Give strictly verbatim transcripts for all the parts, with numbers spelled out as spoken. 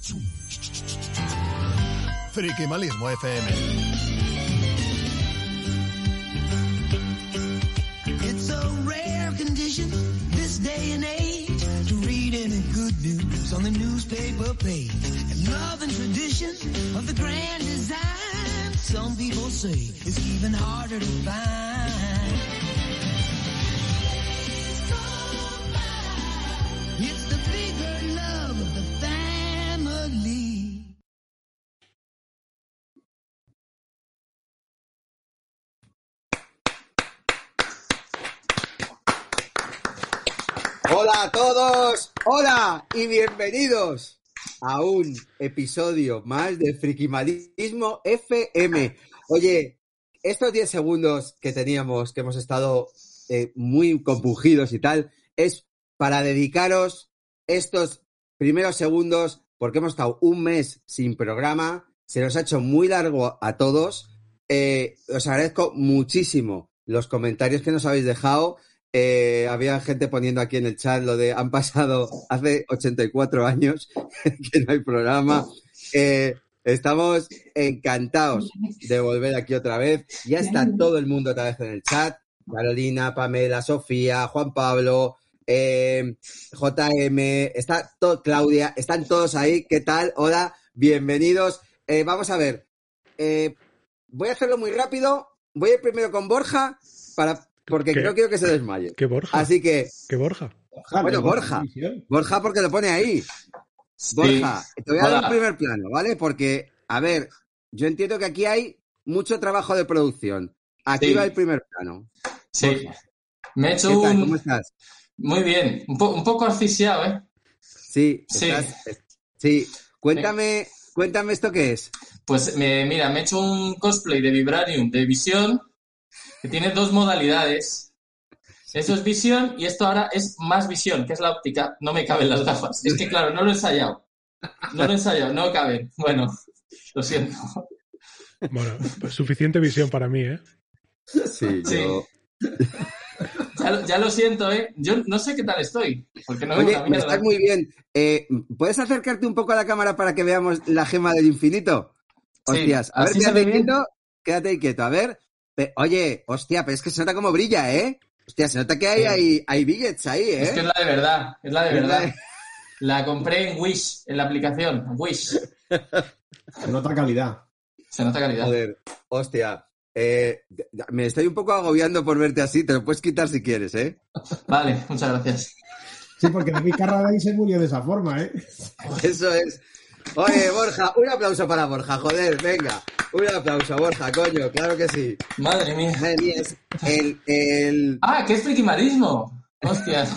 Frikimalismo F M. It's a rare condition this day and age to read any good news on the newspaper page. And love and tradition of the grand design, some people say it's even harder to find. It's the bigger love of the family. Hola a todos, hola y bienvenidos a un episodio más de Frikimalismo F M. Oye, estos diez segundos que teníamos, que hemos estado eh, muy compungidos y tal, es para dedicaros estos primeros segundos, porque hemos estado un mes sin programa, se nos ha hecho muy largo a todos. Eh, os agradezco muchísimo los comentarios que nos habéis dejado. Eh, había gente poniendo aquí en el chat lo de han pasado hace ochenta y cuatro años que no hay programa. Eh, estamos encantados de volver aquí otra vez. Ya está todo el mundo otra vez en el chat. Carolina, Pamela, Sofía, Juan Pablo, eh, J M, está todo, Claudia, están todos ahí. ¿Qué tal? Hola, bienvenidos. Eh, vamos a ver. Eh, voy a hacerlo muy rápido. Voy a ir primero con Borja para... Porque ¿Qué? no quiero que se desmaye. ¿Qué Borja? Así que... ¿Qué Borja? Borja bueno, Borja. Borja porque lo pone ahí. Sí. Borja, te voy a Hola. dar un primer plano, ¿vale? Porque, a ver, yo entiendo que aquí hay mucho trabajo de producción. Aquí Sí. va el primer plano. Sí. Borja, Me he hecho ¿qué tal? un... ¿Cómo estás? Muy bien. Un, po- un poco asfixiado, ¿eh? Sí, Sí. estás... Sí. Cuéntame, cuéntame esto qué es. Pues me, mira, me he hecho un cosplay de Vibranium de Visión que tiene dos modalidades. Eso es visión y esto ahora es más visión, que es la óptica. No me caben las gafas. Es que, claro, no lo he ensayado. No lo he ensayado, no caben. Bueno, lo siento. Bueno, pues suficiente visión para mí, ¿eh? Sí, Sí. yo... Ya, lo- ya lo siento, ¿eh? Yo no sé qué tal estoy, porque no veo Oye, una me mierda. estás muy bien. Eh, ¿Puedes acercarte un poco a la cámara para que veamos la gema del infinito? Sí, Hostias, a ver, ¿así se quédate ve bien? quieto, quédate ahí quieto. A ver, Pe- oye, hostia, pero es que se nota como brilla, ¿eh? Hostia, se nota que hay, Sí. hay, hay billets ahí, ¿eh? Es que es la de verdad, es la de Es la verdad. de- La compré en Wish, en la aplicación, Wish. En otra calidad. Se nota calidad. Joder, hostia. Eh, me estoy un poco agobiando por verte así, te lo puedes quitar si quieres, ¿eh? Vale, muchas gracias. Sí, porque David Carradine se murió de esa forma, ¿eh? Eso es. Oye, Borja, un aplauso para Borja, joder, venga. Un aplauso, Borja, coño, claro que sí. Madre mía. Madre mía, es el, el, Ah, ¿qué es frikimarismo? Hostias.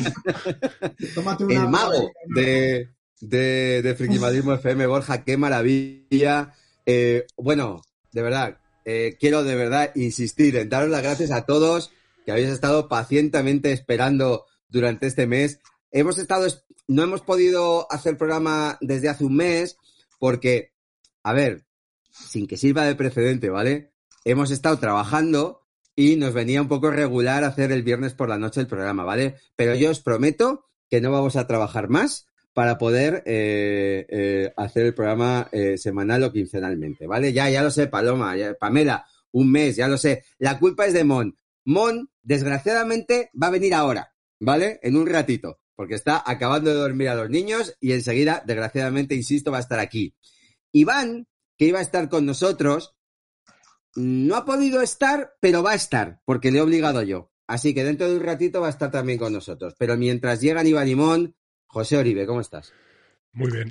Tómate una... el mago de, de, de Frikimalismo F M, Borja, qué maravilla. Eh, bueno, de verdad, eh, quiero de verdad insistir en daros las gracias a todos que habéis estado pacientemente esperando durante este mes. Hemos estado, no hemos podido hacer programa desde hace un mes porque, a ver, sin que sirva de precedente, ¿vale? Hemos estado trabajando y nos venía un poco regular hacer el viernes por la noche el programa, ¿vale? Pero yo os prometo que no vamos a trabajar más para poder eh, eh, hacer el programa eh, semanal o quincenalmente, ¿vale? Ya, ya lo sé, Paloma, ya, Pamela, un mes, ya lo sé. La culpa es de Mon. Mon, desgraciadamente, va a venir ahora, ¿vale? En un ratito, porque está acabando de dormir a los niños y enseguida, desgraciadamente, insisto, va a estar aquí. Iván, que iba a estar con nosotros, no ha podido estar, pero va a estar, porque le he obligado yo. Así que dentro de un ratito va a estar también con nosotros. Pero mientras llegan Iván y Mon, José Oribe, ¿cómo estás? Muy bien.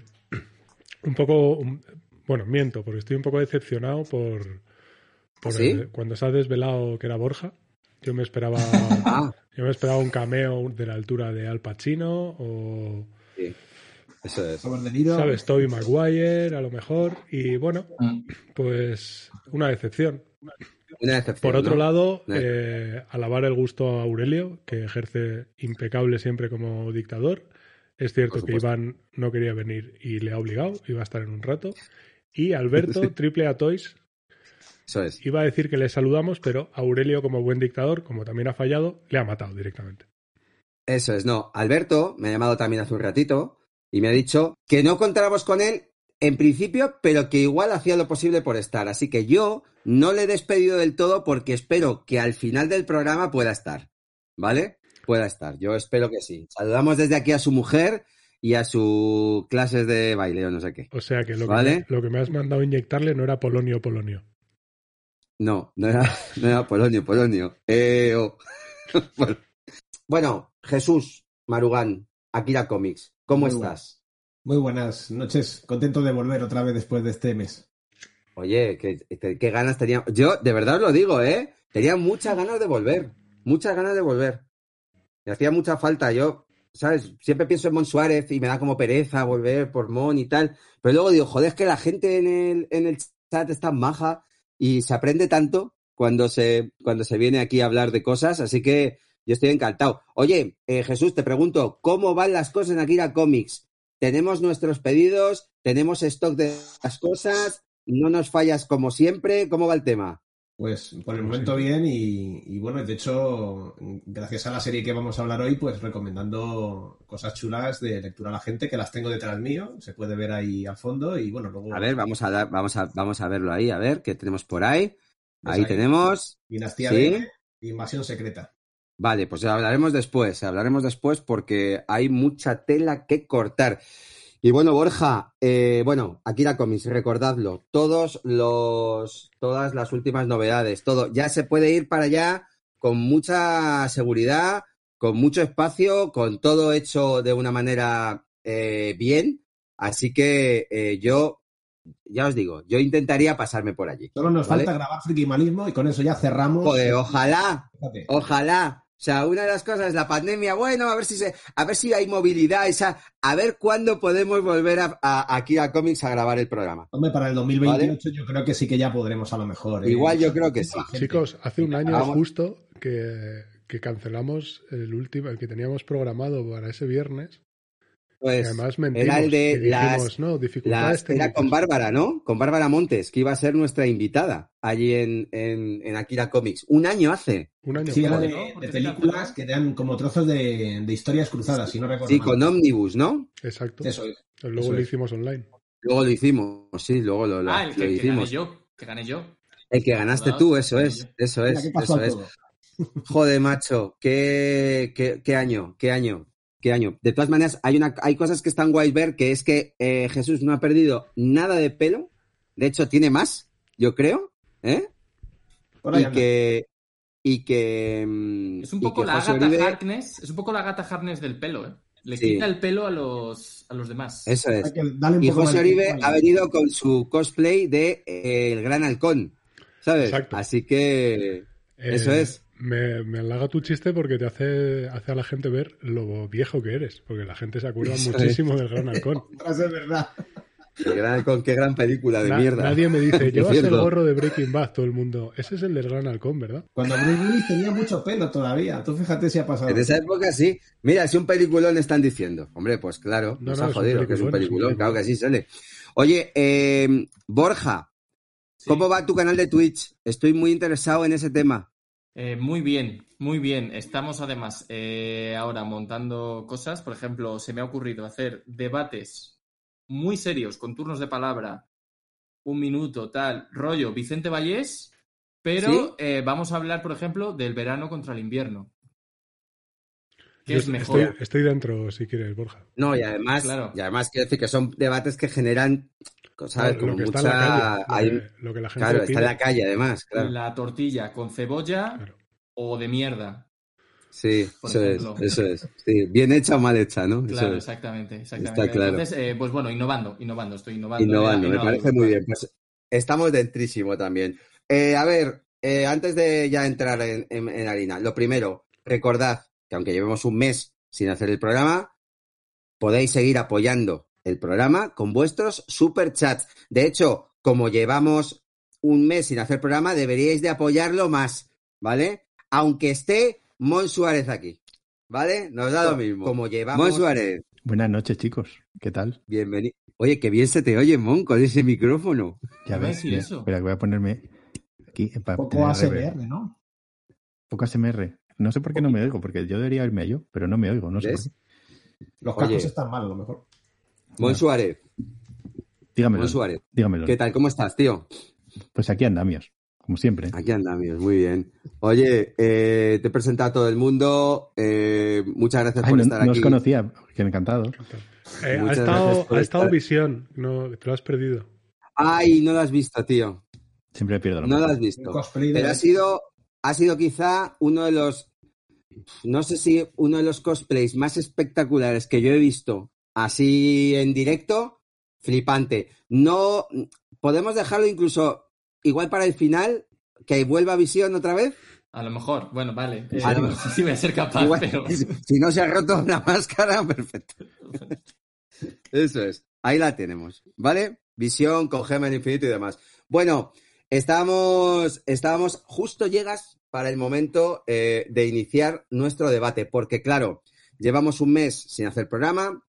Un poco, un- bueno, miento, porque estoy un poco decepcionado por, por ¿Sí? el- cuando se ha desvelado que era Borja. Yo me esperaba, Ah, yo me esperaba un cameo de la altura de Al Pacino o, sí, eso es. Robert De Niro. ¿sabes? Tobey Maguire, a lo mejor. Y bueno, Mm. pues una decepción. Una decepción, Por otro ¿no? lado, Una- eh, alabar el gusto a Aurelio, que ejerce impecable siempre como dictador. Es cierto Por que supuesto. Iván no quería venir y le ha obligado, iba a estar en un rato. Y Alberto, triple A Toys, Eso es. iba a decir que le saludamos, pero Aurelio, como buen dictador, como también ha fallado, le ha matado directamente. Eso es, no. Alberto me ha llamado también hace un ratito y me ha dicho que no contáramos con él en principio, pero que igual hacía lo posible por estar. Así que yo no le he despedido del todo porque espero que al final del programa pueda estar, ¿vale? Pueda estar, yo espero que sí. Saludamos desde aquí a su mujer y a sus clases de baile o no sé qué. O sea que lo, ¿Vale? que me, lo que me has mandado inyectarle no era polonio polonio. No, no era, no era Polonio, Polonio. Eh, oh. bueno. bueno, Jesús Marugán, Akira Comics, ¿cómo Muy estás? Muy buenas noches. Contento de volver otra vez después de este mes. Oye, qué, qué, qué ganas tenía. Yo, de verdad os lo digo, ¿eh? Tenía muchas ganas de volver. Muchas ganas de volver. Me hacía mucha falta. Yo, ¿sabes? Siempre pienso en Mon Suárez y me da como pereza volver por Mon y tal. Pero luego digo, joder, es que la gente en el, en el chat es tan maja y se aprende tanto cuando se, cuando se viene aquí a hablar de cosas. Así que yo estoy encantado. Oye, eh, Jesús, te pregunto, ¿cómo van las cosas en Akira Comics? Tenemos nuestros pedidos, tenemos stock de las cosas, no nos fallas como siempre. ¿Cómo va el tema? Pues por el momento bien y, y bueno, de hecho, gracias a la serie que vamos a hablar hoy, pues recomendando cosas chulas de lectura a la gente, que las tengo detrás mío, se puede ver ahí al fondo y bueno, luego... A ver, vamos a dar, vamos a, vamos a verlo ahí, a ver qué tenemos por ahí. Ahí, ahí tenemos. Dinastía ¿Sí? de Invasión Secreta. Vale, pues hablaremos después, hablaremos después porque hay mucha tela que cortar. Y bueno, Borja, eh, bueno, Akira Comics, recordadlo, todos los, todas las últimas novedades, todo, ya se puede ir para allá con mucha seguridad, con mucho espacio, con todo hecho de una manera eh, bien, así que eh, yo, ya os digo, yo intentaría pasarme por allí. Solo nos ¿vale? falta grabar Frikimalismo y con eso ya cerramos. Joder, ojalá, Fíjate. ojalá. O sea, una de las cosas es la pandemia, bueno, a ver si se, a ver si hay movilidad, esa, a ver cuándo podemos volver a, a, aquí a Comics a grabar el programa. Hombre, para el dos mil veintiocho ¿Vale? Yo creo que sí que ya podremos a lo mejor. ¿eh? Igual yo creo que sí. Chicos, hace un año Vamos. justo que, que cancelamos el último, el que teníamos programado para ese viernes. Pues además mentimos, era el de y dijimos, las, no, dificultades las era con Bárbara, ¿no? Con Bárbara Montes, que iba a ser nuestra invitada allí en, en, en Akira Comics. Un año hace. Un año Sí, era hace. de, de películas que dan como trozos de, de historias cruzadas, si no recuerdo Sí, mal. con Ómnibus, ¿no? Exacto. Eso es. Luego eso lo es. hicimos online. Luego lo hicimos, sí, luego lo, lo, Ah, el lo que, que hicimos. gané yo. Que gané yo. El que ganaste ¿Verdad? tú, eso Gané es, yo. eso Mira, es, ¿qué pasó eso a es. todo? Joder, macho, qué, qué, qué año, qué año, qué año. De todas maneras, hay una, hay cosas que están guays ver, que es que eh, Jesús no ha perdido nada de pelo. De hecho, tiene más, yo creo, ¿eh? Por ahí Y anda. que, y que, mm, Es un y poco que la José gata Uribe- Harkness. Es un poco la gata Harkness del pelo, ¿eh? Le Sí. quita el pelo a los, a los demás. Eso Hay es. que darle un Y poco más José de Oribe tiempo ha ahí. venido con su cosplay de eh, El Gran Halcón, ¿sabes? Exacto. Así que, eso Eh, es. Me, me halaga tu chiste porque te hace, hace a la gente ver lo viejo que eres, porque la gente se acuerda Eso muchísimo del Gran Halcón. Ostras, es verdad. El Gran Halcón, qué gran película de Na- mierda. Nadie me dice, Por llevas el cierto. gorro de Breaking Bad, todo el mundo. Ese es el del Gran Halcón, ¿verdad? Cuando Bruce Willis tenía mucho pelo todavía. Tú fíjate si ha pasado. En esa época sí. Mira, si un peliculón están diciendo. Hombre, pues claro, No, nos no, ha es un jodido que es un peliculón, es un peliculón. Claro que peliculón. sí sale. Oye, eh, Borja, Sí. ¿cómo va tu canal de Twitch? Estoy muy interesado en ese tema. Eh, muy bien, muy bien. Estamos además eh, ahora montando cosas. Por ejemplo, se me ha ocurrido hacer debates muy serios con turnos de palabra, un minuto, tal, rollo Vicente Vallés, pero ¿Sí? eh, vamos a hablar, por ejemplo, del verano contra el invierno. ¿Qué Yo es mejor? estoy, estoy dentro, si quieres, Borja. No, y además, Claro. y además quiero decir que son debates que generan, ¿sabes? Lo Como que está mucha. en la calle, lo hay- que, lo que la gente Claro, pide. está en la calle además, claro. La tortilla con cebolla Claro. o de mierda. Sí, por eso es, ejemplo. eso es. Sí, bien hecha o mal hecha, ¿no? Claro, Eso es. exactamente, exactamente. Está claro. Entonces, eh, pues bueno, innovando, innovando, estoy innovando. Innovando, en- me en parece audio, muy vale. bien. Pues estamos dentrísimo también. Eh, a ver, eh, antes de ya entrar en, en, en harina, lo primero, recordad que aunque llevemos un mes sin hacer el programa, podéis seguir apoyando el programa con vuestros superchats. De hecho, como llevamos un mes sin hacer programa, deberíais de apoyarlo más, ¿vale? Aunque esté Mon Suárez aquí, ¿vale? Nos da lo mismo. Como llevamos... Mon Suárez, Buenas noches, chicos. ¿Qué tal? bienvenido. Oye, qué bien se te oye, Mon, con ese micrófono. Ya ¿Qué va a ves, decir mira, eso? espera, que voy a ponerme aquí para Un poco tener A S M reverb. R, ¿no? Poco A S M R. No sé por qué no me oigo, porque yo debería oírme yo, pero no me oigo, no sé ¿Ves? por qué. Los cascos Oye. están mal, a lo mejor. Mon Suárez, Dígamelo. Mon Suárez. Dígamelo. ¿Qué tal? ¿Cómo estás, tío? Pues aquí andamios, como siempre. Aquí andamos, muy bien. Oye, eh, te he presentado a todo el mundo. Eh, muchas gracias Ay, por no, estar no aquí. os conocía, que encantado. Eh, ha Muchas estado, gracias por ha estado estar. Visión, no, te lo has perdido. Ay, no lo has visto, tío. Siempre pierdo lo No lo mejor. has Un visto. cosplay de... Pero ha sido, ha sido quizá uno de los, no sé si uno de los cosplays más espectaculares que yo he visto así en directo. Flipante. No, podemos dejarlo incluso igual para el final, que vuelva Visión otra vez. A lo mejor, bueno, vale. Eh, A lo no sé si voy a ser capaz, Igual, pero... si no se ha roto la máscara, perfecto. Eso es. Ahí la tenemos, ¿vale? Visión con gema del infinito y demás. Bueno, estábamos, estábamos justo llegas para el momento eh, de iniciar nuestro debate, porque claro, llevamos un mes sin hacer programa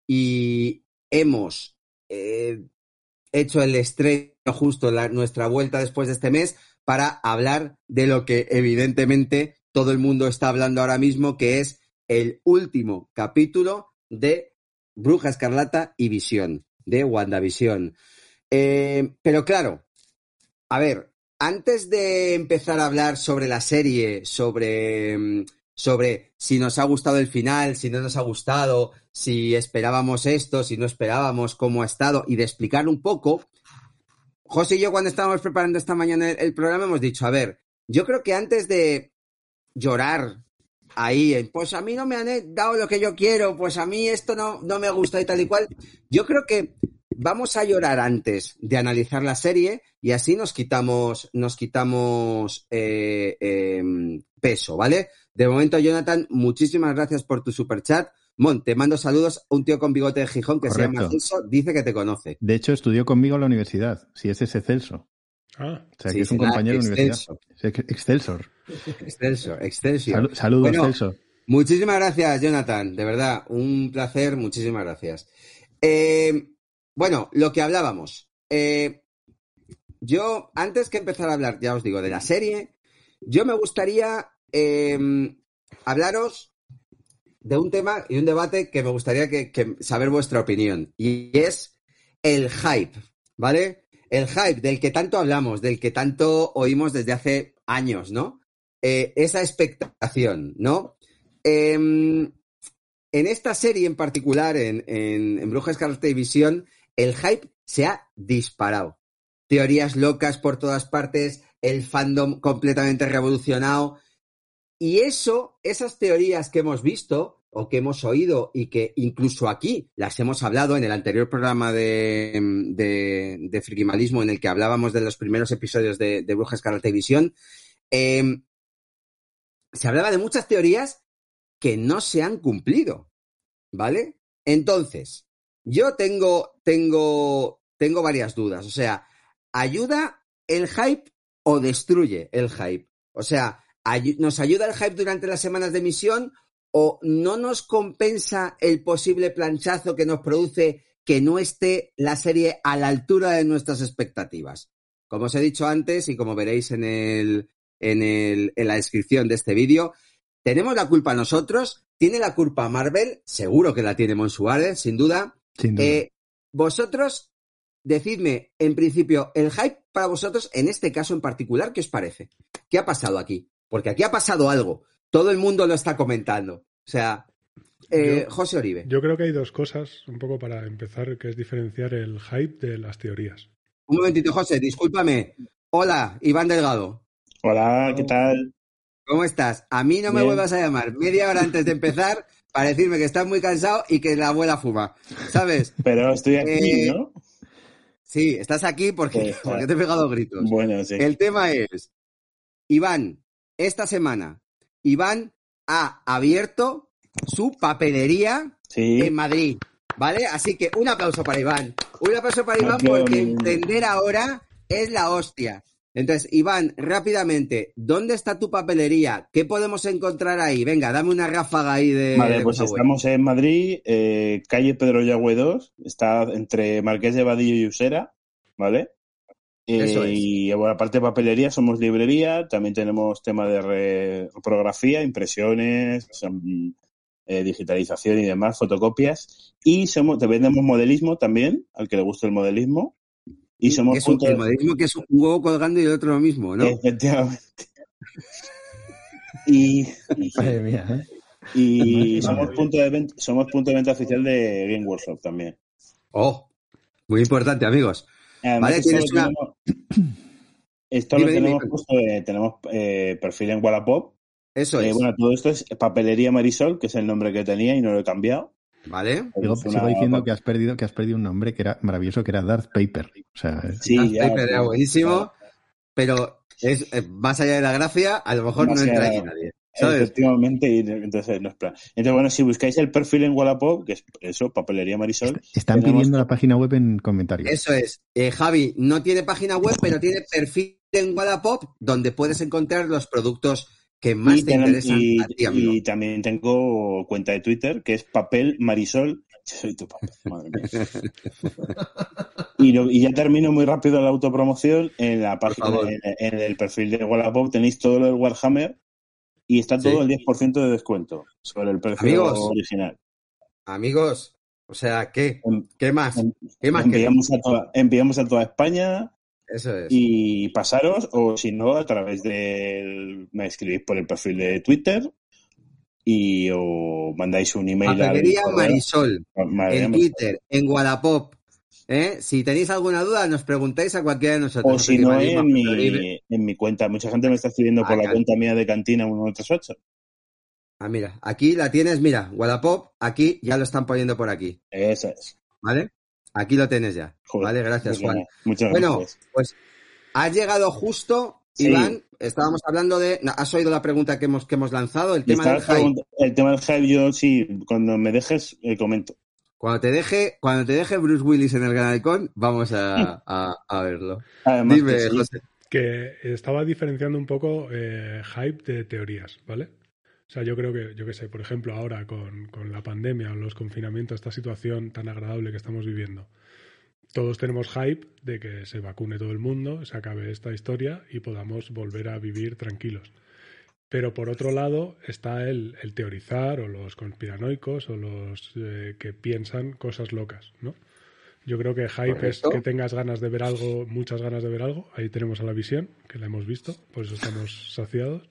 y hemos eh, hecho el estreno justo la, nuestra vuelta después de este mes para hablar de lo que evidentemente todo el mundo está hablando ahora mismo, que es el último capítulo de Bruja Escarlata y Visión, de WandaVision. Eh, pero claro, a ver, antes de empezar a hablar sobre la serie, sobre, sobre si nos ha gustado el final, si no nos ha gustado, si esperábamos esto, si no esperábamos, cómo ha estado, y de explicar un poco, José y yo cuando estábamos preparando esta mañana el, el programa hemos dicho, a ver, yo creo que antes de llorar ahí, pues a mí no me han dado lo que yo quiero, pues a mí esto no, no me gusta y tal y cual, yo creo que vamos a llorar antes de analizar la serie y así nos quitamos, nos quitamos eh, eh, peso, ¿vale? De momento, Jonathan, muchísimas gracias por tu superchat. Mon, te mando saludos. Un tío con bigote de Gijón que Correcto. se llama Celso dice que te conoce. De hecho, estudió conmigo en la universidad. Si es ese Celso. Ah, O sea, Sí, que es un será compañero de la Excelso. universidad. Excelsor. Excelsior, Excelsior. Sal- saludos, Bueno, Celso. muchísimas gracias, Jonathan. De verdad, un placer. Muchísimas gracias. Eh, bueno, lo que hablábamos. Eh, yo, antes que empezar a hablar, ya os digo, de la serie, yo me gustaría eh, hablaros de un tema y un debate que me gustaría que, que saber vuestra opinión. Y es el hype, ¿vale? El hype del que tanto hablamos, del que tanto oímos desde hace años, ¿no? Eh, esa expectación, ¿no? Eh, en esta serie en particular, en, en, en Bruja Escarlata y Visión, el hype se ha disparado. Teorías locas por todas partes, el fandom completamente revolucionado. Y eso, esas teorías que hemos visto o que hemos oído y que incluso aquí las hemos hablado en el anterior programa de, de, de Frikimalismo en el que hablábamos de los primeros episodios de, de Bruja Escarlata y Visión, eh, se hablaba de muchas teorías que no se han cumplido, ¿vale? Entonces, yo tengo, tengo, tengo varias dudas. O sea, ¿ayuda el hype o destruye el hype? O sea, ¿nos ayuda el hype durante las semanas de emisión o no nos compensa el posible planchazo que nos produce que no esté la serie a la altura de nuestras expectativas? Como os he dicho antes y como veréis en, el, en, el, en la descripción de este vídeo, ¿tenemos la culpa nosotros? ¿Tiene la culpa Marvel? Seguro que la tiene Mon Suárez, sin duda. Sin duda. Eh, vosotros, decidme, en principio, el hype para vosotros, en este caso en particular, ¿qué os parece? ¿Qué ha pasado aquí? Porque aquí ha pasado algo. Todo el mundo lo está comentando. O sea, eh, Yo- José Oribe. yo creo que hay dos cosas, un poco para empezar, que es diferenciar el hype de las teorías. Un momentito, José, discúlpame. Hola, Iván Delgado. Hola, ¿qué tal? ¿Cómo estás? A mí no me Bien. vuelvas a llamar media hora antes de empezar para decirme que estás muy cansado y que la abuela fuma. ¿Sabes? Pero estoy aquí, Eh, ¿no? Sí, estás aquí porque, Pues, porque te he pegado gritos. Bueno, sí. El tema es, Iván, esta semana, Iván ha abierto su papelería Sí, en Madrid, ¿vale? Así que un aplauso para Iván. Un aplauso para Iván Aplausos. porque emprender ahora es la hostia. Entonces, Iván, rápidamente, ¿dónde está tu papelería? ¿Qué podemos encontrar ahí? Venga, dame una ráfaga ahí de... vale, de pues cosa buena. estamos en Madrid, eh, calle Pedro Yagüe dos, está entre Marqués de Vadillo y Usera, ¿vale? Eh, Eso es. Y bueno, aparte de papelería, somos librería, también tenemos tema de re- reprografía, impresiones, o sea, mm, eh, digitalización y demás, fotocopias. Y somos, te vendemos modelismo también, al que le guste el modelismo. Y somos es un, punto el de... modelismo que es un huevo colgando y el otro lo mismo, ¿no? Efectivamente. Y, Madre mía, ¿eh? y Madre somos mía. punto de venta, somos punto de venta oficial de Game Workshop también. Oh, muy importante, amigos. Además, Vale, esto tienes lo una... tenemos, esto Dime, lo dime, tenemos dime. puesto, eh, tenemos eh, perfil en Wallapop. Eso Eh, es. bueno, todo esto es Papelería Marisol, que es el nombre que tenía y no lo he cambiado. ¿Vale? Sigo, Es una- sigo diciendo que has perdido que has perdido un nombre que era maravilloso, que era Darth Paper. O sea, Sí, Darth ya, Paper era pues, buenísimo, pero es eh, más allá de la gracia, a lo mejor Más no entra allá- aquí nadie. ¿Sabes? efectivamente, y entonces no es plan. Entonces, bueno, si buscáis el perfil en Wallapop, que es eso, Papelería Marisol, est- están tenemos- pidiendo la página web en comentarios. Eso es. Eh, Javi no tiene página web, pero tiene perfil en Wallapop donde puedes encontrar los productos que más y, te tenem- interesan y- a ti, amigo. y también tengo cuenta de Twitter, que es Papel Marisol. Yo soy tu papel, madre mía. Y, lo- y ya termino muy rápido la autopromoción. En la página, favor. en, en el perfil de Wallapop tenéis todo lo del Warhammer y está todo Sí. el diez por ciento de descuento sobre el precio Amigos. original. Amigos, o sea, ¿qué? En- ¿Qué más? en- ¿Qué más enviamos, a toda, enviamos a toda España Eso es. y pasaros, o si no, a través del... me escribís por el perfil de Twitter y o mandáis un email Papelería al correo. Marisol, Madre en mía, Twitter, en Wallapop. ¿eh? Si tenéis alguna duda, nos preguntáis a cualquiera de nosotros. O si no, Frikimadismo, en Frikimadismo. mi, en mi cuenta. Mucha gente me está escribiendo por Ah, la claro. cuenta mía de Cantina uno tres ocho. Ah, mira, aquí la tienes, mira, Wallapop, aquí ya lo están poniendo por aquí, Esa es. ¿vale? Aquí lo tienes ya. Joder, Vale, gracias, pues Juan. nada, muchas Bueno, gracias. pues has llegado justo, Sí. Iván. Estábamos hablando de. no, ¿Has oído la pregunta que hemos, que hemos lanzado? El Y tema del estaba hype. pregunt- el tema del hype, yo sí, cuando me dejes, eh, comento. Cuando te deje, cuando te deje Bruce Willis en el Ganaicon, vamos a, a, a verlo. Además, Dime, que sí. José. Que estaba diferenciando un poco eh, hype de teorías, ¿vale? O sea, yo creo que, yo qué sé, por ejemplo, ahora con, con la pandemia o los confinamientos, esta situación tan agradable que estamos viviendo, todos tenemos hype de que se vacune todo el mundo, se acabe esta historia y podamos volver a vivir tranquilos. Pero por otro lado está el, el teorizar o los conspiranoicos o los eh, que piensan cosas locas, ¿no? Yo creo que hype Correcto. es que tengas ganas de ver algo, muchas ganas de ver algo. Ahí tenemos a la visión, que la hemos visto, por eso estamos saciados.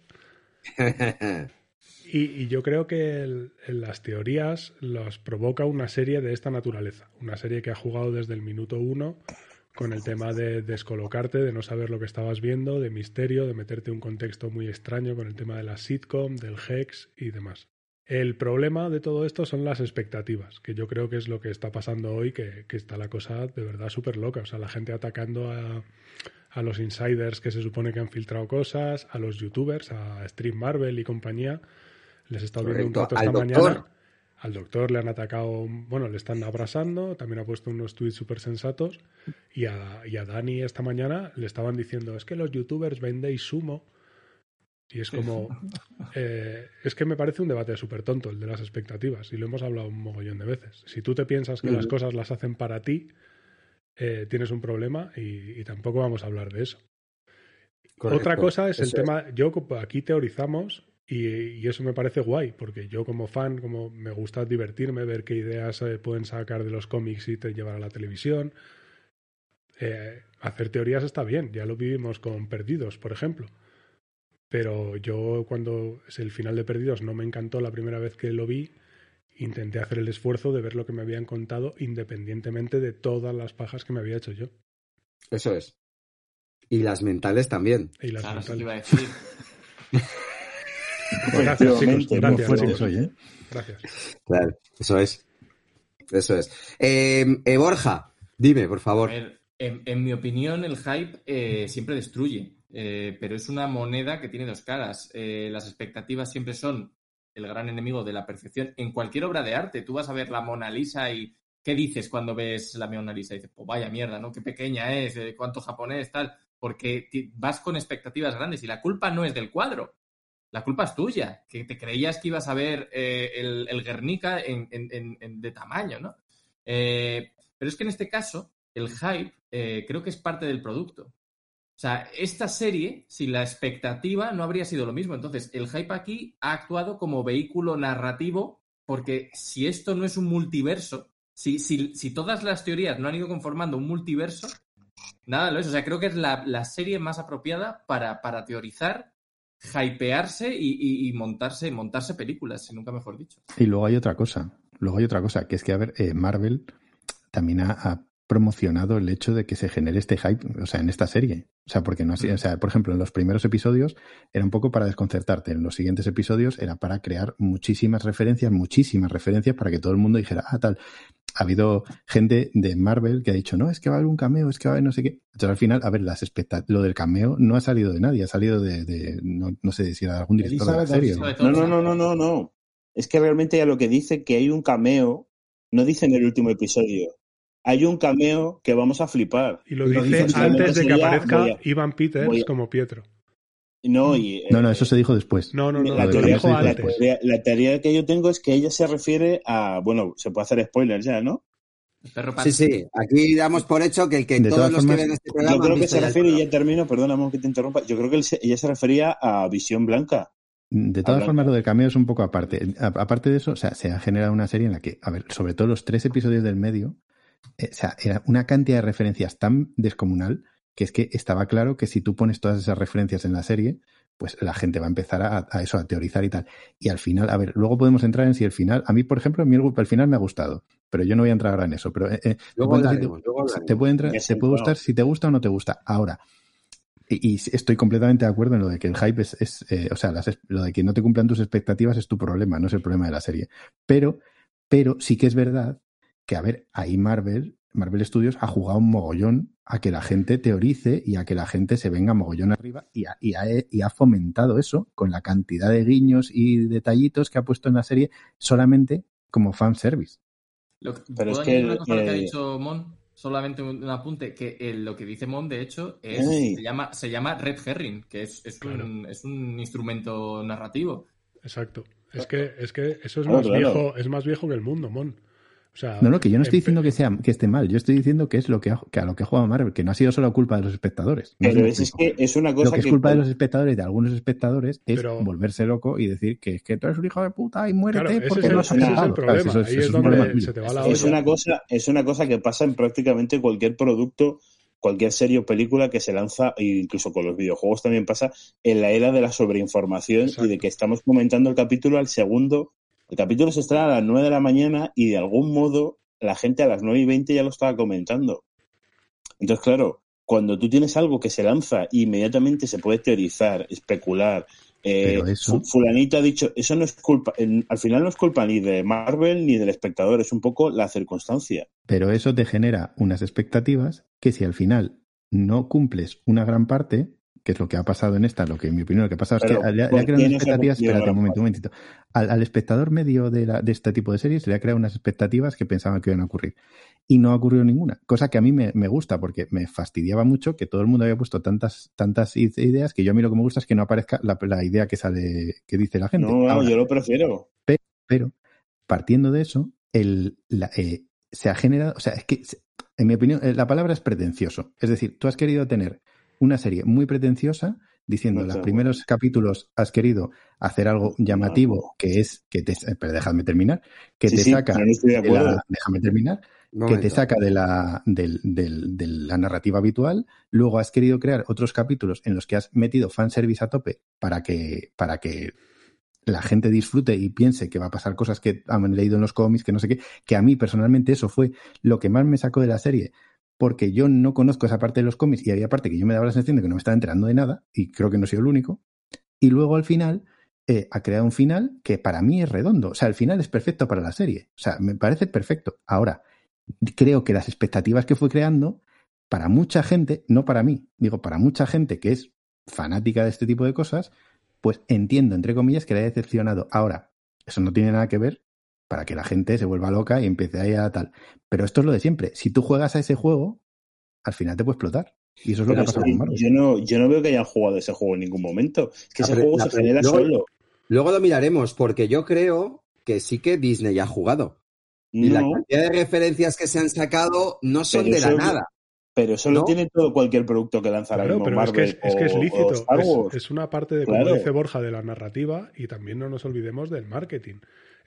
Y, y yo creo que el, en las teorías los provoca una serie de esta naturaleza. Una serie que ha jugado desde el minuto uno con el tema de descolocarte, de no saber lo que estabas viendo, de misterio, de meterte en un contexto muy extraño con el tema de la sitcom, del Hex y demás. El problema de todo esto son las expectativas, que yo creo que es lo que está pasando hoy, que, que está la cosa de verdad súper loca. O sea, la gente atacando a, a los insiders que se supone que han filtrado cosas, a los youtubers, a Stream Marvel y compañía. Les he estado viendo un Correcto. rato esta Al mañana. doctor. Al doctor le han atacado, bueno, le están abrasando, también ha puesto unos tweets súper sensatos. Y a, y a Dani esta mañana le estaban diciendo, es que los youtubers vendéis humo. Y es como, eh, es que me parece un debate súper tonto el de las expectativas. Y lo hemos hablado un mogollón de veces. Si tú te piensas que Ujú. las cosas las hacen para ti, eh, tienes un problema y, y tampoco vamos a hablar de eso. Correcto. Otra cosa es el Eso tema, yo aquí teorizamos y, y eso me parece guay, porque yo como fan, como me gusta divertirme, ver qué ideas eh, pueden sacar de los cómics y te llevar a la televisión. Eh, hacer teorías está bien, ya lo vivimos con Perdidos, por ejemplo. Pero yo cuando es el final de Perdidos no me encantó la primera vez que lo vi, intenté hacer el esfuerzo de ver lo que me habían contado independientemente de todas las pajas que me había hecho yo. Eso es. Y las mentales también. Y las Claro, eso te mentales. iba a decir. Gracias, chicos. Efectivamente, Gracias, fuerte chicos. soy, ¿eh? Gracias. Claro, eso es. Eso es. Eh, eh, Borja, dime, por A favor. ver, en, en mi opinión, el hype eh, siempre destruye, eh, pero es una moneda que tiene dos caras. Eh, las expectativas siempre son el gran enemigo de la perfección. En cualquier obra de arte, tú vas a ver la Mona Lisa y ¿qué dices cuando ves la Mona Lisa? Y dices, pues vaya mierda, ¿no? Qué pequeña es, eh, cuánto japonés, tal. Porque ti- vas con expectativas grandes y la culpa no es del cuadro. La culpa es tuya, que te creías que ibas a ver eh, el, el Guernica en, en, en, en de tamaño, ¿no? Eh, pero es que en este caso, el hype eh, creo que es parte del producto. O sea, esta serie, sin la expectativa, no habría sido lo mismo. Entonces, el hype aquí ha actuado como vehículo narrativo porque si esto no es un multiverso, si, si, si todas las teorías no han ido conformando un multiverso, nada lo es. O sea, creo que es la, la serie más apropiada para, para teorizar, hypearse y, y, y montarse, montarse películas, si nunca mejor dicho. Y luego hay otra cosa, luego hay otra cosa, que es que, a ver, eh, Marvel también ha, ha promocionado el hecho de que se genere este hype, o sea, en esta serie. O sea, porque no así, o sea, por ejemplo, en los primeros episodios era un poco para desconcertarte, en los siguientes episodios era para crear muchísimas referencias, muchísimas referencias para que todo el mundo dijera, ah, tal. Ha habido gente de Marvel que ha dicho, no, es que va a haber un cameo, es que va a haber no sé qué. Entonces, al final, a ver, las expectat- lo del cameo no ha salido de nadie, ha salido de, de no, no sé si era de algún director de la serie. No, no, no, no, no, no. Es que realmente a lo que dice que hay un cameo, no dice en el último episodio. Hay un cameo que vamos a flipar. Y lo dice antes de que aparezca Ivan Peters como Pietro. No, y, no, no, eso se dijo después. No, no, no, la, lo teoría, dijo la, antes. teoría, la teoría que yo tengo es que ella se refiere a... Bueno, se puede hacer spoilers ya, ¿no? Sí, sí. Aquí damos por hecho que el que De todos todas los formas, que ven este programa... Yo creo han que visto se ya el refiere, y programa. ya termino, perdóname que te interrumpa, yo creo que él se- ella se refería a Visión Blanca. De todas Blanca. formas, lo del cameo es un poco aparte. A- Aparte de eso, o sea, se ha generado una serie en la que, a ver, sobre todo los tres episodios del medio, eh, o sea, era una cantidad de referencias tan descomunal que es que estaba claro que si tú pones todas esas referencias en la serie, pues la gente va a empezar a, a eso, a teorizar y tal. Y al final, a ver, luego podemos entrar en si el final, a mí, por ejemplo, a mí el, el final me ha gustado, pero yo no voy a entrar ahora en eso. Pero eh, eh, te Luego puedo decir- hablaremos, luego hablaremos. te puede entrar, Ya te sé, puede claro. gustar si te gusta o no te gusta. Ahora, y, y estoy completamente de acuerdo en lo de que el hype es, es eh, o sea, las, es- lo de que no te cumplan tus expectativas es tu problema, no es el problema de la serie. Pero, pero sí que es verdad que, a ver, ahí Marvel, Marvel Studios ha jugado un mogollón a que la gente teorice y a que la gente se venga mogollón arriba y ha, y ha, y ha fomentado eso con la cantidad de guiños y detallitos que ha puesto en la serie solamente como fanservice. Lo que, Pero ¿Puedo es que añadir una el- cosa a lo que ha eh, dicho Mon? Solamente un, un apunte, que eh, lo que dice Mon, de hecho, es, Ey. se, llama, se llama Red Herring, que es, es, Claro. un, es un instrumento narrativo. Exacto. Es que, es que eso es Claro, más claro. viejo, es más viejo que el mundo, Mon. O sea, No, no, que yo no estoy en- diciendo que sea que esté mal, yo estoy diciendo que es lo que, ha, que a lo que ha jugado Marvel, que no ha sido solo culpa de los espectadores. No sé si Pero me es, es explico. que es una Lo cosa que es que... culpa de los espectadores, de algunos espectadores, es Pero- volverse loco y decir que es que tú eres un hijo de puta y muérete Claro, ese porque es el, no has ese es el acabado. problema. ¿Sabes? Eso es- Ahí eso es es un problema donde tuyo. se te va la Es olla. una cosa, es una cosa que pasa en prácticamente cualquier producto, cualquier serie o película que se lanza, e incluso con los videojuegos también pasa, en la era de la sobreinformación Exacto. y de que estamos comentando el capítulo al segundo. El capítulo se estrena a las nueve de la mañana y de algún modo la gente a las nueve y veinte ya lo estaba comentando. Entonces, claro, cuando tú tienes algo que se lanza, inmediatamente se puede teorizar, especular. Eh, Pero eso- fu- Fulanito ha dicho, eso no es culpa, en- al final no es culpa ni de Marvel ni del espectador, es un poco la circunstancia. Pero eso te genera unas expectativas que si al final no cumples una gran parte, que es lo que ha pasado en esta, lo que en mi opinión lo que ha pasado Pero, es que le, ha- ¿por le ha creado qué unas no se ha expectativas, cumplido espérate gran un momento, un momentito, al, al espectador medio de, la, de este tipo de series se le ha creado unas expectativas que pensaban que iban a ocurrir y no ha ocurrido ninguna, cosa que a mí me, me gusta porque me fastidiaba mucho que todo el mundo había puesto tantas tantas i- ideas que yo a mí lo que me gusta es que no aparezca la, la idea que sale, que dice la gente. No, Ahora, yo lo prefiero. pero partiendo de eso, el, la, eh, se ha generado, o sea, es que, se- en mi opinión, eh, la palabra es pretencioso. Es decir, tú has querido tener una serie muy pretenciosa, diciendo No en los estoy de primeros capítulos has querido hacer algo llamativo, No. que es, que te, eh, pero déjame terminar, que Sí, te sí, saca pero no estoy de de la, acuerdo. déjame terminar, Un que te momento. saca de la, del- del- de la narrativa habitual. Luego has querido crear otros capítulos en los que has metido fanservice a tope para que, para que la gente disfrute y piense que va a pasar cosas que han leído en los cómics, que no sé qué, que a mí personalmente eso fue lo que más me sacó de la serie, porque yo no conozco esa parte de los cómics y había parte que yo me daba la sensación de que no me estaba enterando de nada, y creo que no soy el único, y luego al final eh, ha creado un final que para mí es redondo, o sea, el final es perfecto para la serie, o sea, me parece perfecto. Ahora, creo que las expectativas que fue creando, para mucha gente, no para mí, digo, para mucha gente que es fanática de este tipo de cosas, pues entiendo, entre comillas, que le haya decepcionado. Ahora, eso no tiene nada que ver para que la gente se vuelva loca y empiece ahí a tal. Pero esto es lo de siempre. Si tú juegas a ese juego, al final te puede explotar. Y eso es lo que Pero ha pasado sí, con Marvel. yo, no, yo no veo que hayan jugado ese juego en ningún momento. Es que La ese pre- juego la se pre- genera luego- solo. Luego lo miraremos, porque yo creo que sí que Disney ha jugado. Y la No, cantidad de referencias que se han sacado no son Pero de la eso- nada. pero eso lo ¿no? tiene todo cualquier producto que lanza ahora Claro, mismo pero es que Marvel es, es que es o- o lícito. Star Es, Wars. es una parte de, Claro. como dice Borja, de la narrativa, y también no nos olvidemos del marketing.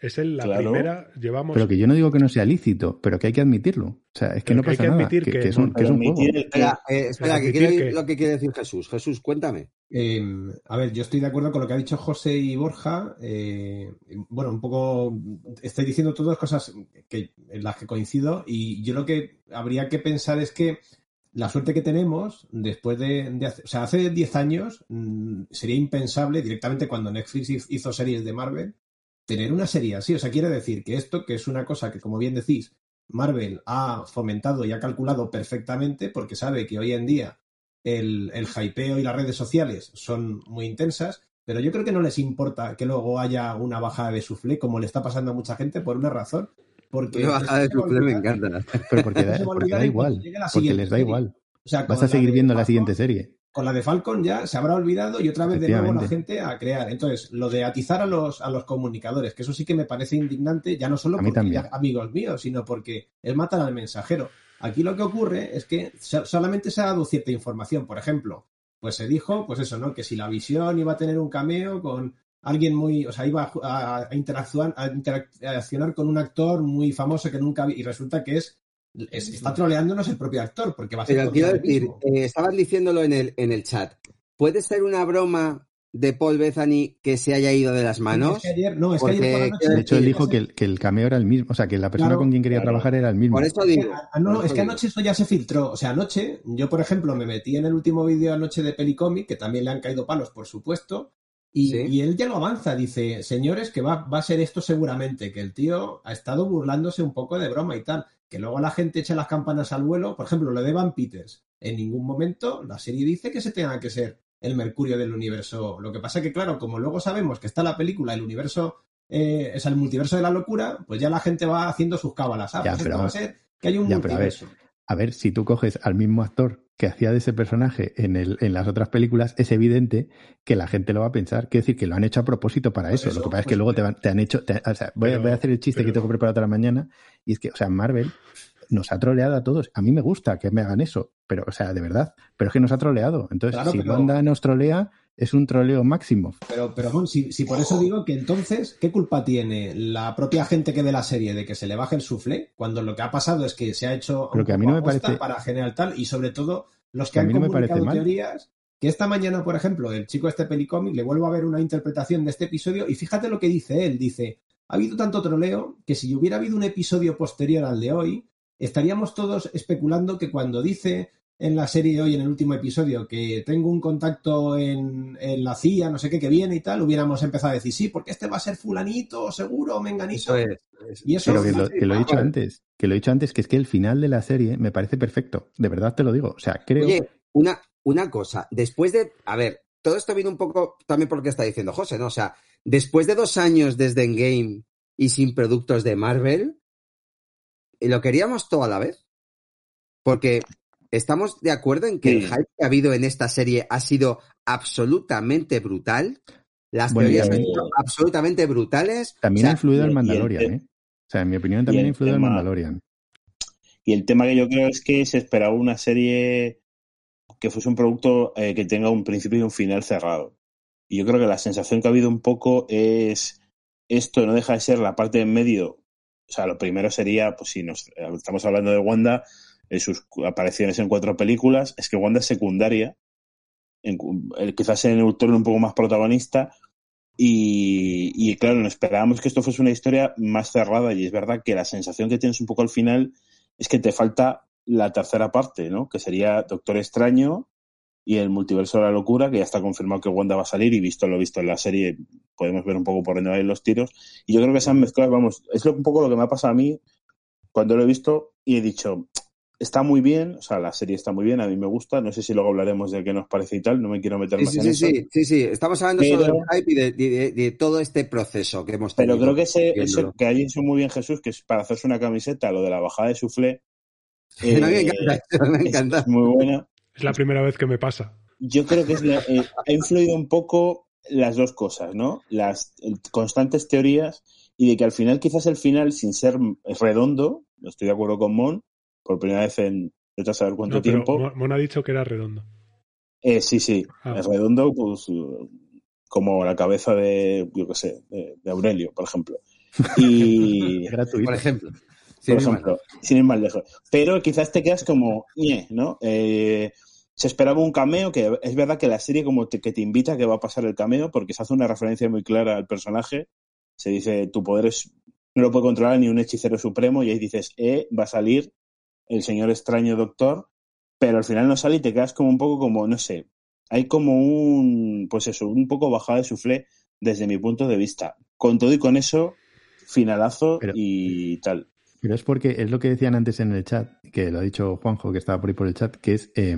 Es el, la Claro. primera, llevamos... Pero que yo no digo que no sea lícito, pero que hay que admitirlo. O sea, es que Pero no que hay pasa que nada. admitir Que, que- que es un, que es un juego. Admitir el que- Espera, eh, espera, que admitir quiero oír que- lo que quiere decir Jesús. Jesús, cuéntame. Eh, a ver, yo estoy de acuerdo con lo que ha dicho José y Borja. Eh, bueno, un poco estoy diciendo todas cosas que, en las que coincido, y yo lo que habría que pensar es que la suerte que tenemos después de, de hace, o sea, hace diez años mmm, sería impensable directamente cuando Netflix hizo series de Marvel tener una serie así. O sea, quiere decir que esto, que es una cosa que, como bien decís, Marvel ha fomentado y ha calculado perfectamente, porque sabe que hoy en día el, el hypeo y las redes sociales son muy intensas, pero yo creo que no les importa que luego haya una bajada de suflé, como le está pasando a mucha gente, por una razón. Porque Una bajada de suflé me encanta. Pero porque no da, se va a porque olvidar da en cuanto igual. llegue la Porque siguiente les da serie. igual. O sea, Vas con a seguir de viendo la Falcon- siguiente serie. Con la de Falcon ya se habrá olvidado y otra vez de nuevo la Efectivamente. gente a crear. Entonces, lo de atizar a los, a los comunicadores, que eso sí que me parece indignante, ya no solo A mí porque también. ya amigos míos, sino porque es matar al mensajero. Aquí lo que ocurre es que so- solamente se ha dado cierta información. Por ejemplo, pues se dijo, pues eso, ¿no? Que si la Visión iba a tener un cameo con alguien muy, o sea, iba a, a interactuar, a interaccionar con un actor muy famoso que nunca vi, y resulta que es, es- está troleándonos el propio actor, porque va a ser Pero contra quiero él decir, mismo. eh, estaban diciéndolo en el, en el chat. ¿Puede ser una broma de Paul Bettany que se haya ido de las manos? Es que ayer, no, es que ayer por la Porque, noche. quiero De hecho, él decir, dijo que el, que el cameo era el mismo. O sea, que la persona Claro, con quien quería claro. trabajar era el mismo. por eso Es que, digo. ah, no, por es eso que digo. anoche eso ya se filtró. O sea, anoche, yo por ejemplo me metí en el último vídeo anoche de Pelicomic, que también le han caído palos, por supuesto, y, Sí. y él ya lo avanza. Dice, señores, que va, va a ser esto seguramente, que el tío ha estado burlándose un poco de broma y tal. Que luego la gente echa las campanas al vuelo. Por ejemplo, lo de Van Peters. En ningún momento la serie dice que se tenga que ser el Mercurio del universo. Lo que pasa que, claro, como luego sabemos que está la película, el universo, eh, es el multiverso de la locura, pues ya la gente va haciendo sus cábalas. Ah, Ya, pues pero- esto va a ser que hay un ya, pero a ver, multiverso. A ver, si tú coges al mismo actor que hacía de ese personaje en, el, en las otras películas, es evidente que la gente lo va a pensar. Quiero decir que lo han hecho a propósito para Pues eso. eso, Lo que pasa es pues que luego pues- te, van- te han hecho. te- o sea, voy, a- Pero- voy a hacer el chiste pero- que tengo preparado para la mañana. Y es que, o sea, Marvel nos ha troleado a todos. A mí me gusta que me hagan eso, pero, o sea, de verdad. Pero es que nos ha troleado. Entonces, Claro, si pero- Wanda nos trolea, es un troleo máximo. Pero, pero Mon, si, si por eso digo que entonces, ¿qué culpa tiene la propia gente que ve la serie de que se le baje el suflé? Cuando lo que ha pasado es que se ha hecho Pero un que a mí poco no me aposta parece- para generar tal, y sobre todo los que Que a han mí no me comunicado parece mal. teorías, que esta mañana, por ejemplo, el chico este Pelicomic, le vuelvo a ver una interpretación de este episodio y fíjate lo que dice él. Dice, ha habido tanto troleo que si hubiera habido un episodio posterior al de hoy, estaríamos todos especulando que cuando dice en la serie hoy, en el último episodio, que tengo un contacto en, en la C I A, no sé qué, que viene y tal, hubiéramos empezado a decir, sí, porque este va a ser fulanito, seguro, menganito. Eso es. eso. Y eso Pero que lo, hace- que lo he dicho antes. Que lo he dicho antes, que es que el final de la serie me parece perfecto. De verdad te lo digo. O sea, creo. Oye, una, una cosa. Después de. A ver, todo esto viene un poco también por lo que está diciendo José, ¿no? O sea, después de dos años desde Endgame y sin productos de Marvel, ¿lo queríamos todo a la vez? Porque estamos de acuerdo en que Sí. el hype que ha habido en esta serie ha sido absolutamente brutal. Las Bueno, y teorías han también- sido absolutamente brutales. También O sea, ha influido y- el y el Mandalorian, te- ¿eh? O sea, en mi opinión también y ha el influido el tema- Mandalorian. Y el tema que yo creo es que se esperaba una serie que fuese un producto eh, que tenga un principio y un final cerrado. Y yo creo que la sensación que ha habido un poco es esto no deja de ser la parte de en medio. O sea, lo primero sería, pues si nos estamos hablando de Wanda, en sus apariciones en cuatro películas, es que Wanda es secundaria, en, eh, quizás en un tono un poco más protagonista. Y, y claro, nos esperábamos que esto fuese una historia más cerrada, y es verdad que la sensación que tienes un poco al final es que te falta la tercera parte, ¿no? Que sería Doctor Extraño y el multiverso de la locura, que ya está confirmado que Wanda va a salir, y visto lo visto en la serie podemos ver un poco por dónde van los tiros. Y yo creo que se han mezclado, vamos, es lo, un poco lo que me ha pasado a mí cuando lo he visto y he dicho, está muy bien, o sea, la serie está muy bien, a mí me gusta, no sé si luego hablaremos de qué nos parece y tal, no me quiero meter sí, más sí, en sí, eso. sí, sí, sí. Estamos hablando Pero- solo del hype y de, de- de- de todo este proceso que hemos tenido. Pero creo que ese, ese viéndolo. que ha dicho muy bien Jesús, que es para hacerse una camiseta, lo de la bajada de suflé, A mí me eh, encanta, eso me es, encanta. es muy buena. Es la primera vez que me pasa. Yo creo que es la- eh, ha influido un poco las dos cosas, ¿no? Las eh, constantes teorías, y de que al final, quizás el final, sin ser redondo, estoy de acuerdo con Mon, por primera vez en vete a saber cuánto No, pero tiempo. Mon- Mon ha dicho que era redondo. Eh, sí, sí, Ah. es redondo, pues eh, como la cabeza de, yo qué sé, de, de Aurelio, por ejemplo. Y, Gratuito. Por ejemplo. por ejemplo, sin ir más lejos. Pero quizás te quedas como, ñe, ¿no? Eh, se esperaba un cameo, que es verdad que la serie como te, que te invita a que va a pasar el cameo, porque se hace una referencia muy clara al personaje. Se dice, tu poder es, no lo puede controlar ni un hechicero supremo, y ahí dices, eh, va a salir el señor extraño doctor, pero al final no sale y te quedas como un poco como, no sé, hay como un, pues eso, un poco bajada de suflé desde mi punto de vista. Con todo y con eso, finalazo Pero- y tal. Pero es porque es lo que decían antes en el chat, que lo ha dicho Juanjo, que estaba por ahí por el chat, que es eh,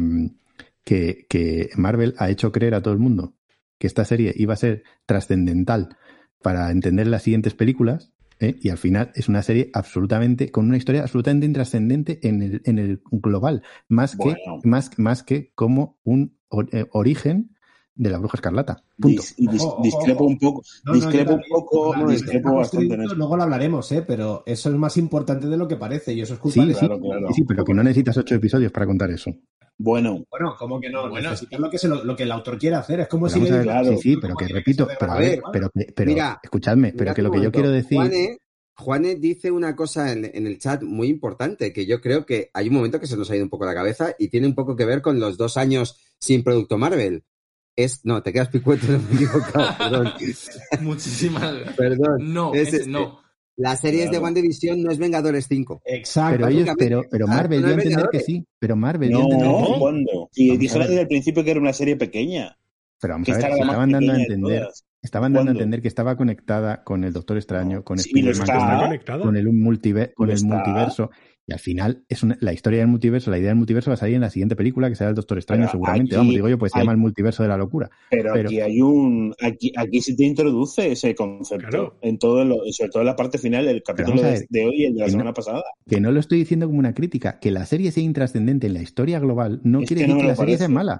que, que Marvel ha hecho creer a todo el mundo que esta serie iba a ser trascendental para entender las siguientes películas, ¿eh? Y al final es una serie absolutamente, con una historia absolutamente intrascendente en el, en el global, más que, Bueno. más, más que como un or- eh, origen de la Bruja Escarlata. Punto. Dis- y dis- Ojo, ojo, discrepo ojo. un poco, No, no, yo discrepo un también. poco, La- discrepo la bastante en construcción, eso. luego lo hablaremos, ¿eh? Pero eso es más importante de lo que parece y eso es culpa Sí, de... sí, Claro, claro. sí, sí, pero que no necesitas ocho episodios para contar eso. Bueno, Bueno, ¿cómo que no? Bueno. Necesitas lo que, se lo, lo que el autor quiere hacer. Es como Pero si vamos le a ver, claro. sí, sí, pero ¿cómo que tiene repito, ser pero a A ver, ver, pero, que- pero mira, escuchadme, pero Mirad que lo un que yo momento. quiero decir, Juane, Juane dice una cosa en, en el chat muy importante, que yo creo que hay un momento que se nos ha ido un poco la cabeza y tiene un poco que ver con los dos años sin producto Marvel. Es, no, te quedas picueto, no me he equivocado, perdón. Muchísimas. Perdón. No, Es ese- este. no. Las series Claro. de WandaVision no es Vengadores cinco. Exacto. pero ellos, básicamente, pero, pero ah, Marvel no dio a es entender que Vengadores. sí, pero Marvel dio a no, entender que sí. ¿cuándo? Y Vamos a dijeron ver. desde el principio que era una serie pequeña, Pero vamos que a ver, esta era si la más estaban dando a pequeña de entender, todas. estaban dando a ¿Cuándo? entender que estaba conectada con el Doctor Extraño, con Sí, y lo Spider-Man, está. con, Está el- conectada. con el multiver- con Lo el está. multiverso. Y al final es una- la historia del multiverso, la idea del multiverso va a salir en la siguiente película que será el Doctor Extraño, Pero seguramente. aquí- Vamos, digo yo, pues se llama aquí- el multiverso de la locura. Pero, Pero- aquí hay un. Aquí, aquí se te introduce ese concepto. Claro. En todo lo, sobre todo en la parte final del capítulo vamos a de, ver, de hoy y el de la que no- semana pasada. Que no lo estoy diciendo como una crítica, que la serie sea intrascendente en la historia global no Es quiere que decir no me que lo la serie sea parece. mala.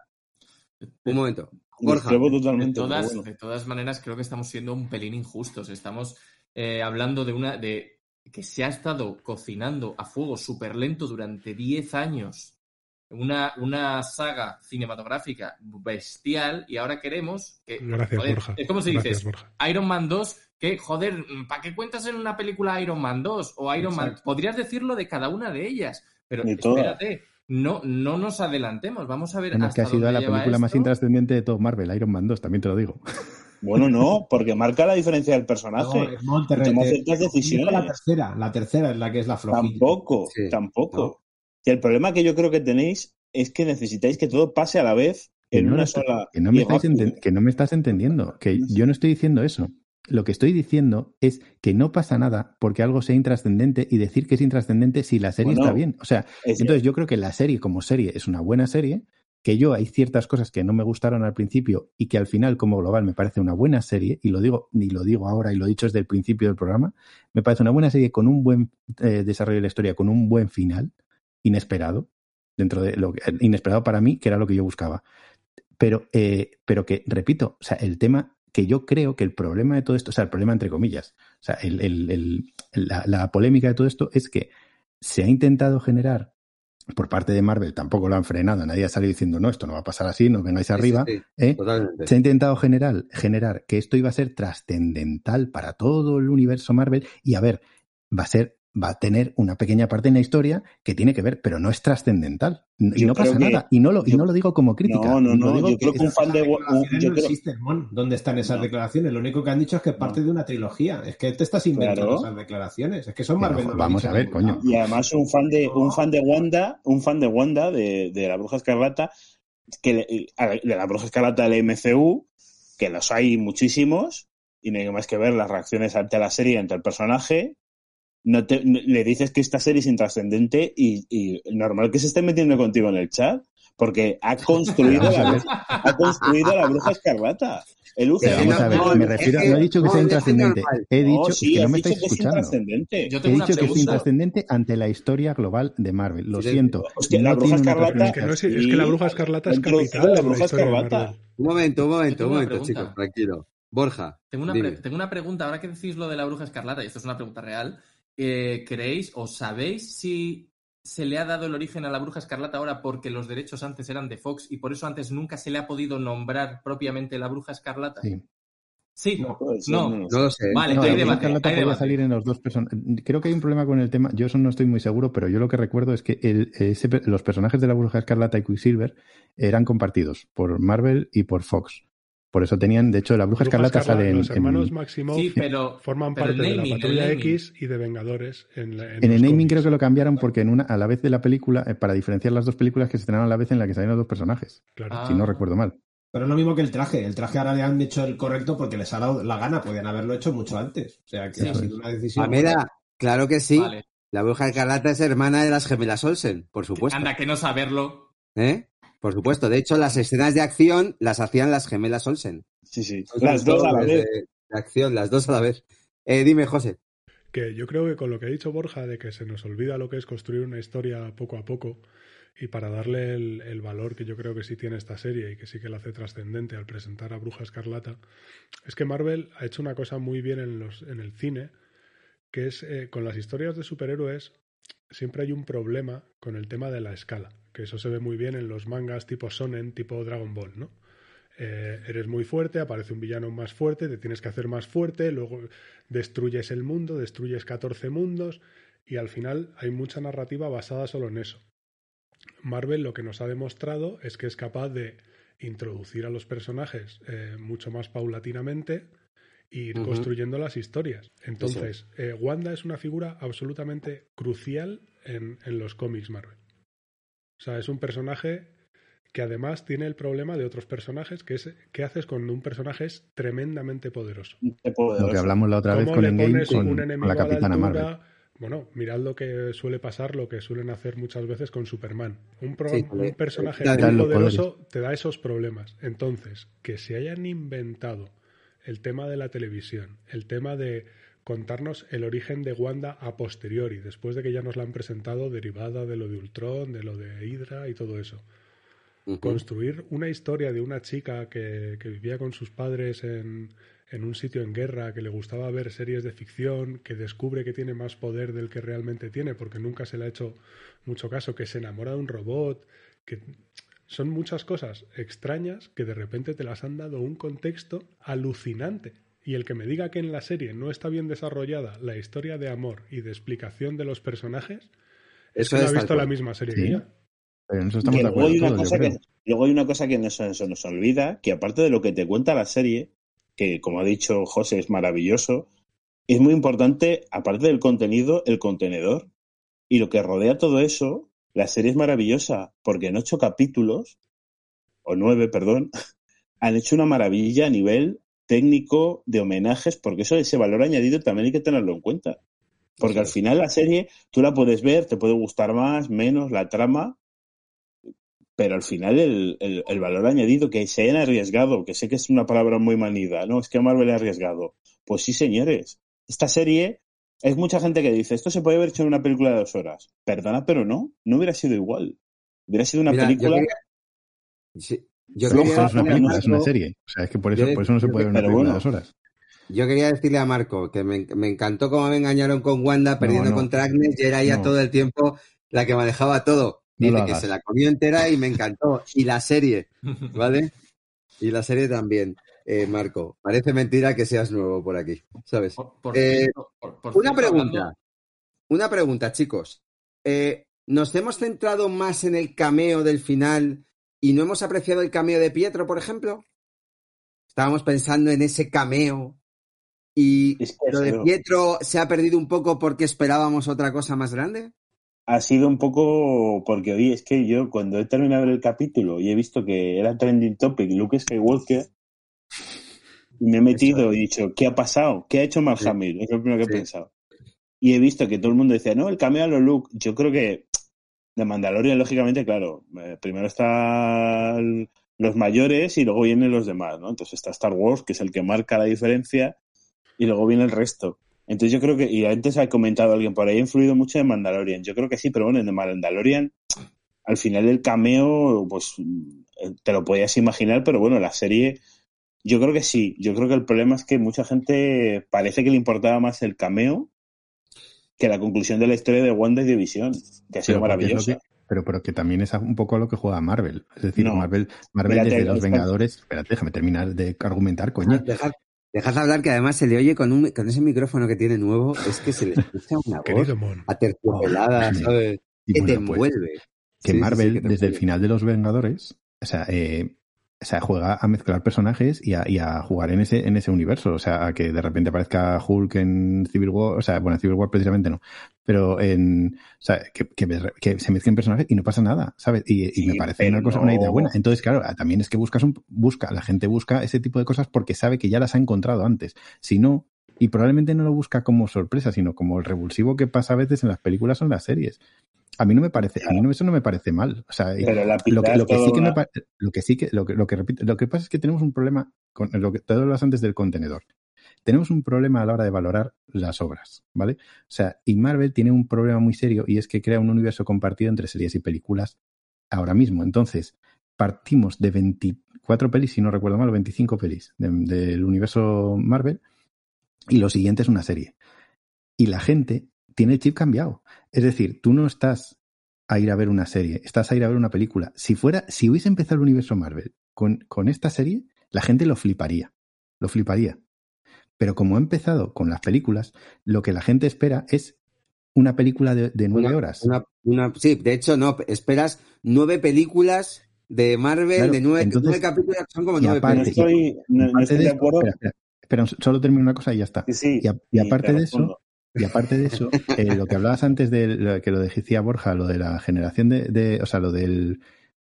Un momento. Borja, Discrepo De totalmente. pero todas, bueno. de todas maneras, creo que estamos siendo un pelín injustos. Estamos eh, hablando de una de que se ha estado cocinando a fuego súper lento durante diez años una, una saga cinematográfica bestial y ahora queremos que... Gracias, joder, Borja. es como si Gracias, dices, Borja. Iron Man dos, que joder, ¿para qué cuentas en una película Iron Man dos o Iron Man? Exacto. Podrías decirlo de cada una de ellas, pero De todas. espérate, no, no nos adelantemos, vamos a ver Bueno, es hasta que ha sido dónde la lleva película más esto. intrascendente de todo Marvel, Iron Man dos, también te lo digo. Bueno, no, porque marca la diferencia del No, personaje. es Monterrey, y toma te- ciertas te- decisiones. La tercera, la tercera es la que es la flojilla. Tampoco, Sí, tampoco. no. Y el problema que yo creo que tenéis es que necesitáis que todo pase a la vez Que en no, lo una estoy- sola. que no me y estáis rápido. enten- que no me estás entendiendo, que yo no estoy diciendo eso. Lo que estoy diciendo es que no pasa nada porque algo sea intrascendente y decir que es intrascendente si la serie Bueno, está bien. O sea, Es- entonces yo creo que la serie como serie es una buena serie, que yo hay ciertas cosas que no me gustaron al principio y que al final como global me parece una buena serie, y lo digo, ni lo digo ahora y lo he dicho desde el principio del programa, me parece una buena serie con un buen eh, desarrollo de la historia, con un buen final, inesperado, dentro de lo que, inesperado para mí, que era lo que yo buscaba. Pero, eh, pero que, repito, o sea, el tema que yo creo que el problema de todo esto, o sea, el problema entre comillas, o sea, el, el, el, la, la polémica de todo esto es que se ha intentado generar por parte de Marvel, tampoco lo han frenado, nadie ha salido diciendo, no, esto no va a pasar así, no vengáis Sí, arriba, sí, sí, ¿eh? totalmente. Se ha intentado generar, generar que esto iba a ser trascendental para todo el universo Marvel y a ver, va a ser, va a tener una pequeña parte en la historia que tiene que ver, pero no es trascendental. Y Yo no creo pasa que- nada. Y no lo, y yo- no lo digo como crítica. No, no, lo no. digo Yo creo que un es- fan de. Esas un- declaraciones yo no creo- existen, Mon. ¿Dónde están esas No. declaraciones? Lo único que han dicho es que es parte de una trilogía. Es que te estás inventando Claro. esas declaraciones. Es que son Pero, Marvel. no lo ha vamos dicho a ver, en ningún coño. lado. Y además un fan de un fan de Wanda, un fan de Wanda de, de la Bruja Escarlata, que le- a- de la Bruja Escarlata del M C U, que los hay muchísimos, y no hay más que ver las reacciones ante la serie, ante el personaje. No te, no- le dices que esta serie es intrascendente y, y normal que se esté metiendo contigo en el chat, porque ha construido Vamos a la, ver. ha construido a la Bruja Escarlata. El U C M. Pero vamos a ver, no, me es refiero, que- no he dicho que no, sea es intrascendente. normal. He No, dicho sí, que no has me dicho estáis que es escuchando. intrascendente. Yo He tengo una dicho que es pregunta. intrascendente ante la historia global de Marvel. Lo Sí, siento. Hostia, la No Bruja tiene una Escarlata- Es que, no es, trascendencia. es que la Bruja Escarlata es Ha introducido capital la en la Bruja historia de Escarlata. Marvel. Un momento, un Yo momento, tengo un una momento, pregunta. chicos, tranquilo. Borja, Tengo una, pre- dime. tengo una pregunta, ahora que decís lo de la Bruja Escarlata, y esto es una pregunta real, eh, ¿creéis o sabéis si se le ha dado el origen a la Bruja Escarlata ahora porque los derechos antes eran de Fox y por eso antes nunca se le ha podido nombrar propiamente la Bruja Escarlata? Sí. Sí, No, pues, no. no, No lo sé. Vale, No, hay la Bruja debate. Escarlata Hay podía debate. salir en los dos personajes. Creo que hay un problema con el tema. Yo eso no estoy muy seguro, pero yo lo que recuerdo es que el, ese, los personajes de la Bruja Escarlata y Quicksilver eran compartidos por Marvel y por Fox. Por eso tenían, de hecho, la Bruja Bruja Escarlata Escarlata, sale en, los hermanos en, Maximoff Sí, pero, forman pero parte el de la naming, el Patrulla naming. X y de Vengadores en, la- en en el los naming cómics. creo que lo cambiaron porque en una a la vez de la película, eh, para diferenciar las dos películas que se estrenaron a la vez en la que salían los dos personajes, Claro. Ah. si no recuerdo mal. Pero es lo mismo que el traje. El traje ahora le han hecho el correcto porque les ha dado la gana. Podían haberlo hecho mucho antes. O sea, que Sí. ha sido una decisión. Pamela, claro que sí. Vale. La Bruja Escarlata es hermana de las gemelas Olsen, por supuesto. Anda, que no saberlo. ¿Eh? Por supuesto. De hecho, las escenas de acción las hacían las gemelas Olsen. Sí, sí. Son Las dos a la dobles vez. De, de acción, las dos a la vez. Eh, dime, José. Que yo creo que con lo que ha dicho Borja de que se nos olvida lo que es construir una historia poco a poco y para darle el, el valor que yo creo que sí tiene esta serie y que sí que la hace trascendente al presentar a Bruja Escarlata, es que Marvel ha hecho una cosa muy bien en, los, en el cine, que es eh, con las historias de superhéroes siempre hay un problema con el tema de la escala, que eso se ve muy bien en los mangas tipo Shonen, tipo Dragon Ball, ¿no? Eh, eres muy fuerte, aparece un villano más fuerte, te tienes que hacer más fuerte, luego destruyes el mundo, destruyes catorce mundos y al final hay mucha narrativa basada solo en eso. Marvel lo que nos ha demostrado es que es capaz de introducir a los personajes eh, mucho más paulatinamente e ir Ujú. construyendo las historias. Entonces, eh, Wanda es una figura absolutamente crucial en, en los cómics Marvel. O sea, es un personaje que además tiene el problema de otros personajes, que es qué haces cuando un personaje es tremendamente poderoso. Qué poderoso. Lo que hablamos la otra vez ¿Cómo con le Endgame pones con, un con enemigo la a la Capitana altura? Marvel. Bueno, mirad lo que suele pasar, lo que suelen hacer muchas veces con Superman. Un, pro- Sí, un le- personaje le- muy dan los poderoso te da esos problemas. Entonces, que se hayan inventado el tema de la televisión, el tema de contarnos el origen de Wanda a posteriori, después de que ya nos la han presentado derivada de lo de Ultron, de lo de Hydra y todo eso. Ujú. Construir una historia de una chica que, que vivía con sus padres en, en un sitio en guerra, que le gustaba ver series de ficción, que descubre que tiene más poder del que realmente tiene, porque nunca se le ha hecho mucho caso, que se enamora de un robot, que son muchas cosas extrañas que de repente te las han dado un contexto alucinante. Y el que me diga que en la serie no está bien desarrollada la historia de amor y de explicación de los personajes, es Eso que no es ha tal visto la cual. misma serie Sí. que yo. Pero en eso estamos Que de luego, acuerdo hay una todos, yo cosa creo. que, luego hay una cosa que nos, se nos olvida, que aparte de lo que te cuenta la serie, que como ha dicho José es maravilloso, es muy importante, aparte del contenido, el contenedor. Y lo que rodea todo eso, la serie es maravillosa, porque en ocho capítulos, o nueve, perdón, han hecho una maravilla a nivel técnico de homenajes, porque eso, ese valor añadido también hay que tenerlo en cuenta. Porque Eso al es. final la serie, tú la puedes ver, te puede gustar más, menos, la trama, pero al final el, el, el valor añadido, que se hayan arriesgado, que sé que es una palabra muy manida, ¿no? Es que Marvel ha arriesgado. Pues sí, señores. Esta serie, hay mucha gente que dice, esto se puede haber hecho en una película de dos horas. Perdona, pero no. No hubiera sido igual. Hubiera sido una Mira, yo película... quería- Sí, yo Floja, quería No es una decirle a película, es una Marco- serie. O sea, es que por eso, Yo- por eso no se yo- puede ver una pero película bueno. de dos horas. Yo quería decirle a Marco que me, me encantó cómo me engañaron con Wanda perdiendo no. contra Agnes y era ella No. todo el tiempo la que manejaba todo. No Dice lo que hagas. se la comió entera y me encantó. Y la serie, ¿vale? Y la serie también, eh, Marco. Parece mentira que seas nuevo por aquí, ¿sabes? Por, por Eh, cierto, por- por Una cierto, pregunta. hablando- Una pregunta, chicos. Eh, ¿Nos hemos centrado más en el cameo del final y no hemos apreciado el cameo de Pietro, por ejemplo? Estábamos pensando en ese cameo y Es que lo de eso- Pietro se ha perdido un poco porque esperábamos otra cosa más grande. Ha sido un poco porque hoy es que yo cuando he terminado de ver el capítulo y he visto que era trending topic Luke Skywalker, me he metido y he dicho, ¿qué ha pasado? ¿Qué ha hecho Mark Sí. Hamill? Es lo primero que he Sí. pensado. Y he visto que todo el mundo decía, no, el cameo a lo Luke. Yo creo que de Mandalorian, lógicamente, claro, eh, primero están los mayores y luego vienen los demás, ¿no? Entonces está Star Wars, que es el que marca la diferencia, y luego viene el resto. Entonces yo creo que, y antes ha comentado alguien por ahí, ha influido mucho en Mandalorian. Yo creo que sí, pero bueno, en Mandalorian, al final el cameo, pues te lo podías imaginar, pero bueno, la serie, yo creo que sí. Yo creo que el problema es que mucha gente parece que le importaba más el cameo que la conclusión de la historia de Wanda y de Visión, que ha sido Pero porque es lo maravillosa. que- pero, pero que también es un poco a lo que juega Marvel. Es decir, No. Marvel, Marvel Espérate, desde Los espérate. Vengadores... Espérate, déjame terminar de argumentar, coño. Dejad, Dejad hablar que además se le oye con, un, con ese micrófono que tiene nuevo, es que se le escucha una voz Querido Mon. aterciopelada, Oh, ¿sabes? y Que bueno, te pues, envuelve. que Sí, sí, Marvel, sí, que te desde el envuelve. final de Los Vengadores, o sea, eh, o sea, juega a mezclar personajes y a, y a jugar en ese, en ese universo. O sea, a que de repente aparezca Hulk en Civil War, o sea, bueno, en Civil War precisamente no, pero en, o sea, que, que, que se mezclen personajes y no pasa nada, ¿sabes? Y, Sí, y me parece pero una cosa, no. una idea buena. Entonces, claro, también es que buscas un, busca, la gente busca ese tipo de cosas porque sabe que ya las ha encontrado antes. Si no, y probablemente no lo busca como sorpresa, sino como el revulsivo que pasa a veces en las películas o en las series. A mí no me parece, a mí no, eso no me parece mal. O sea, Pero la lo que, pizza lo que es sí todo que me una- pa- lo que sí que, lo que, lo que repito, lo que pasa es que tenemos un problema con lo que te hablas antes del contenedor. Tenemos un problema a la hora de valorar las obras, ¿vale? O sea, y Marvel tiene un problema muy serio y es que crea un universo compartido entre series y películas ahora mismo. Entonces, partimos de veinticuatro pelis, si no recuerdo mal, o veinticinco pelis de- del universo Marvel y lo siguiente es una serie. Y la gente tiene el chip cambiado. Es decir, tú no estás a ir a ver una serie, estás a ir a ver una película. Si fuera, si hubiese empezado el universo Marvel con, con esta serie, la gente lo fliparía. Lo fliparía. Pero como ha empezado con las películas, lo que la gente espera es una película de, de nueve Una, horas. una, una, sí, de hecho, no, esperas nueve películas de Marvel, Claro, de nueve, entonces, nueve capítulos, son como y nueve aparte, No películas. estoy, no, no aparte estoy de de eso, acuerdo. espera, espera, espera, solo termino una cosa y ya está. Sí, sí. Y, a- y y aparte te de eso, respondo. y aparte de eso, eh, lo que hablabas antes de lo que lo decía Borja, lo de la generación de, de o sea, lo del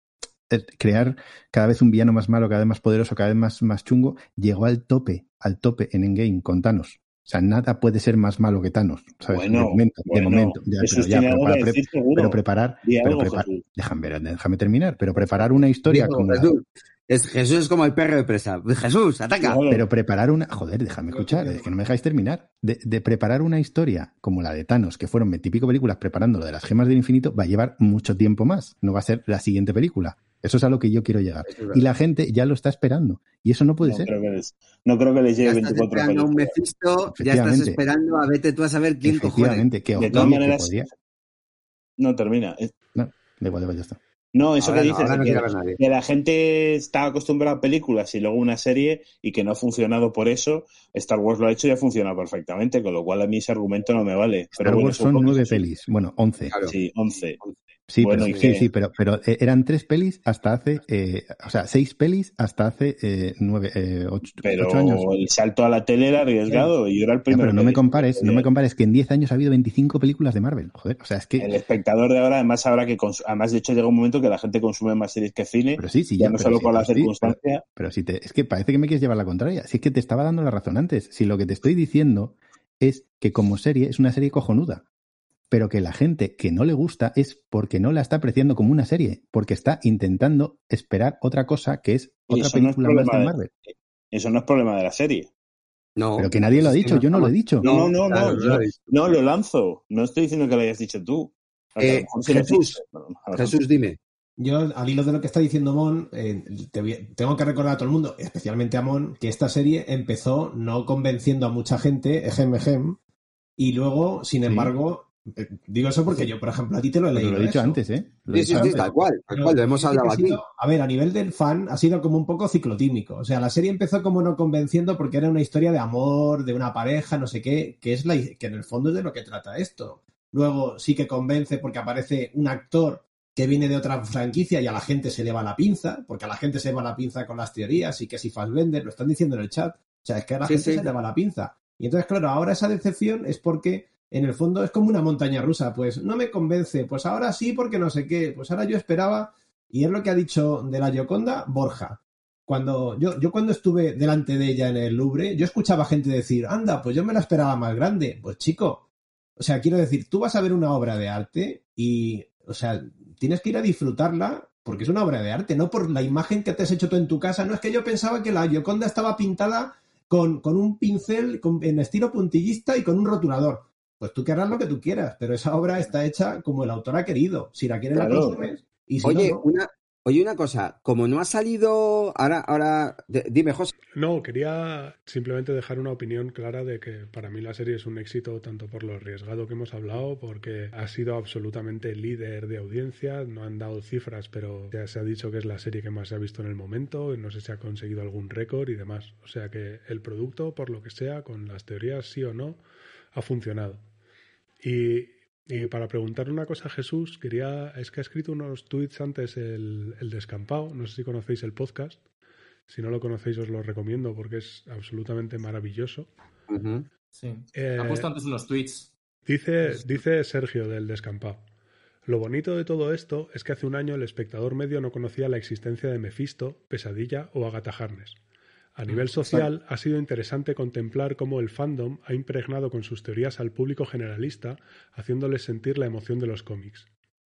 eh, crear cada vez un villano más malo, cada vez más poderoso, cada vez más, más chungo, llegó al tope, al tope en Endgame con Thanos. O sea, nada puede ser más malo que Thanos, ¿sabes? Bueno, de momento, bueno, de momento. Ya, Jesús pero ya, tiene pero, algo para que pre- decir seguro. pero preparar, Di pero algo, prepar, Jesús. déjame, ver, déjame terminar, pero preparar una historia Digo, como la, Jesús, es, Jesús es como el perro de presa. Jesús, ataca. Claro. pero preparar una, joder, déjame escuchar, es que no me dejáis terminar. De, de preparar una historia como la de Thanos, que fueron veintipico películas preparando lo de las gemas del infinito, va a llevar mucho tiempo más. No va a ser la siguiente película. Eso es a lo que yo quiero llegar. Eso es verdad. Y la gente ya lo está esperando. Y eso no puede No ser. creo que les, no creo que les Ya lleve estás veinticuatro esperando a un películas. Mephisto, ya estás Efectivamente. esperando a vete tú a saber quién cojones. Efectivamente, que, De oye, todas que maneras, podría. no termina. Es- No, da igual, da igual, ya está. No, eso Ahora que no, dices, ahora de no que, quiere ver nadie. que la gente está acostumbrada a películas y luego una serie y que no ha funcionado por eso, Star Wars lo ha hecho y ha funcionado perfectamente, con lo cual a mí ese argumento no me vale. Star Pero bueno, Wars eso son es lo que nueve Jesús- pelis. Bueno, once. Claro. Sí, once. Sí, Bueno, pero, ¿y sí, qué? sí, pero, pero eh, eran tres pelis hasta hace, eh, o sea, seis pelis hasta hace eh, nueve, eh, ocho, Pero ocho años. el salto a la tele era arriesgado y yo era el Ya, primero. pero no que me dije compares, que no me compares que en diez años ha habido veinticinco películas de Marvel. Joder, o sea, es que. el espectador de ahora, además, ahora que cons- además de hecho llega un momento que la gente consume más series que cine, Pero sí, sí, ya ya, no pero solo sí, por la pero sí, circunstancia. Pero, pero si te, es que parece que me quieres llevar la contraria. Si es que te estaba dando la razón antes. Si lo que te estoy diciendo es que como serie es una serie cojonuda, pero que la gente que no le gusta es porque no la está apreciando como una serie, porque está intentando esperar otra cosa que es Y otra eso no es película más problema de de- Marvel. Eso no es problema de la serie. No, Pero que nadie lo ha es que dicho, yo no lo he dicho. No, no, no, claro, no, no yo- lo he dicho. no lo lanzo. No estoy diciendo que lo hayas dicho tú. A lo Eh, mejor sí lo has Jesús, dicho, pero a lo mejor- Jesús, dime. Yo, al hilo de lo que está diciendo Mon, eh, te voy- tengo que recordar a todo el mundo, especialmente a Mon, que esta serie empezó no convenciendo a mucha gente, ejem, ejem, y luego, sin Sí. embargo, eh, digo eso porque yo, por ejemplo, a ti te lo he Pero leído. lo he dicho eso. antes, ¿eh? Lo he Sí, sí, dicho sí, antes. tal cual, tal Pero cual, lo hemos sí que hablado ha aquí. sido- a ver, a nivel del fan, ha sido como un poco ciclotímico. O sea, la serie empezó como no convenciendo porque era una historia de amor, de una pareja, no sé qué, que es la que en el fondo es de lo que trata esto. Luego sí que convence porque aparece un actor que viene de otra franquicia y a la gente se le va la pinza, porque a la gente se le va la pinza con las teorías y que si Fassbender, lo están diciendo en el chat. O sea, es que a la Sí, gente sí. se le va la pinza. Y entonces, claro, ahora esa decepción es porque en el fondo es como una montaña rusa, pues no me convence, pues ahora sí porque no sé qué, pues ahora yo esperaba, y es lo que ha dicho de la Gioconda Borja. Cuando yo, yo cuando estuve delante de ella en el Louvre, yo escuchaba gente decir, anda, pues yo me la esperaba más grande. Pues chico, o sea, quiero decir, tú vas a ver una obra de arte y, o sea, tienes que ir a disfrutarla porque es una obra de arte, no por la imagen que te has hecho tú en tu casa. No es que yo pensaba que la Gioconda estaba pintada con, con un pincel con, en estilo puntillista y con un rotulador. Pues tú querrás lo que tú quieras, pero esa obra está hecha como el autor ha querido. Si la quieres, Claro. la consumes. Y si Oye, no, no. una, Oye, una cosa, como no ha salido... Ahora, ahora... de- Dime, José. No, quería simplemente dejar una opinión clara de que para mí la serie es un éxito tanto por lo arriesgado que hemos hablado, porque ha sido absolutamente líder de audiencia, no han dado cifras, pero ya se ha dicho que es la serie que más se ha visto en el momento, y no sé si ha conseguido algún récord y demás. O sea que el producto, por lo que sea, con las teorías sí o no, ha funcionado. Y... Y para preguntarle una cosa a Jesús, quería, es que ha escrito unos tweets antes el, el Descampado, no sé si conocéis el podcast, si no lo conocéis os lo recomiendo porque es absolutamente maravilloso. Ujú. Sí. Eh, Ha puesto antes unos tweets. Dice, dice Sergio del Descampado, lo bonito de todo esto es que hace un año el espectador medio no conocía la existencia de Mephisto, Pesadilla o Agatha Harkness. A nivel social, ha sido interesante contemplar cómo el fandom ha impregnado con sus teorías al público generalista, haciéndoles sentir la emoción de los cómics.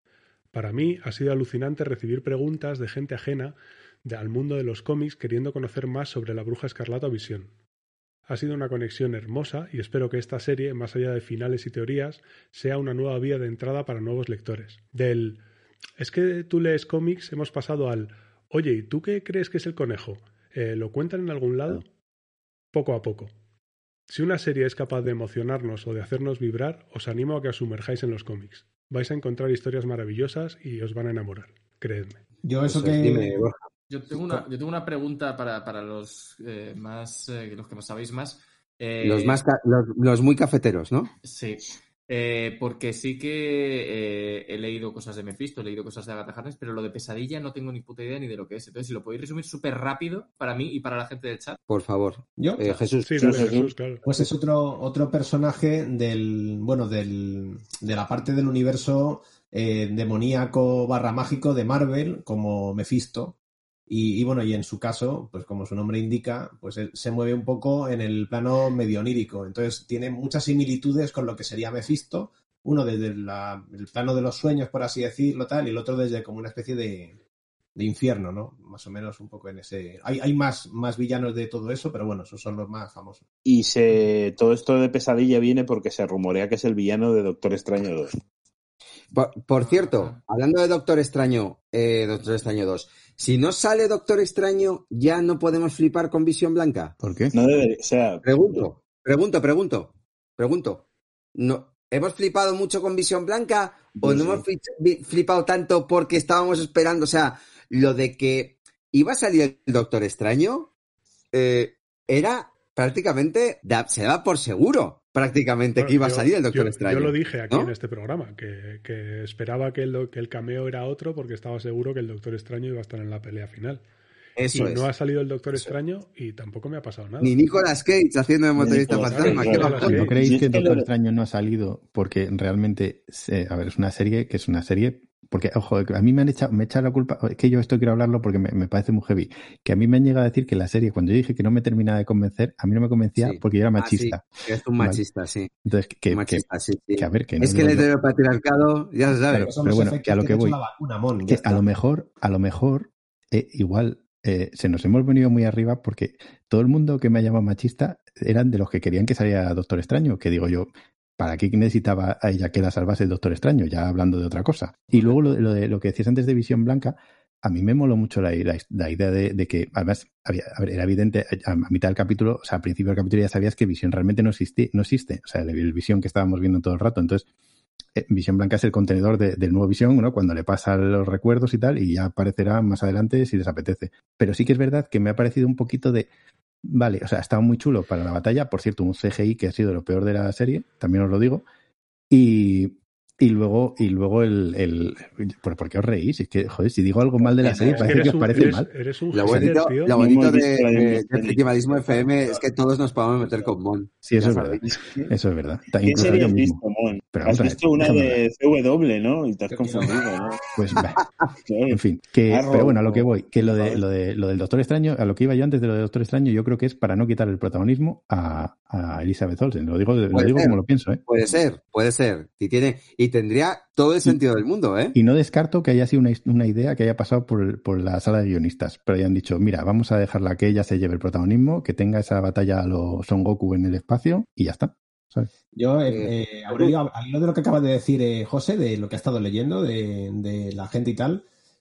Para mí, ha sido alucinante recibir preguntas de gente ajena de- al mundo de los cómics queriendo conocer más sobre la Bruja Escarlata o Visión. Ha sido una conexión hermosa y espero que esta serie, más allá de finales y teorías, sea una nueva vía de entrada para nuevos lectores. Del es que tú lees cómics, hemos pasado al oye, ¿y tú qué crees que es el conejo? Eh, ¿Lo cuentan en algún lado? Poco a poco. Si una serie es capaz de emocionarnos o de hacernos vibrar, os animo a que os sumerjáis en los cómics. Vais a encontrar historias maravillosas y os van a enamorar, creedme. Yo eso Eso que... es, dime, Borja. Yo tengo una, yo tengo una pregunta para, para los eh, más eh, los que más sabéis más. Eh, Los, más ca- los, los muy cafeteros, ¿no? Sí. Eh, porque sí que eh, he leído cosas de Mephisto, he leído cosas de Agatha Harkness, pero lo de Pesadilla no tengo ni puta idea ni de lo que es. Entonces, si lo podéis resumir súper rápido para mí y para la gente del chat. Por favor. ¿Yo? Eh, Jesús. Sí, Sí, dale, sí, Jesús, sí. claro. Pues es otro, otro personaje del, bueno, del, de la parte del universo eh, demoníaco barra mágico de Marvel, como Mephisto. Y, y bueno, y en su caso, pues como su nombre indica, pues él se mueve un poco en el plano medio onírico. Entonces tiene muchas similitudes con lo que sería Mephisto. Uno desde la- el plano de los sueños, por así decirlo, tal, y el otro desde como una especie de, de infierno, ¿no? Más o menos un poco en ese... Hay, hay más, más villanos de todo eso, pero bueno, esos son los más famosos. Y se, todo esto de Pesadilla viene porque se rumorea que es el villano de Doctor Extraño dos. Por, por cierto, hablando de Doctor Extraño, eh, Doctor Extraño dos, si no sale Doctor Extraño, ¿ya no podemos flipar con Visión Blanca? ¿Por qué? No debe, o sea, Pregunto, pregunto, pregunto, pregunto. No, ¿hemos flipado mucho con Visión Blanca o Yo no sí. hemos fli- vi- flipado tanto porque estábamos esperando? O sea, lo de que iba a salir el Doctor Extraño eh, era prácticamente, da- se daba por seguro prácticamente Bueno, que iba a yo- salir el Doctor yo, Extraño. Yo lo dije aquí ¿no? en este programa, que, que esperaba que el, que el cameo era otro porque estaba seguro que el Doctor Extraño iba a estar en la pelea final. Eso y es. no ha salido el Doctor Eso. Extraño y tampoco me ha pasado nada. Ni Nicolas Cage haciendo de Ni motorista Nicolas fantasma. Cage, ¿Qué claro. bajón? ¿No Sí. creéis Sí, que es que Doctor lo- Extraño no ha salido porque realmente, se- a ver, es una serie que es una serie, porque, ojo, a mí me han echado, me echa la culpa, es que yo esto quiero hablarlo porque me, me parece muy heavy, que a mí me han llegado a decir que la serie, cuando yo dije que no me terminaba de convencer, a mí no me convencía Sí. porque yo era Ah, sí, machista. que es un Vale. machista, sí. Entonces, que, que, machista, sí, sí. que a ver, que no es que digo el yo- heteropatriarcado, ya se sabe. Claro, Son pero los bueno, efectos que a lo te que ha hecho voy, la vacuna, Mon, ya que está. a lo mejor, a lo mejor, eh, igual eh, se nos hemos venido muy arriba porque todo el mundo que me ha llamado machista eran de los que querían que saliera Doctor Extraño, que digo yo, ¿para qué necesitaba a ella que la salvase el Doctor Extraño? Ya hablando de otra cosa. Y luego lo, lo de lo que decías antes de Visión Blanca, a mí me moló mucho la, la, la idea de, de que, además, había, a ver, era evidente, a, a mitad del capítulo, o sea, al principio del capítulo ya sabías que Visión realmente no existe, no existe. O sea, el, el Visión que estábamos viendo todo el rato. Entonces, eh, Visión Blanca es el contenedor de, del nuevo Visión, ¿no? Cuando le pasan los recuerdos y tal, y ya aparecerá más adelante si les apetece. Pero sí que es verdad que me ha parecido un poquito de... Vale, o sea, ha estado muy chulo para la batalla. Por cierto, un C G I que ha sido lo peor de la serie, también os lo digo. Y, y luego, y luego el, el... ¿Por, ¿por qué os reís? Es que, joder, si digo algo mal de la serie, Es que parece que eres os un, parece eres, mal. eres un Lo hater, bonito, tío. lo No bonito hemos de, visto la de, de- de Frikimadismo F M es que todos nos podemos meter con Mon. Sí, eso Ya es verdad. sabéis. Eso es verdad. Ta- ¿Qué Incluso serie yo has mismo. visto, Mon? Pero Has vamos a ver, visto una déjame de C W, ¿no? Y te has Creo que no. confundido, ¿no? Pues, bah, Claro. en fin, que, Arrow, pero bueno, a lo que o- voy, que lo de, ¿sabes? lo de lo del Doctor Extraño, a lo que iba yo antes de lo del Doctor Extraño, yo creo que es para no quitar el protagonismo a, a Elizabeth Olsen. Lo digo, lo Puede digo ser. como lo pienso, ¿eh? Puede ser, puede ser. Y, tiene, y tendría todo el sentido del mundo, ¿eh? Y no descarto que haya sido una, una idea que haya pasado por, por la sala de guionistas, pero hayan dicho, mira, vamos a dejarla que ella se lleve el protagonismo, que tenga esa batalla a lo Son Goku en el espacio y ya está. ¿Sabes? Yo, eh, eh, Aurelio, al hilo de lo que acabas de decir, eh, José, de lo que ha estado leyendo, de, de la gente y tal,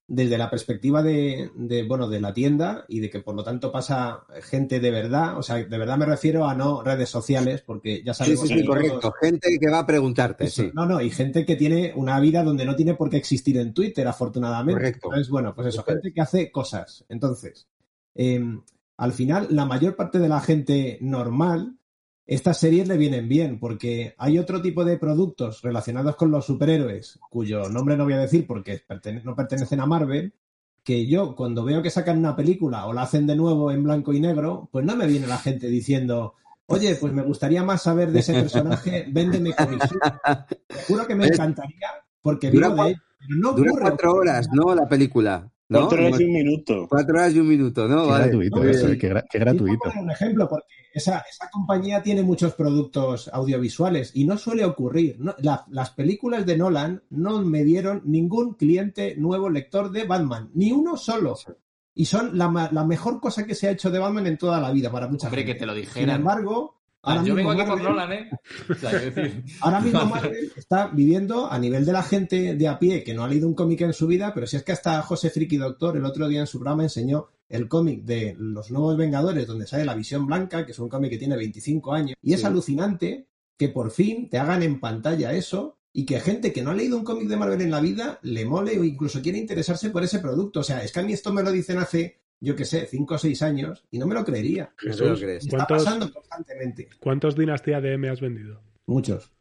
desde la perspectiva de, de, bueno, de la tienda y de que por lo tanto pasa gente de verdad, o sea, de verdad me refiero a no redes sociales, porque ya Sí, sabemos sí, sí, que correcto. todos- Gente que va a preguntarte, Eso, sí. no, no, y gente que tiene una vida donde no tiene por qué existir en Twitter, afortunadamente. Correcto. Entonces, bueno, pues eso, Eso es. gente que hace cosas. Entonces, eh, al final, la mayor parte de la gente normal, estas series le vienen bien, porque hay otro tipo de productos relacionados con los superhéroes, cuyo nombre no voy a decir porque pertene- no pertenecen a Marvel, que yo cuando veo que sacan una película o la hacen de nuevo en blanco y negro, pues no me viene la gente diciendo, oye, pues me gustaría más saber de ese personaje, véndeme cómics. Te juro que me Es- encantaría porque Dura vivo de cua- ello. Pero no Dura ocurre. cuatro horas, ¿no? La película. ¿No? Cuatro horas No, y un minuto. Cuatro horas y un minuto, ¿no? Qué Vale. gratuito, No, eso, sí. eh, qué, gra- qué Y gratuito. puedo poner un ejemplo, porque esa, esa compañía tiene muchos productos audiovisuales y no suele ocurrir. No, la- las películas de Nolan no me dieron ningún cliente nuevo lector de Batman, ni uno solo. Y son la, ma- la mejor cosa que se ha hecho de Batman en toda la vida para mucha Hombre, gente. que te lo Sin dijeran. embargo, Ah, ahora yo mismo vengo aquí por Marvel- Nolan, ¿eh? O sea, quiero decir- Ahora mismo Marvel está viviendo a nivel de la gente de a pie que no ha leído un cómic en su vida, pero si es que hasta José Friki Doctor el otro día en su programa enseñó el cómic de Los Nuevos Vengadores, donde sale la Visión Blanca, que es un cómic que tiene veinticinco años, y es Sí. alucinante que por fin te hagan en pantalla eso y que gente que no ha leído un cómic de Marvel en la vida le mole o incluso quiere interesarse por ese producto. O sea, es que a mí esto me lo dicen hace, yo qué sé, cinco o seis años y no me lo creería. No te lo Jesús, crees. Está ¿cuántos, pasando constantemente. ¿cuántos Dinastía D M has vendido? Muchos.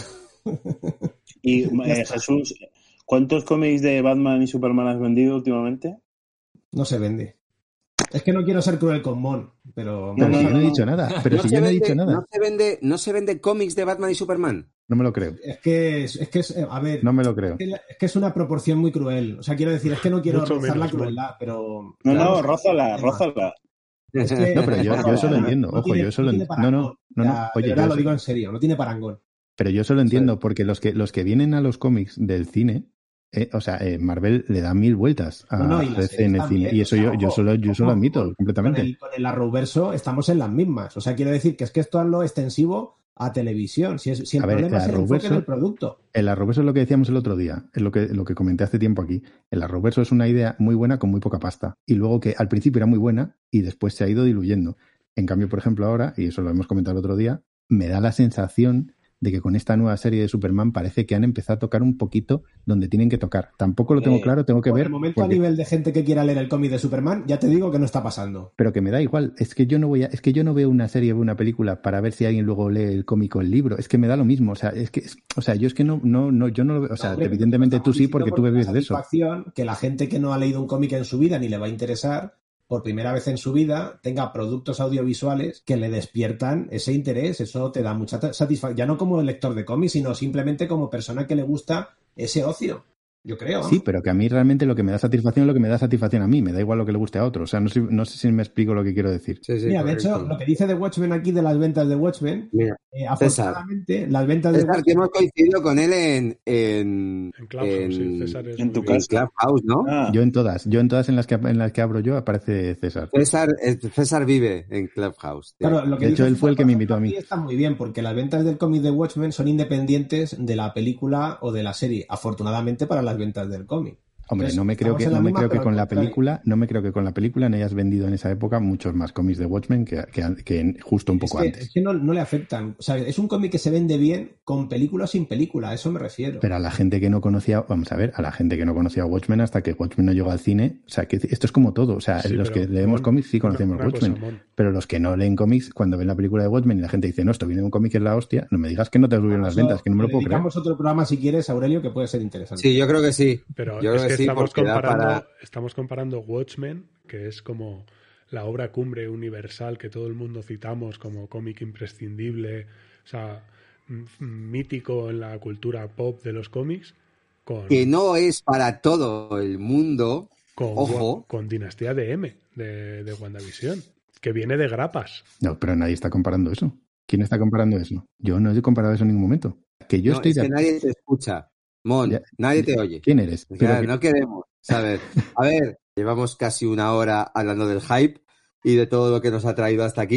Y Ya eh, está. Jesús, ¿cuántos cómics de Batman y Superman has vendido últimamente? No se vende. Es que no quiero ser cruel con Mon, pero... Pero No, si no, yo no he no. dicho nada. Pero No si se yo no he vende- dicho nada. No se vende, no se vende cómics de Batman y Superman. No me lo creo. Es que es, es que es, eh, a ver, No me lo creo. es, que, es que es una proporción muy cruel. O sea, quiero decir, es que no quiero Mucho rozar la menos, crueldad, pero... No, claro, no, es que- rózala, rózala. es que- No, pero yo, yo eso lo entiendo. no Ojo, tiene- yo eso no lo tiene entiendo. No, no, parangón. no, no. O sea, Oye, de verdad yo lo eso- digo en serio, no tiene parangón. Pero yo eso lo entiendo, porque los que, los que vienen a los cómics del cine, eh, o sea, eh, Marvel le da mil vueltas a No, no, y las D C en el series cine. también, Y eso o sea, yo, yo ojo, solo, yo solo ojo, admito con- completamente. Con el, con el Arrowverso estamos en las mismas. O sea, quiero decir que es que esto es lo extensivo a televisión. Si, es, si el A ver, problema el es el enfoque Arrowverso- del producto. El Arrowverso es lo que decíamos el otro día, es lo que, lo que comenté hace tiempo aquí. El Arrowverso es una idea muy buena con muy poca pasta. Y luego que al principio era muy buena y después se ha ido diluyendo. En cambio, por ejemplo, ahora, y eso lo hemos comentado el otro día, me da la sensación de que con esta nueva serie de Superman parece que han empezado a tocar un poquito donde tienen que tocar. Tampoco lo tengo Eh, claro, tengo que Por ver. el momento, a porque- nivel de gente que quiera leer el cómic de Superman, ya te digo que no está pasando. Pero que me da igual, es que yo no voy a, es que yo no veo una serie o una película para ver si alguien luego lee el cómic o el libro, es que me da lo mismo, o sea, es que, es- o sea, yo es que no, no, no, yo no lo veo, o sea, No, hombre, evidentemente pero tú sí estamos porque tú diciendo bebes la de eso. satisfacción que la gente que no ha leído un cómic en su vida ni le va a interesar, por primera vez en su vida, tenga productos audiovisuales que le despiertan ese interés. Eso te da mucha ta- satisfacción, ya no como lector de cómics, sino simplemente como persona que le gusta ese ocio. Yo creo. ¿no? Sí, pero que a mí realmente lo que me da satisfacción es lo que me da satisfacción a mí, me da igual lo que le guste a otro, o sea, no sé, no sé si me explico lo que quiero decir. Sí, sí, Mira, de correcto. hecho, lo que dice de Watchmen aquí de las ventas de Watchmen, Mira, eh, afortunadamente, las ventas de César, que Watchmen, hemos coincidido con él en, en, En Clubhouse, sí, César es en muy tu bien. en Clubhouse, ¿no? Ah, Yo en todas, yo en todas en las que en las que abro yo aparece César. César, eh, César vive en Clubhouse. claro, lo que De dice hecho, él fue el que me César, invitó a mí. aquí está muy bien, porque las ventas del cómic de Watchmen son independientes de la película o de la serie, afortunadamente para las ventas del cómic. Hombre, Entonces, no me creo estamos que en la no me misma, creo que pero con al la contrario. película, no me creo que con la película no hayas vendido en esa época muchos más cómics de Watchmen que, que, que justo un Es poco que, antes. es que no, no le afectan. O sea, es un cómic que se vende bien con película o sin película, a eso me refiero. Pero a la gente que no conocía, vamos a ver, a la gente que no conocía Watchmen hasta que Watchmen no llegó al cine, o sea, que esto es como todo, o sea, Sí, los pero, que leemos Mon, cómics sí una- conocemos una cosa, Watchmen, Mon. pero los que no leen cómics, cuando ven la película de Watchmen y la gente dice, no, esto viene de un cómic que es la hostia, no me digas que no te subieron las Eso ventas, que no me lo puedo creer. dedicamos otro programa si quieres, Aurelio, que puede ser interesante. Sí, yo creo que sí. Pero Yo es creo que que sí, estamos porque da comparando, para... estamos comparando Watchmen, que es como la obra cumbre universal que todo el mundo citamos como cómic imprescindible, o sea, m- mítico en la cultura pop de los cómics, con, Que no es para todo el mundo. con, ojo. con Dinastía de M, de, de WandaVision, que viene de grapas. No, pero nadie está comparando eso. ¿Quién está comparando eso? Yo no he comparado eso en ningún momento. Que yo No, estoy es de que nadie te escucha. Mon, Ya- nadie te oye. ¿Quién eres? O Pero sea, que- no queremos saber. A ver, llevamos casi una hora hablando del hype y de todo lo que nos ha traído hasta aquí.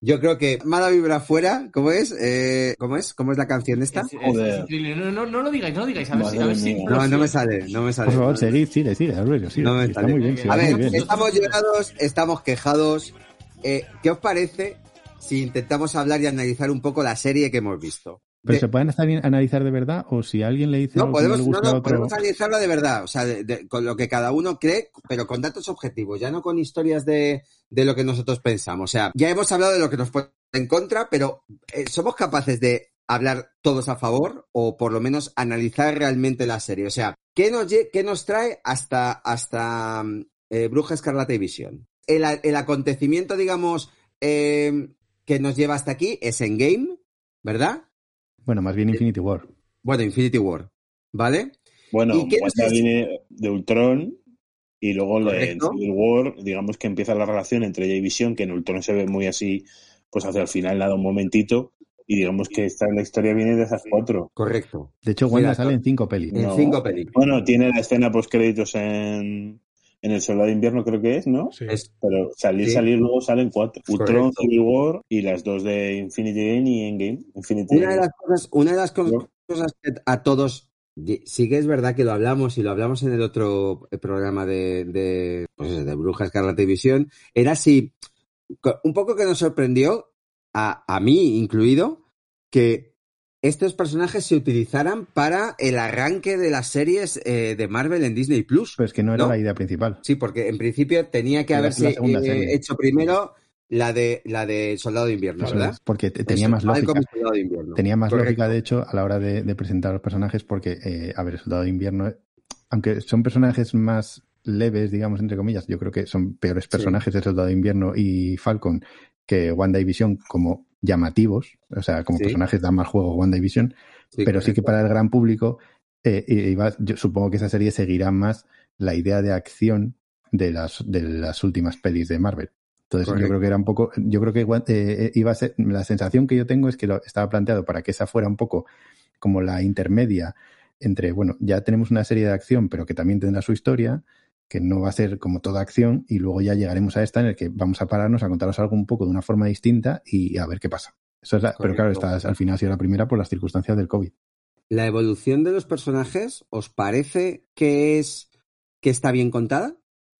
Yo creo que mala vibra fuera, ¿cómo es? Eh, ¿Cómo es? ¿Cómo es la canción esta? Es- es- Joder. es- no, no, no lo digáis, no lo digáis. A ver si. A ver si Madre mía. No, no me sale, no me sale. Por favor, seguid, sigue, sigue, Aurelio, sigue. No me Sí, está sale. muy bien, sí, A va ver, muy bien. estamos llorados, estamos quejados. Eh, ¿Qué os parece si intentamos hablar y analizar un poco la serie que hemos visto? Pero De- se pueden estar bien analizar de verdad, o si alguien le dice No, algo que no podemos, le no, gusta a no, otro. podemos analizarla de verdad, o sea, de- de- con lo que cada uno cree, pero con datos objetivos, ya no con historias de, de lo que nosotros pensamos. O sea, ya hemos hablado de lo que nos pone en contra, pero eh, ¿somos capaces de hablar todos a favor o por lo menos analizar realmente la serie? O sea, ¿qué nos, lle- qué nos trae hasta, hasta mm, eh, Bruja Escarlata y Visión? El, a- el acontecimiento, digamos, eh, que nos lleva hasta aquí es Endgame, ¿verdad? Bueno, más bien Infinity War. Bueno, Infinity War, ¿vale? Bueno, ¿Y qué nos Wanda es- viene de Ultron y luego la- en Correcto. Civil War, digamos que empieza la relación entre ella y Visión, que en Ultron se ve muy así, pues hacia el final nada un momentito, y digamos que esta la historia viene de esas cuatro. Correcto. De hecho, Wanda Mira, sale en cinco pelis. En No. cinco películas. Bueno, tiene la escena post créditos en, en El Soldado de Invierno, creo que es, ¿no? Sí. Es- Pero salir, Sí. salir, luego salen cuatro. Ultron, Correcto. Civil War y las dos de Infinity Game y Endgame. Infinity Una de las cosas, una de las co- No. cosas que a todos, y- sí que es verdad que lo hablamos y lo hablamos en el otro programa de, de, pues eso, de Bruja Escarlata y Visión, era si, co- un poco que nos sorprendió, a, a mí incluido, que estos personajes se utilizaran para el arranque de las series eh, de Marvel en Disney Plus. Pero es que no era ¿No? la idea principal. Sí, porque en principio tenía que Era haberse la segunda eh, serie. hecho primero la de la de Soldado de Invierno, Eso ¿verdad? es, porque te- tenía Eso, más Falcon lógica. y Soldado de Invierno. Tenía más Correcto. lógica, de hecho, a la hora de, de presentar a los personajes, porque, eh, a ver, el Soldado de Invierno, eh, aunque son personajes más leves, digamos, entre comillas, yo creo que son peores personajes el Soldado de Invierno y Falcon que Wanda y Visión como llamativos, o sea, como Sí. personajes dan más juego Wanda y Visión, Sí, pero sí que correcto. para el gran público, eh, iba- yo supongo que esa serie seguirá más la idea de acción de las, de las últimas pelis de Marvel. Entonces Correcto. yo creo que era un poco, yo creo que eh, iba a ser, la sensación que yo tengo es que lo, estaba planteado para que esa fuera un poco como la intermedia entre, bueno, ya tenemos una serie de acción, pero que también tendrá su historia, que no va a ser como toda acción, y luego ya llegaremos a esta en el que vamos a pararnos a contaros algo un poco de una forma distinta y a ver qué pasa. Eso es la, pero claro, Correcto. esta al final ha sido la primera por las circunstancias del COVID. ¿La evolución de los personajes os parece que es que está bien contada?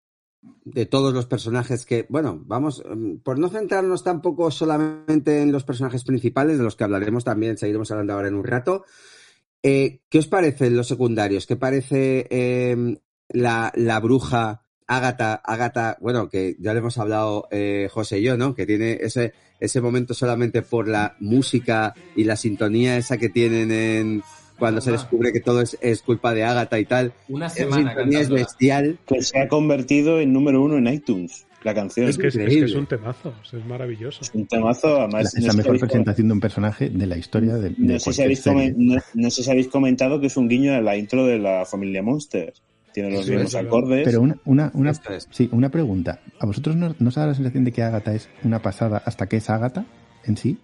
De todos los personajes que, bueno, vamos, mm, por no centrarnos tampoco solamente en los personajes principales, de los que hablaremos también, seguiremos hablando ahora en un rato. Eh, ¿Qué os parecen los secundarios? ¿Qué parece eh, la, la bruja Ágata, Ágata, bueno, que ya le hemos hablado eh, José y yo, ¿no? Que tiene ese, ese momento solamente por la música y la sintonía esa que tienen en cuando se descubre que todo es, es culpa de Ágata y tal. Una Esa semana sintonía es cantándola. bestial. que se ha convertido en número uno en iTunes, la canción. Es que es, es que increíble. es un temazo, es maravilloso. Un temazo, La- además. es la no sé si mejor habéis com- presentación de un personaje de la historia de, de no sé si cualquier habéis serie. comen- no, no sé si habéis comentado que es un guiño a la intro de la familia Monster. Tiene los Sí, mismos es verdad. acordes. Pero una, una, una, Esto es. sí, una pregunta. ¿A vosotros no, no os da la sensación de que Ágata es una pasada hasta que es Ágata en sí?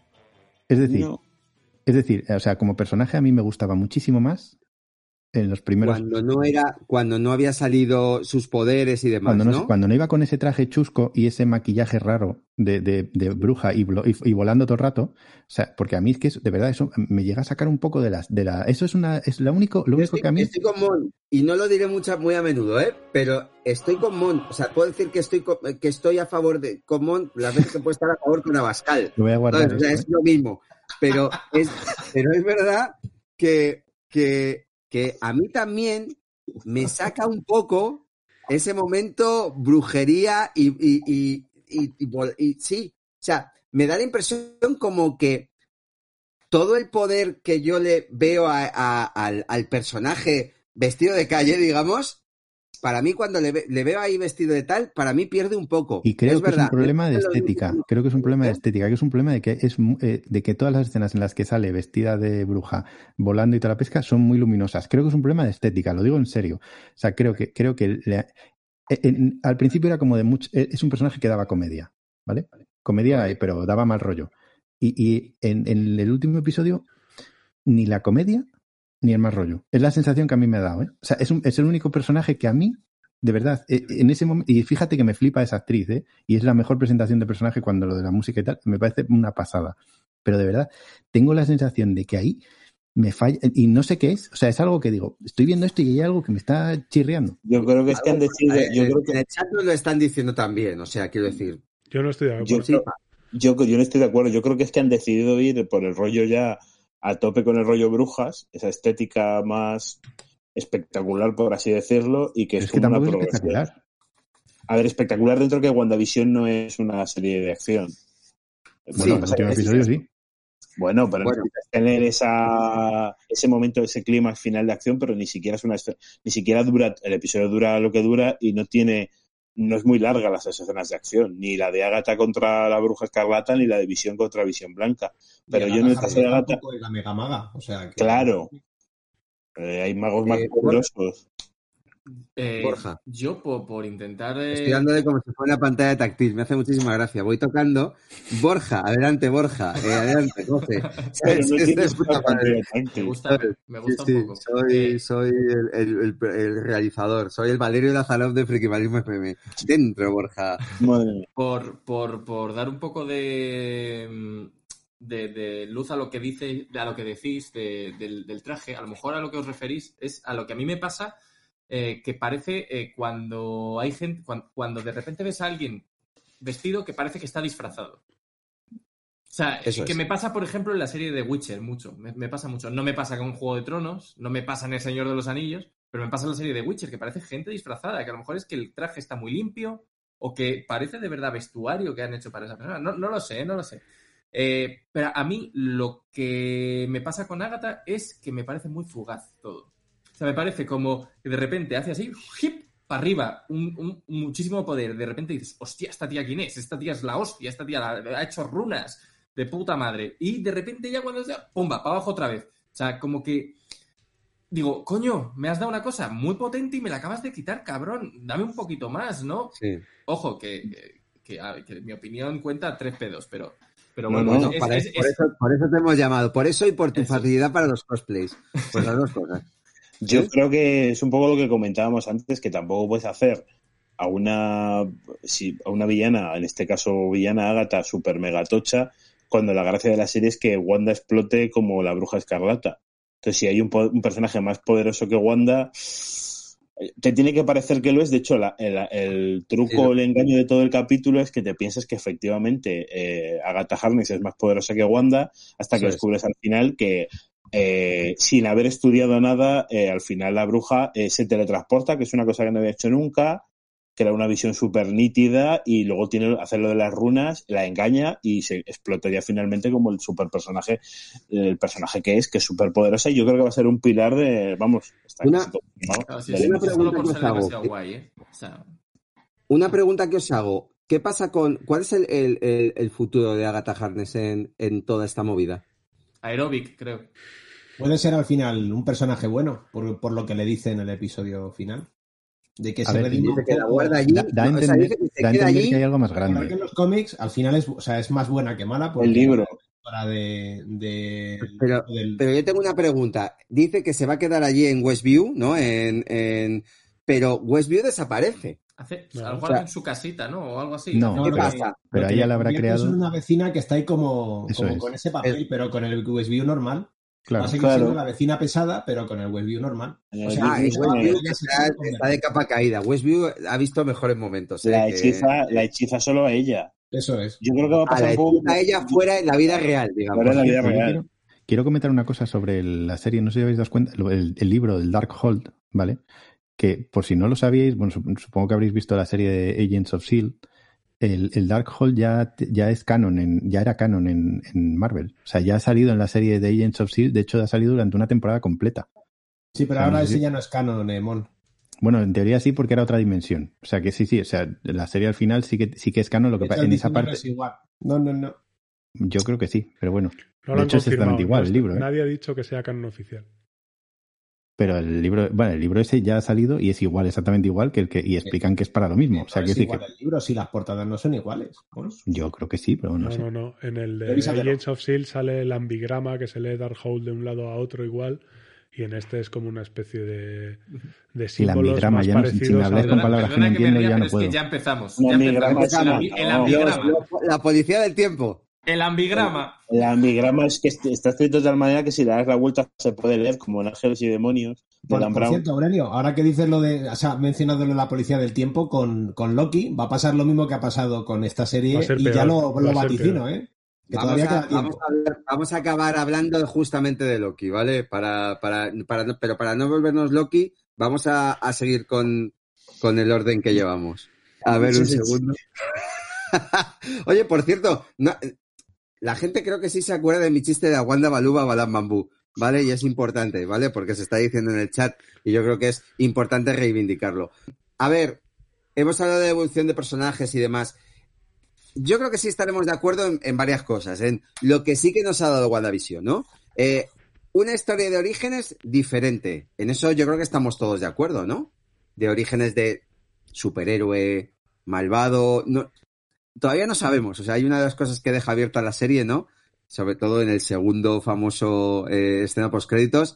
Es decir, No. es decir, o sea, como personaje a mí me gustaba muchísimo más en los primeros... Cuando no era, cuando no había salido sus poderes y demás, Cuando no, ¿no? cuando no iba con ese traje chusco y ese maquillaje raro de, de, de bruja y, blo- y, y volando todo el rato, o sea, porque a mí es que es- de verdad eso me llega a sacar un poco de las de la eso es una es lo único lo Yo único estoy, que a mí estoy con Mon, y no lo diré mucha, muy a menudo, ¿eh? Pero estoy con Mon. O sea, puedo decir que estoy co- que estoy a favor de con Mon las veces que puedo estar a favor con Abascal. lo voy a guardar. ¿Sabes? O sea, esto, es lo mismo. Pero es, pero es verdad que, que, que a mí también me saca un poco ese momento brujería y, y, y, y, y vol- y sí. O sea, me da la impresión como que todo el poder que yo le veo a- a- al, al personaje vestido de calle, digamos, para mí cuando le, ve- le veo ahí vestido de tal, para mí pierde un poco. Y creo es que verdad. es un problema de Es lo estética. mismo. Creo que es un problema de ¿Eh? estética, que es un problema de que es mu- eh, de que todas las escenas en las que sale vestida de bruja, volando y toda la pesca, son muy luminosas. Creo que es un problema de estética, lo digo en serio. O sea, creo que creo que le- en- al principio era como de mucho, es un personaje que daba comedia, ¿vale? Comedia, eh, pero daba mal rollo. Y, y en, en el último episodio ni la comedia ni el mal rollo. Es la sensación que a mí me ha dado, ¿eh? O sea, es, un- es el único personaje que a mí De verdad, eh, en ese momento, y fíjate que me flipa esa actriz, ¿eh? Y es la mejor presentación de personaje cuando lo de la música y tal, me parece una pasada. Pero de verdad, tengo la sensación de que ahí me falla, y no sé qué es, o sea, es algo que digo, estoy viendo esto y hay algo que me está chirriando. Yo creo que es que han decidido, yo creo que En el chat nos lo están diciendo también, o sea, quiero decir. Yo no estoy de Yo, acuerdo. Sí, yo, yo no estoy de acuerdo. Yo creo que es que han decidido ir por el rollo ya a tope con el rollo brujas, esa estética más espectacular, por así decirlo, y que Pero es, es que como una tampoco es progresión. espectacular. A ver, espectacular dentro que WandaVision no es una serie de acción. Bueno, el último episodio sí. Bueno, pero Bueno. necesitas tener esa, ese momento, ese clima final de acción, pero ni siquiera es una ni siquiera dura, el episodio dura lo que dura y no tiene, no es muy larga las escenas de acción, ni la de Agatha contra la Bruja Escarlata, ni la de Visión contra Visión Blanca. Pero yo en el caso de Agatha, tampoco es la mega maga, o sea que... claro, eh, hay magos más Eh, poderosos. Eh, Borja. Yo, por, por intentar. eh, Estoy dándole como si fuera una pantalla táctil. Me hace muchísima gracia. Voy tocando. Borja, adelante, Borja. Eh, adelante, coge. Pero no Es de tienes puta una madre. pantalla Me táctil. gusta, me, me gusta Sí, un sí, poco. soy, Eh, soy el, el- el- el realizador. Soy el Valerio Lazarov de Frikimarismo F M. Dentro, Borja. Madre mía. por, por, por dar un poco de, mm, de, de luz a lo que dice, a lo que decís de- del, del traje, a lo mejor a lo que os referís es a lo que a mí me pasa, eh, que parece eh, cuando hay gente, cuando, cuando de repente ves a alguien vestido que parece que está disfrazado. O sea, Eso que es. me pasa, por ejemplo, en la serie de Witcher mucho. Me, me pasa mucho. No me pasa con Juego de Tronos, no me pasa en El Señor de los Anillos, pero me pasa en la serie de Witcher, que parece gente disfrazada, que a lo mejor es que el traje está muy limpio o que parece de verdad vestuario que han hecho para esa persona. No, no lo sé, no lo sé. Eh, pero a mí lo que me pasa con Agatha es que me parece muy fugaz todo. O sea, me parece como que de repente hace así, ¡hip! Para arriba, un, un- muchísimo poder. De repente dices, hostia, ¿esta tía quién es? Esta tía es la hostia, esta tía la- ha hecho runas de puta madre. Y de repente ya cuando sea, ¡pumba! Para abajo otra vez. O sea, como que digo, coño, me has dado una cosa muy potente y me la acabas de quitar, cabrón. Dame un poquito más, ¿no? Sí. Ojo, que, que, que, a ver, que mi opinión cuenta tres pedos, pero, pero No, bueno, no, Bueno, es- para es- eso, por, es- eso, por eso te hemos llamado. Por eso y por tu Eso. facilidad para los cosplays. Pues las dos cosas. Yo ¿Sí? creo que es un poco lo que comentábamos antes, que tampoco puedes hacer a una, si, a una villana, en este caso villana Agatha, super mega tocha, cuando la gracia de la serie es que Wanda explote como la Bruja Escarlata. Entonces, si hay un, po- un personaje más poderoso que Wanda, eh, te tiene que parecer que lo es. De hecho, la- el, el truco, Sí, lo- el engaño de todo el capítulo es que te piensas que efectivamente eh, Agatha Harkness es más poderosa que Wanda, hasta que Eso es. descubres al final que eh, sin haber estudiado nada, eh, al final la bruja eh, se teletransporta, que es una cosa que no había hecho nunca, crea una visión súper nítida y luego tiene hacer lo de las runas, la engaña y se explota ya finalmente como el super personaje, el personaje que es, que es súper poderosa, y yo creo que va a ser un pilar de, vamos, está Una- casi confirmado, claro, sí, del sí, una M C U. solo pregunta por que ser os hago. demasiado guay, ¿eh? O sea, Una pregunta que os hago. ¿Qué pasa con... ¿Cuál es el, el- el- el futuro de Agatha Harkness en, en toda esta movida? Aerobic, creo. Puede ser al final un personaje bueno, por, por lo que le dice en el episodio final. De que A se ver, redime Dice un que la poco. guarda allí. Da, da a no, o sea, entender, dice que se da a queda entender allí. que hay algo más Pero que en grande. los cómics al final es, o sea, es más buena que mala. porque El libro. Para de, de- Pero, del- pero yo tengo una pregunta. Dice que se va a quedar allí en Westview, ¿no? En, en... Pero Westview desaparece. Hace, No, a lo mejor o sea- hacen su casita, ¿no? O algo así. No, No, ¿Qué lo pero, que- pasa? pero lo que ella le la habrá convierte es creado. una vecina que está ahí como, Eso como es. con ese papel, pero con el Westview normal. Claro, Va a seguir claro. siendo la vecina pesada, pero con el Westview normal. En O el sea, Ah, en Westview, ella- Westview ella que se está, puede está convertir. de capa caída. Westview ha visto mejores momentos. ¿eh? la Que- hechiza, la hechiza solo a ella. Eso es. Yo creo que va a Ah, pasar la un poco. hechiza a ella fuera en la vida real, digamos. Fuera en la vida Cierto, yo real. quiero, quiero comentar una cosa sobre el- la serie, no sé si habéis dado cuenta, lo- el, el libro del Darkhold, ¿vale? Que por si no lo sabíais, bueno, sup- supongo que habréis visto la serie de Agents of S H I E L D, el, el Darkhold ya, ya es canon, en, ya era canon en, en Marvel. O sea, ya ha salido en la serie de Agents of S H I E L D, de hecho ha salido durante una temporada completa. Sí, pero O sea, ahora no sé ese si- ya no es canon, eh, Mon. Bueno, en teoría sí, porque era otra dimensión. O sea, que sí, sí, o sea, la serie al final sí que, sí que es canon, lo que De pasa hecho, en esa dicen que no parte, es igual. No, no, no. yo creo que sí, pero bueno. No De lo han hecho, es confirmado. exactamente igual no el está- libro, ¿eh? Nadie ha dicho que sea canon oficial. Pero el libro, bueno, el libro ese ya ha salido y es igual, exactamente igual que el que, y explican que es para lo mismo. O sea, No que es sí igual que el libro si las portadas no son iguales. Mon. yo creo que sí, pero bueno, No, no sé. no, no. En el de Revísatelo. Agents of S H I E L D sale el ambigrama que se lee Darkhold de un lado a otro igual. y en este es como una especie de, de Y la símbolos ambigrama, más ya no, si parecidos me habláis a- con Perdona, palabras que no perdona que me entiendo, ría, ya pero no es puedo. que ya empezamos. Un ya ambigrama empezamos. es El, una- ambi- el no, ambigrama. Dios, la policía del tiempo. El ambigrama. El ambigrama es que est- está escrito de tal manera que si le das la vuelta se puede leer como en Ángeles y Demonios de Por, Dan por Brown. cierto, Aurelio, ahora que dices lo de, o sea, mencionado lo de la policía del tiempo con, con Loki, va a pasar lo mismo que ha pasado con esta Va serie a ser y peor, ya lo, va lo a ser vaticino, peor. ¿eh? Que Vamos todavía a, queda vamos, tiempo. a hablar- vamos a acabar hablando justamente de Loki, ¿vale? Para, para, para no- pero para no volvernos Loki, vamos a, a seguir con, con el orden que llevamos. A ver, un Sí, sí, sí. segundo. Oye, por cierto, no- la gente creo que sí se acuerda de mi chiste de Wanda Baluba Balam Bambú, ¿vale? Y es importante, ¿vale? Porque se está diciendo en el chat y yo creo que es importante reivindicarlo. A ver, hemos hablado de evolución de personajes y demás. Yo creo que sí estaremos de acuerdo en, en varias cosas. En lo que sí que nos ha dado WandaVision, ¿no? Eh, una historia de orígenes diferente. En eso yo creo que estamos todos de acuerdo, ¿no? De orígenes de superhéroe, malvado. No, todavía no sabemos. O sea, hay una de las cosas que deja abierta la serie, ¿no? Sobre todo en el segundo famoso eh, escena postcréditos.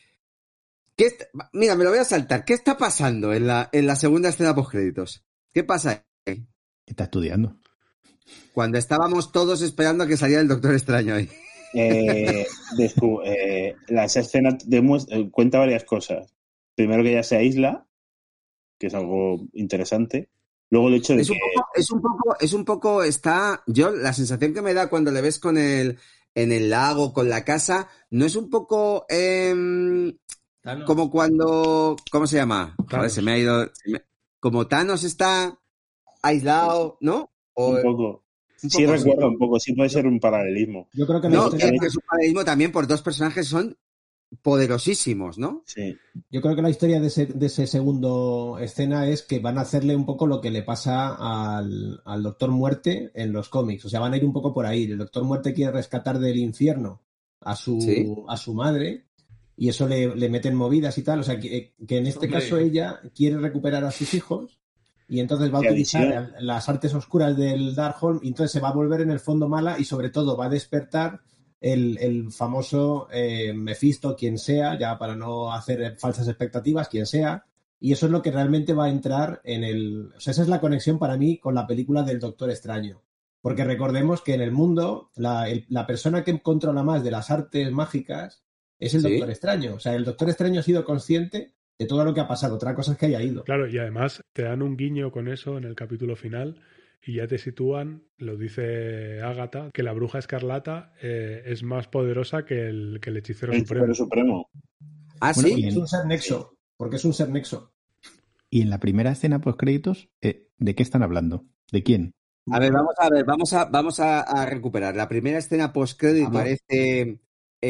¿Qué est- Mira, me lo voy a saltar. ¿Qué está pasando en la, en la segunda escena postcréditos? ¿Qué pasa ahí? ¿Qué está estudiando? Cuando estábamos todos esperando a que saliera el Doctor Extraño ahí. Eh, descu- eh, las escenas demuest- eh, cuenta varias cosas. Primero que ella se aísla, que es algo interesante. Luego el hecho de Es un que poco, es un poco, es un poco, está, yo, la sensación que me da cuando le ves con el, en el lago, con la casa, no es un poco, em, Thanos. como cuando, ¿cómo se llama? Joder, Thanos. se me ha ido, se me- como Thanos está aislado, ¿no? O, un poco, un sí poco, recuerda un poco, sí puede ser un paralelismo. Yo creo que la no, historia, que, que es un paradigma también por dos personajes que son poderosísimos, ¿no? Sí. yo creo que la historia de ese, de ese segundo escena es que van a hacerle un poco lo que le pasa al, al Doctor Muerte en los cómics. O sea, van a ir un poco por ahí. El Doctor Muerte quiere rescatar del infierno a su, Sí. a su madre y eso le, le meten movidas y tal. O sea, que, que en este Hombre. caso ella quiere recuperar a sus hijos y entonces va a Qué utilizar visión. las artes oscuras del Darkhold y entonces se va a volver en el fondo mala y sobre todo va a despertar el, el famoso eh, Mephisto, quien sea, ya para no hacer falsas expectativas, quien sea, y eso es lo que realmente va a entrar en el... O sea, esa es la conexión para mí con la película del Doctor Extraño. Porque recordemos que en el mundo la, el- la persona que controla más de las artes mágicas es el Sí. Doctor Extraño. O sea, el Doctor Extraño ha sido consciente de todo lo que ha pasado. Otra cosa es que haya ido. Claro, y además te dan un guiño con eso en el capítulo final y ya te sitúan, lo dice Ágata, que la bruja escarlata eh, es más poderosa que el, que el hechicero El supremo. Super Supremo. Ah, Bueno, sí. y Es en- un ser nexo. Porque es un ser nexo. Y en la primera escena post créditos, eh, ¿de qué están hablando? ¿De quién? A ver, vamos a ver, vamos a, vamos a, a recuperar. La primera escena post-credit Vamos. parece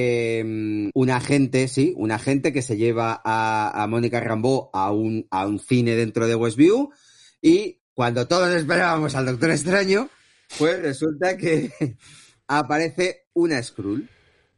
eh, un agente, sí, un agente que se lleva a, a Mónica Rambeau a un, a un cine dentro de Westview y cuando todos esperábamos al Doctor Extraño, pues resulta que aparece una Skrull.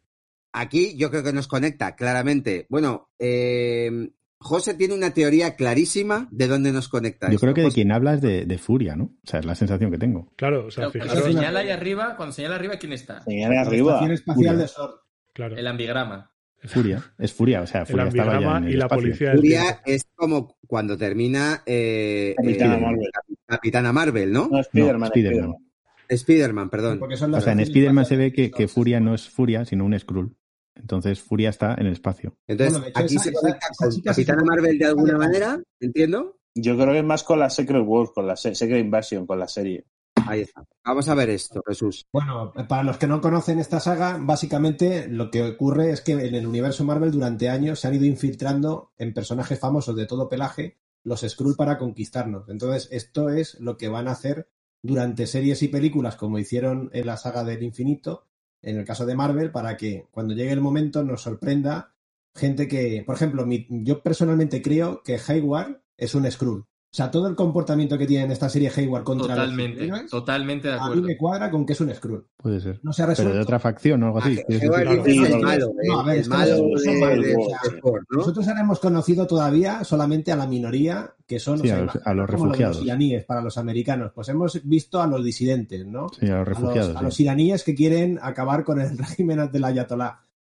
Aquí yo creo que nos conecta claramente. Bueno, eh, José tiene una teoría clarísima de dónde nos conecta. Yo esto. creo que de José. quien hablas de, de Furia, ¿no? O sea, es la sensación que tengo. Claro, o sea, Claro, cuando fijaros, señala ahí arriba, cuando señala arriba, ¿quién está? Señale La arriba. estación espacial Furia. de Sord. claro, El ambigrama. Furia, es Furia, o sea, el Furia estaba ya ambigrama en el y la espacio. policía del Furia tiempo. es como cuando termina eh, Capitana eh, Marvel. Capitana Marvel, ¿no? No, Spider-Man. No, Spider-Man. Spider-Man, perdón. Porque son O las sea, en estaciones Spider-Man se ve espaciales que, de que Sord. Furia no es Furia, sino un Skrull. Entonces Furia está en el espacio. Entonces, Bueno, de hecho, aquí esa- se esa- conecta esa con chica se Capitana supone Marvel que de está alguna de- manera, ¿entiendo? Yo creo que es más con la Secret Wars, con la Se- Secret Invasion, con la serie. Ahí está. Vamos a ver esto, Jesús. Bueno, para los que no conocen esta saga, básicamente lo que ocurre es que en el universo Marvel durante años se han ido infiltrando en personajes famosos de todo pelaje los Skrull para conquistarnos. Entonces, esto es lo que van a hacer durante series y películas, como hicieron en la saga del infinito, en el caso de Marvel, para que cuando llegue el momento nos sorprenda gente que, por ejemplo, mi- yo personalmente creo que Hayward es un Skrull. O sea, todo el comportamiento que tiene en esta serie Hayward contra Totalmente, los superhéroes, totalmente de a mí acuerdo. me cuadra con que es un Skrull. Puede ser. No se ha Pero resuelto. de otra facción o algo así. Ah, ¿quieres Hayward decir? dices Sí, el no, malo, no, a ver, el es que malo nosotros de, somos de, malos, de o sea, Ford, ¿no? Nosotros ahora hemos conocido todavía solamente a la minoría que son Sí, o sea, a los- a los como lo de refugiados. los iraníes para los americanos. Pues hemos visto a los disidentes, ¿no? Sí, a los A los, refugiados. a sí. los iraníes que quieren acabar con el régimen del ayatolá.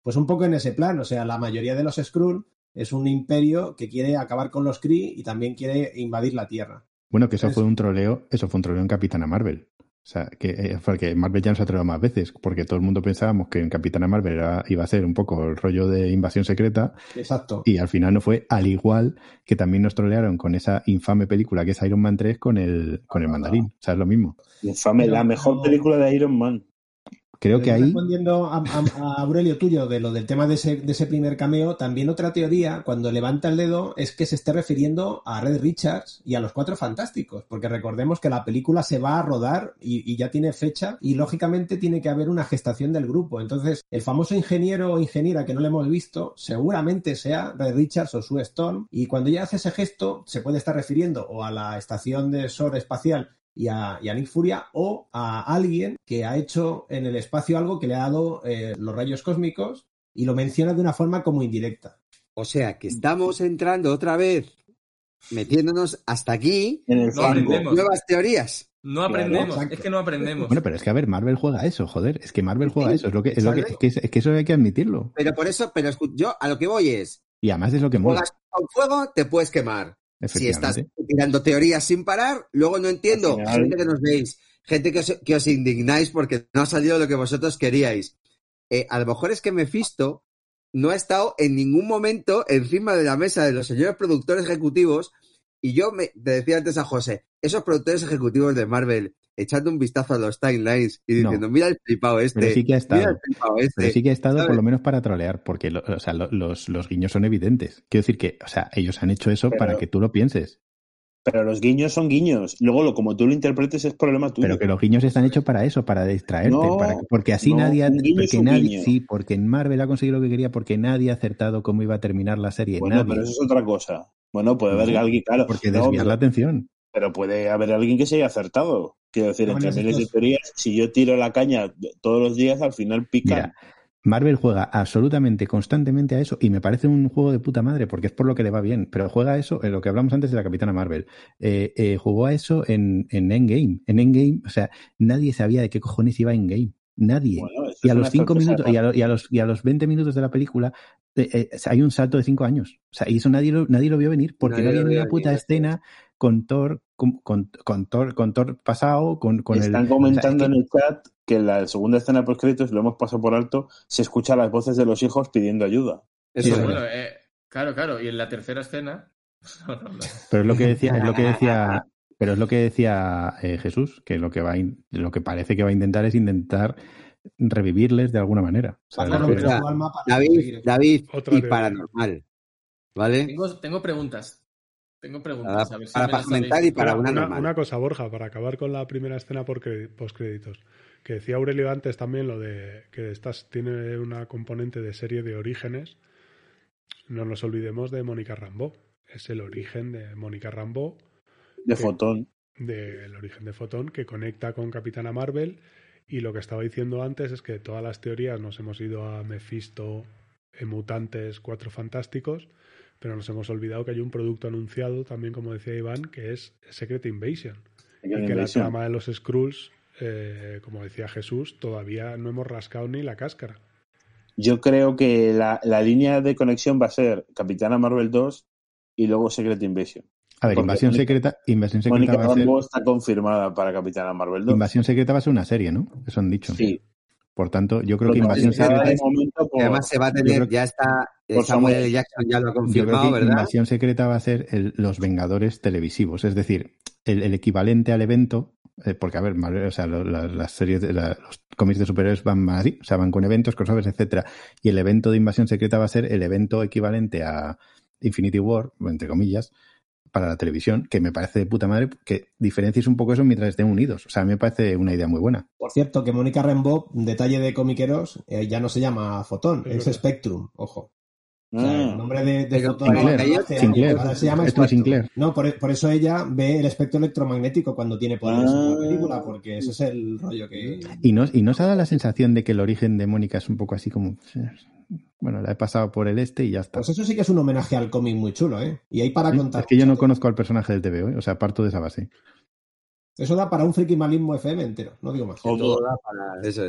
Pues un poco en ese plan, o sea, la mayoría de los Skrull es un imperio que quiere acabar con los Kree y también quiere invadir la Tierra. Bueno, que eso Entonces, fue un troleo, eso fue un troleo en Capitana Marvel. O sea, que eh, porque Marvel ya nos ha troleado más veces, porque todo el mundo pensábamos que en Capitana Marvel era, iba a ser un poco el rollo de invasión secreta, exacto. y al final no fue, al igual que también nos trolearon con esa infame película que es Iron Man tres con el, con el mandarín. O sea, es lo mismo. Infame, la mejor película de Iron Man. Creo que ahí... Respondiendo a, a, a Aurelio tuyo de lo del tema de ese, de ese primer cameo, también otra teoría, cuando levanta el dedo, es que se esté refiriendo a Red Richards y a los Cuatro Fantásticos, porque recordemos que la película se va a rodar y, y ya tiene fecha y lógicamente tiene que haber una gestación del grupo. Entonces, el famoso ingeniero o ingeniera que no le hemos visto, seguramente sea Red Richards o Sue Storm, y cuando ella hace ese gesto, se puede estar refiriendo o a la estación de S O R espacial Y a, y a Nick Furia o a alguien que ha hecho en el espacio algo que le ha dado eh, los rayos cósmicos y lo menciona de una forma como indirecta. O sea, que estamos entrando otra vez, metiéndonos hasta aquí En el No en aprendemos. nuevas teorías. No aprendemos, Claro, es que no aprendemos. Bueno, pero es que a ver, Marvel juega eso, joder. Es que Marvel juega Sí, eso. Es lo que, es, lo que, es, que, es que eso hay que admitirlo. Pero por eso, pero escu- yo a lo que voy es, Y además es lo que mola. juegas con fuego, te puedes quemar. Si estás Efectivamente. tirando teorías sin parar, luego no entiendo, Al final- gente que nos veis, gente que os, que os indignáis porque no ha salido lo que vosotros queríais. Eh, a lo mejor es que Mephisto no ha estado en ningún momento encima de la mesa de los señores productores ejecutivos, y yo me te decía antes a José, esos productores ejecutivos de Marvel echando un vistazo a los timelines y No. diciendo, mira el flipado este, Pero sí que ha estado. mira el flipado este. Pero sí que ha estado ¿sabes? por lo menos para trolear, porque lo- o sea, lo- los, los guiños son evidentes. Quiero decir que, o sea, ellos han hecho eso Pero- para que tú lo pienses. Pero los guiños son guiños. Luego, lo, como tú lo interpretes, es problema tuyo. Pero que los guiños están hechos para eso, para distraerte, No, para que- porque así no, nadie, ha- un guiño es porque un nadie, guiño. sí, porque en Marvel ha conseguido lo que quería, porque nadie ha acertado cómo iba a terminar la serie, Bueno, nadie, pero eso es otra cosa. Bueno, puede haber No, alguien, claro. porque No, desviar pero, la atención. pero puede haber alguien que se haya acertado. Quiero decir, No, entre bueno, miles de estos- teorías, si yo tiro la caña todos los días, al final pican. Mira, Marvel juega absolutamente, constantemente a eso y me parece un juego de puta madre porque es por lo que le va bien, pero juega a eso, en lo que hablamos antes de la Capitana Marvel, eh, eh, jugó a eso en, en Endgame. En Endgame, o sea, nadie sabía de qué cojones iba Endgame. Nadie. Bueno, eso Y es a una los cinco sorpresa minutos y a, lo- y, a los, y a los veinte minutos de la película eh, eh, hay un salto de cinco años. O sea, y eso nadie lo, nadie lo vio venir porque Nadie no había lo ni vio una puta venir, escena con Thor, con, con, con Thor, con Thor pasado, con, con el... Están o sea, comentando es que- en el chat que en la segunda escena post créditos, lo hemos pasado por alto, se escuchan las voces de los hijos pidiendo ayuda. Eso Sí, es. Bueno, eh, claro, claro. Y en la tercera escena. No, no, no. Pero es lo que decía, es lo que decía, pero es lo que decía eh, Jesús, que lo que va a in- lo que parece que va a intentar es intentar revivirles de alguna manera. O sea, Para lo que- romper su alma para David, conseguir eso. David Otra y teoría. paranormal, ¿vale? Tengo, tengo preguntas. Tengo preguntas. Para, a ver si para me las comentar sabéis. y para Una, una una- normal. una cosa, Borja, para acabar con la primera escena por cre- postcréditos. Que decía Aurelio antes también lo de que estas tiene una componente de serie de orígenes. No nos olvidemos de Mónica Rambeau. Es el origen de Mónica Rambeau, De Sí. fotón. del origen de Fotón, que conecta con Capitana Marvel. Y lo que estaba diciendo antes es que todas las teorías nos hemos ido a Mephisto, eh, Mutantes, Cuatro Fantásticos, pero nos hemos olvidado que hay un producto anunciado también, como decía Iván, que es Secret Invasion. Y que la trama de los Skrulls, eh, como decía Jesús, todavía no hemos rascado ni la cáscara. Yo creo que la, la línea de conexión va a ser Capitana Marvel dos y luego Secret Invasion. a ver, porque Invasión Mónica- Secreta, Invasión Secreta Mónica va a ser, Rambeau está confirmada para Capitana Marvel dos. Invasión Secreta va a ser una serie, ¿no? Eso han dicho. Sí. Por tanto, yo creo que Protagonizada Invasión Secreta, de momento Y por- además se va a yo tener, creo- ya está, eh, por Samuel Samuel. L. Jackson ya lo ha yo creo confirmado, que ¿verdad? Invasión Secreta va a ser el- los Vengadores televisivos, es decir, el, el equivalente al evento, eh, porque a ver, Marvel, o sea, lo- la- las series, de, la- los cómics de superhéroes van así, o sea, van con eventos, crossovers, etcétera, y el evento de Invasión Secreta va a ser el evento equivalente a Infinity War, entre comillas, para la televisión, que me parece de puta madre que diferencies un poco eso mientras estén unidos. O sea, a mí me parece una idea muy buena. Por cierto, que Mónica Rambeau, detalle de comiqueros, eh, ya no se llama Fotón, Es es verdad. Spectrum, ojo. O sea, el Ah, nombre de, de Pero Fotón Sinclair, hace años, Sinclair, ahora se llama esto es Spectrum. Sinclair. No, por, por eso ella ve el espectro electromagnético cuando tiene poderes en Ah. la película, porque ese es el rollo que... Y no, y no se da la sensación de que el origen de Mónica es un poco así como, bueno, la he pasado por el este y ya está. Pues eso sí que es un homenaje al cómic muy chulo, ¿eh? Y hay para Sí, contar. es que yo no mucho. conozco al personaje del T V O, ¿eh? O sea, parto de esa base. Eso da para un frikimalismo F M entero, no digo más. o Todo da para- Eso es.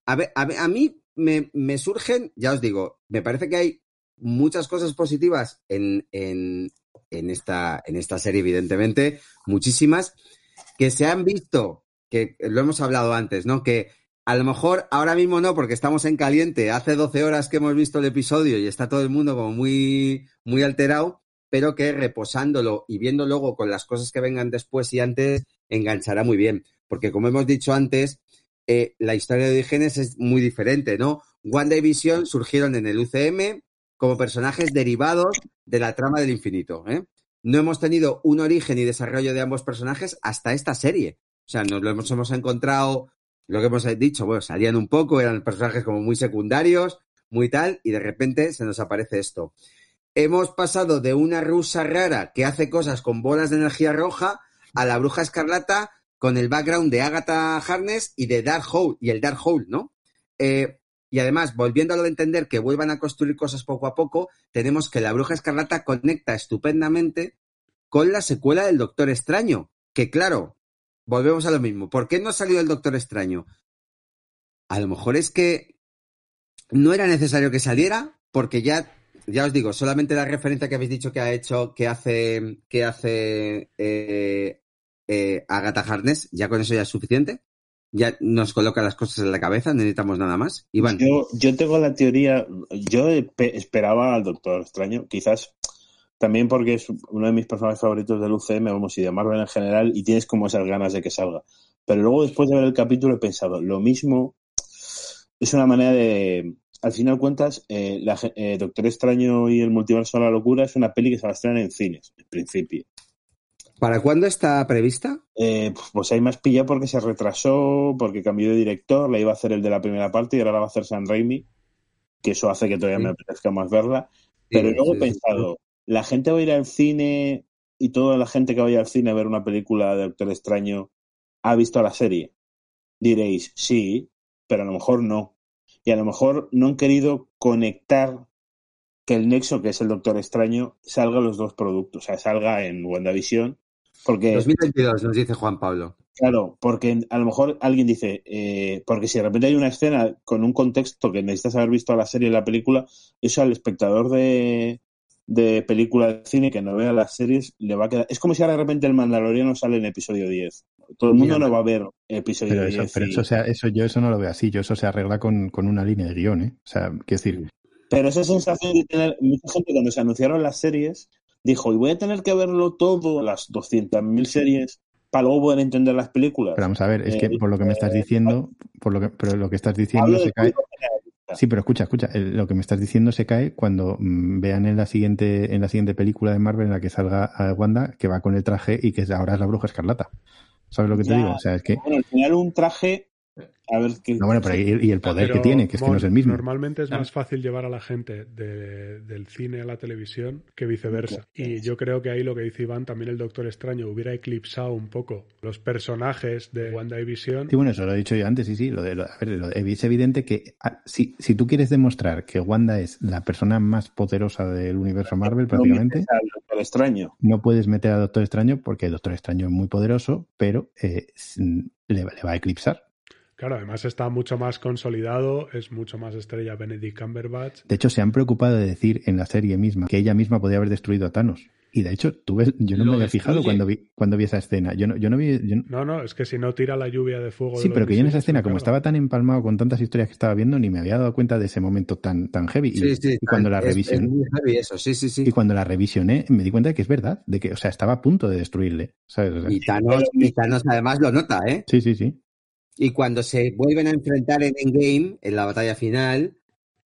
a, ver, a, ver, a mí me, me surgen, ya os digo, me parece que hay muchas cosas positivas en, en, en, esta, en esta serie, evidentemente, muchísimas, que se han visto, que lo hemos hablado antes, ¿no? Que a lo mejor ahora mismo no, porque estamos en caliente, hace doce horas que hemos visto el episodio y está todo el mundo como muy, muy alterado, pero que reposándolo y viendo luego con las cosas que vengan después y antes, enganchará muy bien. Porque como hemos dicho antes, eh, la historia de Orígenes es muy diferente, ¿no? WandaVision surgieron en el U C M como personajes derivados de la trama del infinito, ¿eh? No hemos tenido un origen y desarrollo de ambos personajes hasta esta serie. O sea, nos lo hemos, hemos encontrado, lo que hemos dicho, bueno, salían un poco, eran personajes como muy secundarios, muy tal, y de repente se nos aparece esto. Hemos pasado de una rusa rara que hace cosas con bolas de energía roja a la Bruja Escarlata con el background de Agatha Harkness y de Darkhold, y el Darkhold, ¿no? Eh, y además, volviendo a lo de entender que vuelvan a construir cosas poco a poco, tenemos que la Bruja Escarlata conecta estupendamente con la secuela del Doctor Extraño, que claro, volvemos a lo mismo. ¿Por qué no ha salido el Doctor Extraño? A lo mejor es que no era necesario que saliera, porque ya, ya os digo, solamente la referencia que habéis dicho que ha hecho, que hace, que hace eh, eh, Agatha Harkness, ya con eso ya es suficiente. Ya nos coloca las cosas en la cabeza, no necesitamos nada más. Iván. Yo, yo tengo la teoría, yo esperaba al Doctor Extraño, quizás también porque es uno de mis personajes favoritos del U C M, vamos, y de Marvel en general, y tienes como esas ganas de que salga. Pero luego, después de ver el capítulo, he pensado, lo mismo es una manera de... Al final cuentas, eh, la, eh, Doctor Extraño y el Multiverso de la Locura es una peli que se va a estrenar en cines, en principio. ¿Para cuándo está prevista? Eh, pues ahí me has pillado porque se retrasó, porque cambió de director, la iba a hacer el de la primera parte y ahora la va a hacer Sam Raimi, que eso hace que todavía sí. me apetezca más verla. Pero sí, luego sí, he pensado, sí. ¿la gente va a ir al cine y toda la gente que vaya al cine a ver una película de Doctor Extraño ha visto la serie? Diréis, sí, pero a lo mejor no. Y a lo mejor no han querido conectar que el nexo, que es el Doctor Extraño, salga los dos productos, o sea, salga en WandaVision. Porque, dos mil veintidós nos dice Juan Pablo. Claro, porque a lo mejor alguien dice, eh, porque si de repente hay una escena con un contexto que necesitas haber visto la serie y la película, eso al espectador de, de película de cine que no vea las series le va a quedar... Es como si ahora de repente el Mandaloriano sale en episodio diez. Todo el mundo Mira, no va a ver episodio pero eso, diez. Pero y... eso, o sea, eso, yo eso no lo veo así, yo eso se arregla con, con una línea de guión, ¿eh? O sea, quiero decir... Pero esa sensación de tener... Mucha gente cuando se anunciaron las series dijo, y voy a tener que verlo todo, las doscientas mil series, para luego poder entender las películas. Pero vamos a ver, es eh, que por lo que me estás diciendo, por lo que, pero lo que estás diciendo se cae... Sí, pero escucha, escucha, el, lo que me estás diciendo se cae cuando mmm, vean en la siguiente en la siguiente película de Marvel en la que salga a Wanda, que va con el traje y que ahora es la Bruja Escarlata. ¿Sabes lo que ya, te digo? O sea, es que... Bueno, al final un traje... A ver qué... No, bueno, pero y, y el poder pero, que tiene, que es que no es el mismo. Normalmente es más fácil llevar a la gente de, del cine a la televisión que viceversa. Y yo creo que ahí lo que dice Iván, también el Doctor Extraño hubiera eclipsado un poco los personajes de WandaVision. Sí, bueno, eso lo he dicho yo antes, sí, sí. Lo de, lo, a ver, lo de, es evidente que a, si, si tú quieres demostrar que Wanda es la persona más poderosa del universo Marvel, prácticamente, no, al Doctor Extraño. No puedes meter a Doctor Extraño porque el Doctor Extraño es muy poderoso, pero eh, le, le va a eclipsar. Claro, además está mucho más consolidado, es mucho más estrella Benedict Cumberbatch. De hecho, se han preocupado de decir en la serie misma que ella misma podía haber destruido a Thanos. Y de hecho, tú ves, yo no Lo me había destruye. fijado cuando vi, cuando vi esa escena. Yo no, yo no vi. Yo no... no, no, es que si no tira la lluvia de fuego. Sí, de pero que yo en esa escena, claro. como estaba tan empalmado con tantas historias que estaba viendo, ni me había dado cuenta de ese momento tan, tan heavy. Y, sí, sí, y cuando la es, revisioné. Es muy heavy eso, sí, sí, sí. Y cuando la revisioné, me di cuenta de que es verdad, de que, o sea, estaba a punto de destruirle. ¿Sabes? O sea, y, Thanos, y Thanos además lo nota, ¿eh? Sí, sí, sí. Y cuando se vuelven a enfrentar en Endgame, en la batalla final...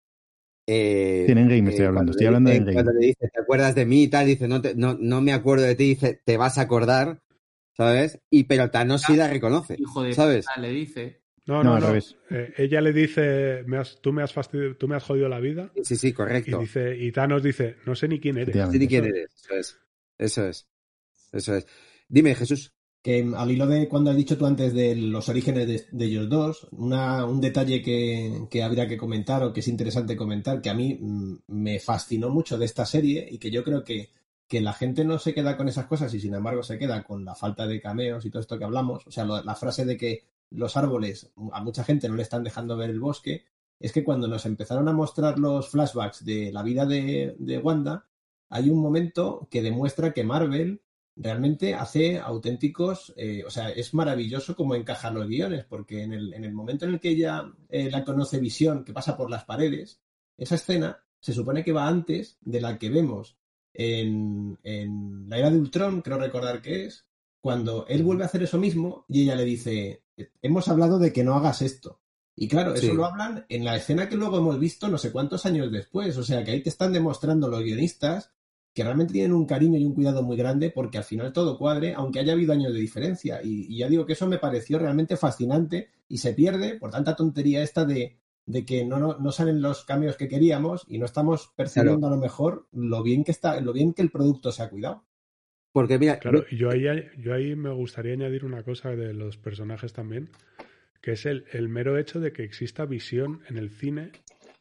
Eh, en Endgame eh, estoy hablando, estoy hablando dice, de Endgame. Cuando le dice, ¿te acuerdas de mí? Y tal, dice, no, te, no, no me acuerdo de ti, dice, te vas a acordar, ¿sabes? Y pero Thanos sí la reconoce, hijo de ¿sabes? Puta, le dice... No, no, no. no. Eh, ella le dice, me has, tú, me has fastidio, tú me has jodido la vida. Sí, sí, correcto. Y, dice, y Thanos dice, no sé ni quién eres. No sé ni quién eres, eso es. Eso es. Eso es. Dime, Jesús. Que al hilo de cuando has dicho tú antes de los orígenes de, de ellos dos, una, un detalle que, que habría que comentar o que es interesante comentar, que a mí mm, me fascinó mucho de esta serie y que yo creo que, que la gente no se queda con esas cosas y sin embargo se queda con la falta de cameos y todo esto que hablamos. O sea, lo, la frase de que los árboles, a mucha gente no le están dejando ver el bosque, es que cuando nos empezaron a mostrar los flashbacks de la vida de, de Wanda, hay un momento que demuestra que Marvel realmente hace auténticos, eh, o sea, es maravilloso cómo encajan los guiones, porque en el, en el momento en el que ella eh, la conoce Visión, que pasa por las paredes, esa escena se supone que va antes de la que vemos en, en la era de Ultron, creo recordar que es, cuando él vuelve a hacer eso mismo y ella le dice, hemos hablado de que no hagas esto. Y claro, eso Sí. lo hablan en la escena que luego hemos visto no sé cuántos años después. O sea, que ahí te están demostrando los guionistas que realmente tienen un cariño y un cuidado muy grande porque al final todo cuadre, aunque haya habido años de diferencia. Y, y ya digo que eso me pareció realmente fascinante y se pierde por tanta tontería esta de, de que no, no, no salen los cambios que queríamos y no estamos percibiendo Claro. a lo mejor lo bien que está, lo bien que el producto se ha cuidado. Porque mira, Claro, y yo ahí, yo ahí me gustaría añadir una cosa de los personajes también, que es el, el mero hecho de que exista Visión en el cine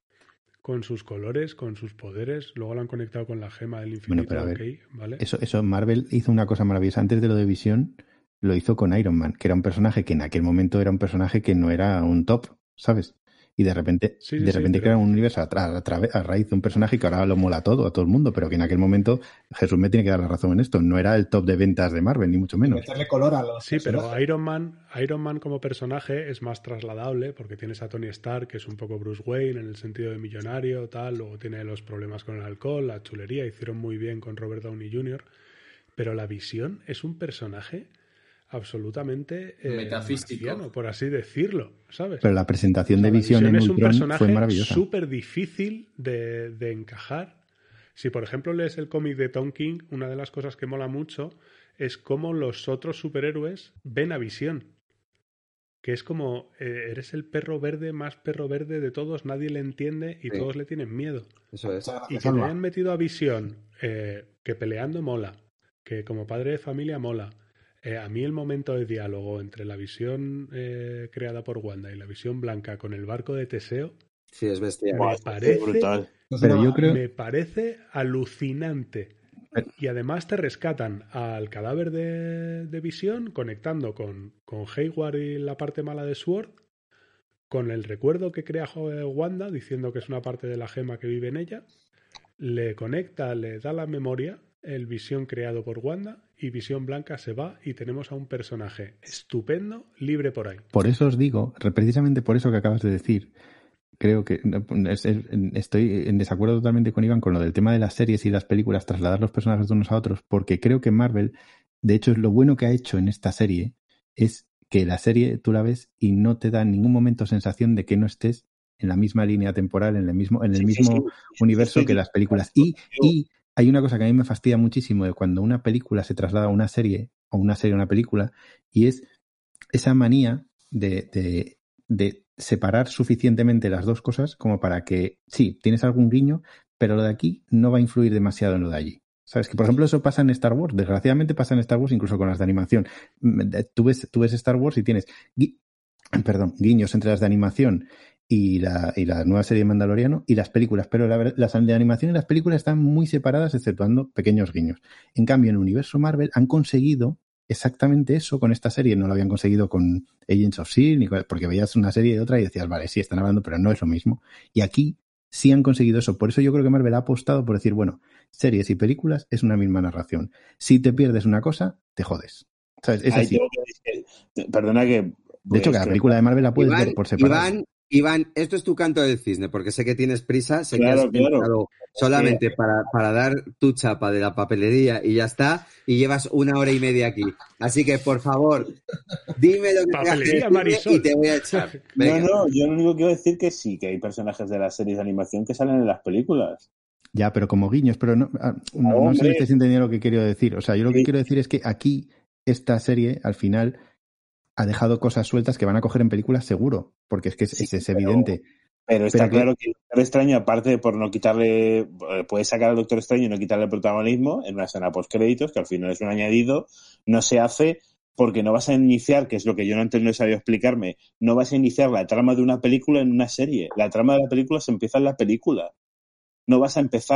con sus colores, con sus poderes. Luego lo han conectado con la gema del infinito, Bueno, pero a ver, ok, ¿vale? Eso, eso, Marvel hizo una cosa maravillosa. Antes de lo de Visión, lo hizo con Iron Man, que era un personaje que en aquel momento era un personaje que no era un top, ¿sabes? Y de repente, Sí, sí, de sí, repente pero- crea un universo a, tra- a, través- a raíz de un personaje que ahora lo mola todo, a todo el mundo, pero que en aquel momento Jesús me tiene que dar la razón en esto. No era el top de ventas de Marvel, ni mucho menos. Meterle color a los Sí, pero personajes. Iron Man, Iron Man como personaje es más trasladable porque tienes a Tony Stark, que es un poco Bruce Wayne en el sentido de millonario, tal, luego tiene los problemas con el alcohol, la chulería, hicieron muy bien con Robert Downey junior, pero la Visión es un personaje absolutamente eh, Metafísico. marciano, por así decirlo, ¿sabes? Pero la presentación O sea, de la Visión en es un Ultron personaje fue maravillosa. súper difícil de, de encajar. Si, por ejemplo, lees el cómic de Tom King, una de las cosas que mola mucho es cómo los otros superhéroes ven a Visión. Que es como, eh, eres el perro verde más perro verde de todos, nadie le entiende y Sí. todos le tienen miedo. eso es. Muchas Y gracias, que te Alba. hayan metido a Visión, eh, que peleando mola, que como padre de familia mola. Eh, a mí el momento de diálogo entre la visión eh, creada por Wanda y la visión blanca con el barco de Teseo Sí, es bestial. me Buah, eso parece, es brutal. Es Pero una yo creo- me parece alucinante. Y además te rescatan al cadáver de, de Visión conectando con, con Hayward y la parte mala de Sword, con el recuerdo que crea Wanda diciendo que es una parte de la gema que vive en ella, le conecta, le da la memoria, el Visión creado por Wanda, y Visión Blanca se va y tenemos a un personaje estupendo, libre por ahí. Por eso os digo, re- precisamente por eso que acabas de decir, creo que no, es- es- estoy en desacuerdo totalmente con Iván con lo del tema de las series y las películas, trasladar los personajes de unos a otros, porque creo que Marvel, de hecho, es lo bueno que ha hecho en esta serie, es que la serie tú la ves y no te da en ningún momento sensación de que no estés en la misma línea temporal, en el mismo, en el Sí, sí, mismo sí, sí, universo estoy que de las películas. acuerdo Y, contigo. y hay una cosa que a mí me fastidia muchísimo de cuando una película se traslada a una serie, o una serie a una película, y es esa manía de, de, de separar suficientemente las dos cosas como para que, sí, tienes algún guiño, pero lo de aquí no va a influir demasiado en lo de allí. ¿Sabes? Que, por ejemplo, eso pasa en Star Wars. Desgraciadamente pasa en Star Wars incluso con las de animación. Mm, Tú ves, tú ves Star Wars y tienes gui- perdón, guiños entre las de animación y la, y la nueva serie de Mandaloriano y las películas, pero la ver- las de animación y las películas están muy separadas, exceptuando pequeños guiños. En cambio, en el universo Marvel han conseguido exactamente eso con esta serie. No lo habían conseguido con Agents of S H I E L D, ni con- porque veías una serie y otra y decías, vale, sí, están hablando, pero no es lo mismo. Y aquí sí han conseguido eso. Por eso yo creo que Marvel ha apostado por decir, bueno, series y películas es una misma narración. Si te pierdes una cosa, te jodes. ¿Sabes? Es Ahí así. tengo que decir- Perdona que... De hecho, que la película de Marvel la puedes Iván, ver por separado. Iván, Iván, esto es tu canto del cisne, porque sé que tienes prisa, sé Claro, que has claro. entrado solamente para, para dar tu chapa de la papelería y ya está, y llevas una hora y media aquí. Así que, por favor, dime lo que tengas que Papelería, decirme Marisol. y te voy a echar. No, Venga. no, yo lo único que iba a decir que sí, que hay personajes de las series de animación que salen en las películas. Ya, pero como guiños, pero no, ah, no, no sé Hombre. si estáis entendiendo lo que quiero decir. O sea, yo lo que Sí. quiero decir es que aquí esta serie, al final, ha dejado cosas sueltas que van a coger en películas seguro, porque es que es, Sí, es, es pero- evidente. Pero está Pero que- claro que el Doctor Extraño, aparte de por no quitarle, eh, puedes sacar al Doctor Extraño y no quitarle el protagonismo en una escena post-créditos, que al final es un añadido, no se hace porque no vas a iniciar, que es lo que yo no entiendo, no he sabido explicarme, no vas a iniciar la trama de una película en una serie. La trama de la película se empieza en la película. No vas a empezar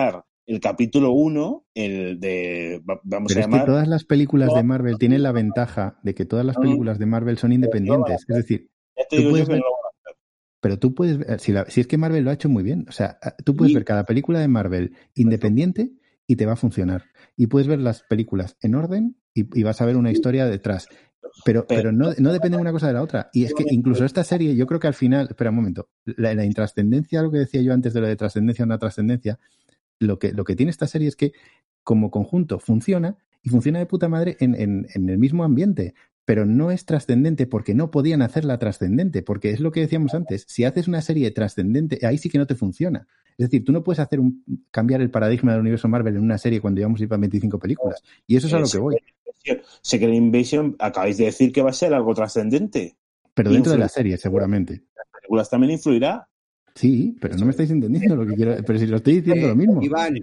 el capítulo uno, el de, vamos Pero a es llamar... que todas las películas de Marvel tienen la ventaja de que todas las películas de Marvel son independientes. Es decir, Ya te tú digo yo puedes que ver... no lo van a hacer. Pero tú puedes ver, si, la- si es que Marvel lo ha hecho muy bien, o sea, tú puedes Sí. ver cada película de Marvel independiente y te va a funcionar. Y puedes ver las películas en orden y, y vas a ver una historia detrás. Pero, pero no, no depende una cosa de la otra. Y es que incluso esta serie, yo creo que al final, espera un momento, la, la intrascendencia, lo que decía yo antes de lo de trascendencia o no trascendencia, lo que, lo que tiene esta serie es que como conjunto funciona y funciona de puta madre en, en, en el mismo ambiente. Pero no es trascendente porque no podían hacerla trascendente, porque es lo que decíamos antes, si haces una serie trascendente, ahí sí que no te funciona. Es decir, tú no puedes hacer un, cambiar el paradigma del universo Marvel en una serie cuando llevamos ir para veinticinco películas. Y eso es a lo que voy. Secret Invasion, acabáis de decir que va a ser algo trascendente. Pero dentro de la serie, seguramente. Las películas también influirá. Sí, pero no me estáis entendiendo lo que quiero. Pero si lo estoy diciendo Eh, lo mismo. Iván,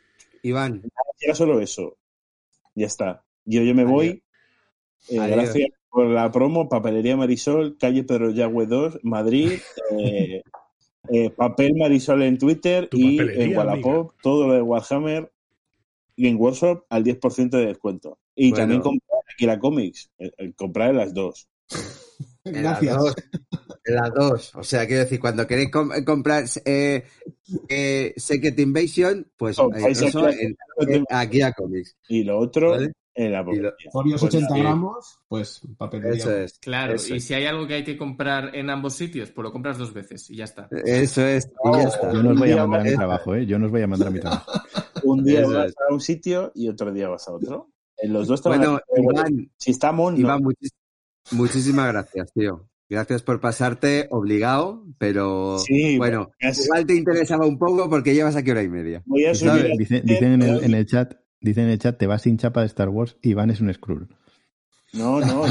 Iván. Era solo eso. Ya está. Yo, yo me Adiós. voy. Eh, Adiós. gracias por la promo. Papelería Marisol, calle Pedro Yagüe dos, Madrid. Eh, eh, papel Marisol en Twitter Tu y papelería, en Wallapop, amiga. todo lo de Warhammer Game Workshop al diez por ciento de descuento. Y Bueno. también comprar Akira Comics. El, el comprar en las dos. En las Gracias. dos. En las dos. O sea, quiero decir, cuando queréis com- comprar eh, eh, Secret Invasion, pues Oh, eh, vais a eso Akira en, Comics. en Akira Comics. Y lo otro ¿Vale? en la Y lo- papelería. Folios Pues ochenta sí. gramos, pues papelería. Eso es. Claro, Eso y es. si hay algo que hay que comprar en ambos sitios, pues lo compras dos veces y ya está. Eso es. Y ya está. Yo no os voy a Un día mandar a mi vas- trabajo, ¿eh? Yo no os voy a mandar a mi trabajo. Un día Eso vas es. a un sitio y otro día vas a otro. En los dos te van Bueno, a decir, bueno, Iván, si estamos, no. Iván, muchis- muchísimas gracias, tío. Gracias por pasarte, obligado, pero Sí, bueno, es- igual te interesaba un poco porque llevas aquí hora y media. Voy a ¿sabes? subir. Dice- dicen en el, en el chat, dicen en el chat, te vas sin chapa de Star Wars, Iván es un Skrull. No, no.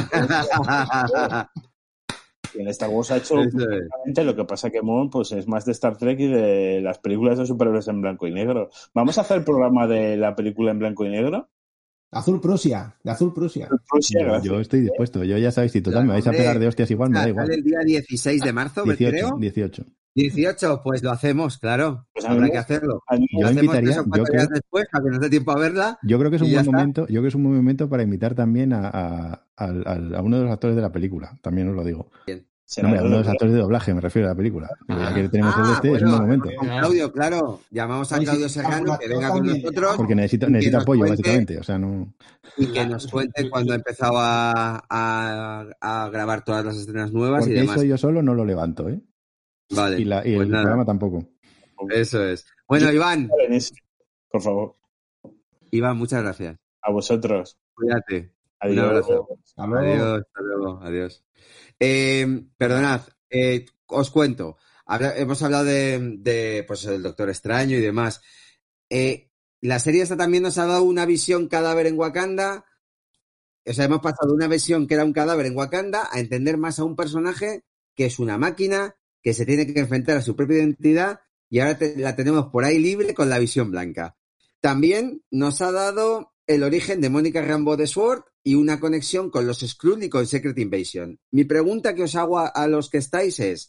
En Star Wars ha hecho Eso es. perfectamente, lo que pasa que Mon pues es más de Star Trek y de las películas de superhéroes en blanco y negro. ¿Vamos a hacer el programa de la película en blanco y negro? Azul Prusia, de Azul Prusia. Pues sí, Yo, gracias. yo estoy dispuesto, yo ya sabéis, y total, me vais a Hombre, pegar de hostias igual, me da Sale igual. el día dieciséis de marzo, me dieciocho, creo. dieciocho. dieciocho, pues lo hacemos, claro. Pues a mí Habrá me- que hacerlo. a mí me- Yo Lo hacemos invitaría, tres o cuatro yo días creo- después para que nos dé tiempo a verla. Yo creo que es un Y ya buen está. momento, yo creo que es un buen momento para invitar también a, a, al- al- a uno de los actores de la película, también os lo digo. será No, hombre, a uno de los todo- actores de doblaje, me refiero a la película. Digo, ya Ah. que tenemos el de Ah, este, es un bueno, buen momento. con Claudio, claro. Llamamos a Oye, Claudio sí, Serrano alguna que venga con también. nosotros Porque necesita, y que necesita nos apoyo, cuente- básicamente. O sea, no. y que nos cuente cuando ha empezado a, a, a grabar todas las escenas nuevas y Porque demás. eso yo solo no lo levanto, ¿eh? Vale, Y, la, y pues el nada, programa tampoco. eso es. Bueno, Iván, en ese. Por favor, Iván, muchas gracias. a vosotros. Cuídate. Adiós. Un abrazo. Hasta luego. Adiós, hasta luego, adiós. Eh, perdonad, eh, os cuento. Habla- hemos hablado de, de, pues, el Doctor Extraño y demás. Eh, la serie esta también nos ha dado una visión cadáver en Wakanda. O sea, hemos pasado de una visión que era un cadáver en Wakanda a entender más a un personaje que es una máquina, que se tiene que enfrentar a su propia identidad y ahora te- la tenemos por ahí libre con la visión blanca. También nos ha dado el origen de Mónica Rambeau de Sword y una conexión con los Skrull y con Secret Invasion. Mi pregunta que os hago a, a los que estáis es,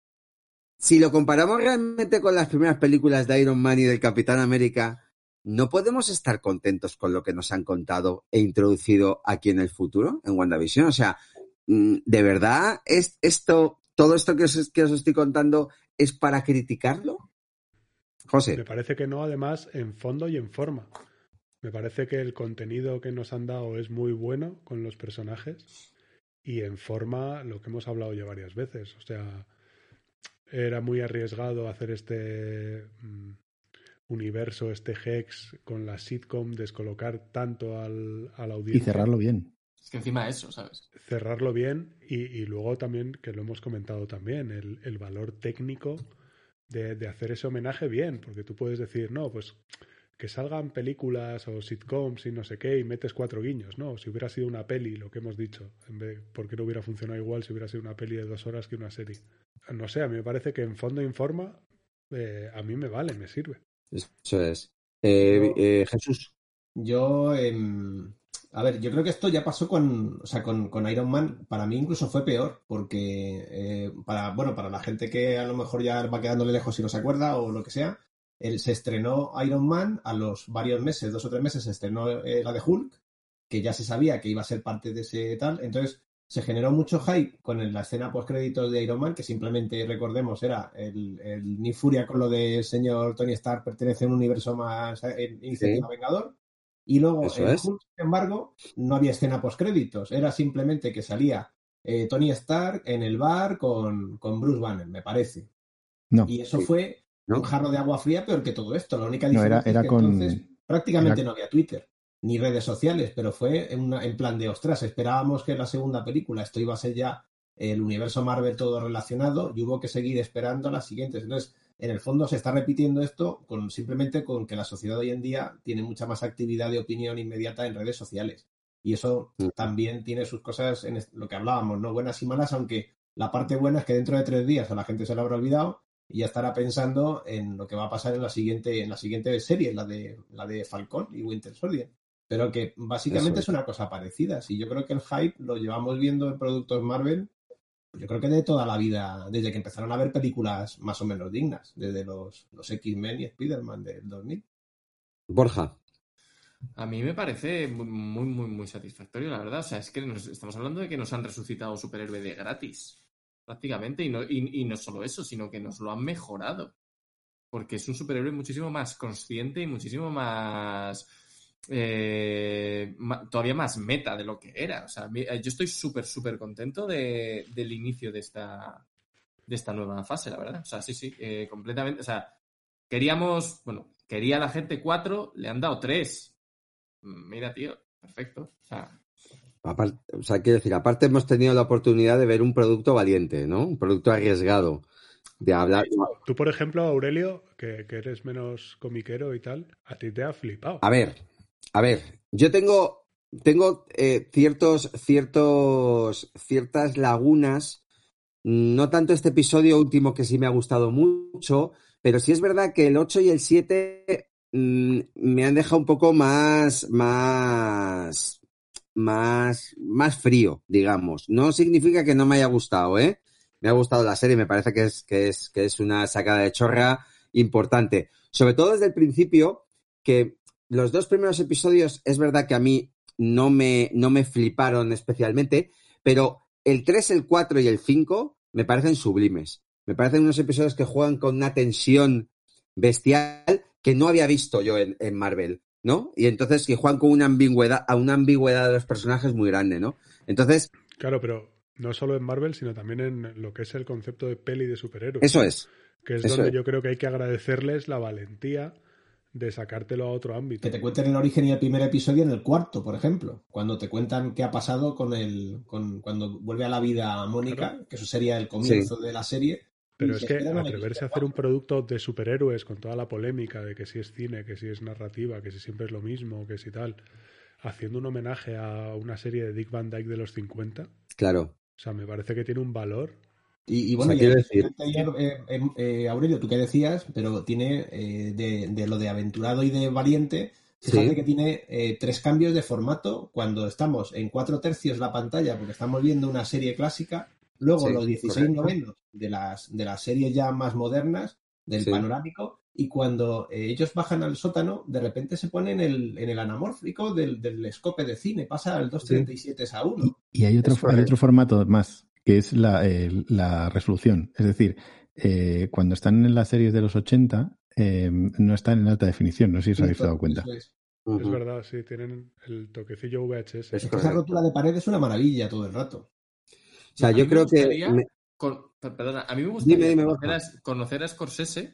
si lo comparamos realmente con las primeras películas de Iron Man y del Capitán América, ¿no podemos estar contentos con lo que nos han contado e introducido aquí en el futuro, en WandaVision? O sea, mm, ¿de verdad es esto, todo esto que os, que os estoy contando es para criticarlo? José. Me parece que no, además, en fondo y en forma. Me parece que el contenido que nos han dado es muy bueno con los personajes y en forma lo que hemos hablado ya varias veces. O sea, era muy arriesgado hacer este mm, universo, este Hex con la sitcom, descolocar tanto al, a la Y audiencia. cerrarlo bien. Es que encima de eso, ¿sabes? Cerrarlo bien y, y luego también, que lo hemos comentado también, el, el valor técnico de, de hacer ese homenaje bien, porque tú puedes decir, no, pues que salgan películas o sitcoms y no sé qué y metes cuatro guiños, ¿no? Si hubiera sido una peli, lo que hemos dicho, en vez, ¿por qué no hubiera funcionado igual si hubiera sido una peli de dos horas que una serie? No sé, a mí me parece que en fondo y en forma eh, a mí me vale, me sirve. Eso es. Eh, eh, Jesús. Yo, em, a ver, yo creo que esto ya pasó con, o sea, con, con Iron Man. Para mí incluso fue peor, porque eh, para, bueno, para la gente que a lo mejor ya va quedándole lejos y no se acuerda o lo que sea, el, se estrenó Iron Man, a los varios meses, dos o tres meses, se estrenó eh, la de Hulk, que ya se sabía que iba a ser parte de ese tal, entonces se generó mucho hype con el, la escena post-créditos de Iron Man, que simplemente, recordemos, era el, el Nick Furia con lo de señor Tony Stark pertenece a un universo más eh, Iniciativa Sí. Vengador, y luego Eso en es. Hulk, sin embargo, no había escena post-créditos, era simplemente que salía eh, Tony Stark en el bar con, con Bruce Banner, me parece. No, Y eso Sí. fue ¿No? un jarro de agua fría peor que todo esto. La única no diferencia era, era es que con... entonces prácticamente era- no había Twitter ni redes sociales, pero fue en, una- en plan de, ostras, esperábamos que la segunda película esto iba a ser ya el universo Marvel todo relacionado y hubo que seguir esperando las siguientes. Entonces, en el fondo se está repitiendo esto con simplemente con que la sociedad hoy en día tiene mucha más actividad de opinión inmediata en redes sociales. Y eso Mm. también tiene sus cosas en est- lo que hablábamos, ¿no? Buenas y malas, aunque la parte buena es que dentro de tres días a la gente se lo habrá olvidado y ya estará pensando en lo que va a pasar en la siguiente, en la siguiente serie, la de, la de Falcon y Winter Soldier. Pero que básicamente Eso es una cosa parecida. Si yo creo que el hype lo llevamos viendo en productos Marvel, yo creo que de toda la vida, desde que empezaron a ver películas más o menos dignas, desde los, los X-Men y Spider-Man del dos mil. Borja. A mí me parece muy, muy, muy, muy satisfactorio, la verdad. O sea, es que nos, estamos hablando de que nos han resucitado un superhéroe de gratis, prácticamente. Y no, y, y no solo eso, sino que nos lo han mejorado. Porque es un superhéroe muchísimo más consciente y muchísimo más... eh, ma- todavía más meta de lo que era. O sea, mi- eh, yo estoy súper, súper contento de, del inicio de esta, de esta nueva fase, la verdad. O sea, sí, sí, eh, completamente. O sea, queríamos, bueno, quería la gente cuatro, le han dado tres. Mira, tío, perfecto. O sea, Aparte, o sea, quiero decir, aparte hemos tenido la oportunidad de ver un producto valiente, ¿no? Un producto arriesgado. De hablar. Tú, por ejemplo, Aurelio, que, que eres menos comiquero y tal, a ti te ha flipado. A ver, a ver, yo tengo, tengo eh, ciertos, ciertos, ciertas lagunas, no tanto este episodio último que sí me ha gustado mucho, pero sí es verdad que el ocho y el siete mmm, me han dejado un poco más, más, más, más frío, digamos. No significa que no me haya gustado, ¿eh? Me ha gustado la serie, me parece que es, que es, que es una sacada de chorra importante. Sobre todo desde el principio, que los dos primeros episodios es verdad que a mí no me, no me fliparon especialmente, pero el tres, el cuatro y el cinco me parecen sublimes. Me parecen unos episodios que juegan con una tensión bestial que no había visto yo en, en Marvel, ¿no? Y entonces que juegan con una ambigüedad, a una ambigüedad de los personajes muy grande, ¿no? Entonces... Claro, pero no solo en Marvel, sino también en lo que es el concepto de peli de superhéroes. Eso es. Que es eso donde es. yo creo que hay que agradecerles la valentía de sacártelo a otro ámbito. Que te cuenten el origen y el primer episodio en el cuarto, por ejemplo. Cuando te cuentan qué ha pasado con el, con, cuando vuelve a la vida Mónica, Claro. que eso sería el comienzo Sí. de la serie. Pero y es se que esperan al atreverse episodio a hacer un cuatro. producto de superhéroes con toda la polémica de que si es cine, que si es narrativa, que si siempre es lo mismo, que si tal, haciendo un homenaje a una serie de Dick Van Dyke de los cincuenta, Claro. o sea, me parece que tiene un valor. Y, y bueno, O sea, y quiero el decir- anterior, eh, eh, eh, Aurelio, tú qué decías, pero tiene eh, de, de lo de aventurado y de valiente, fíjate Sí. que tiene eh, tres cambios de formato cuando estamos en cuatro tercios la pantalla, porque estamos viendo una serie clásica, luego Sí, los dieciséis correcto. novenos de las, de las series ya más modernas, del Sí. panorámico, y cuando eh, ellos bajan al sótano, de repente se ponen en el, en el anamórfico del, del escope de cine, pasa al doscientos treinta y siete a uno. Y hay otro, Es hay correcto. otro formato más, que es la, el- la resolución. Es decir, eh, cuando están en las series de los ochenta, eh, no están en alta definición. No sé si os habéis dado cuenta. Eso es. Es Ujú. verdad, sí, tienen el toquecillo V H S. Es Es que esa correcto. rotura de pared es una maravilla todo el rato. O sea, a yo mí me creo que... gustaría me- con- per- perdona, a mí me gustaría Dime, dime, conocer, Borja. a, conocer a Scorsese.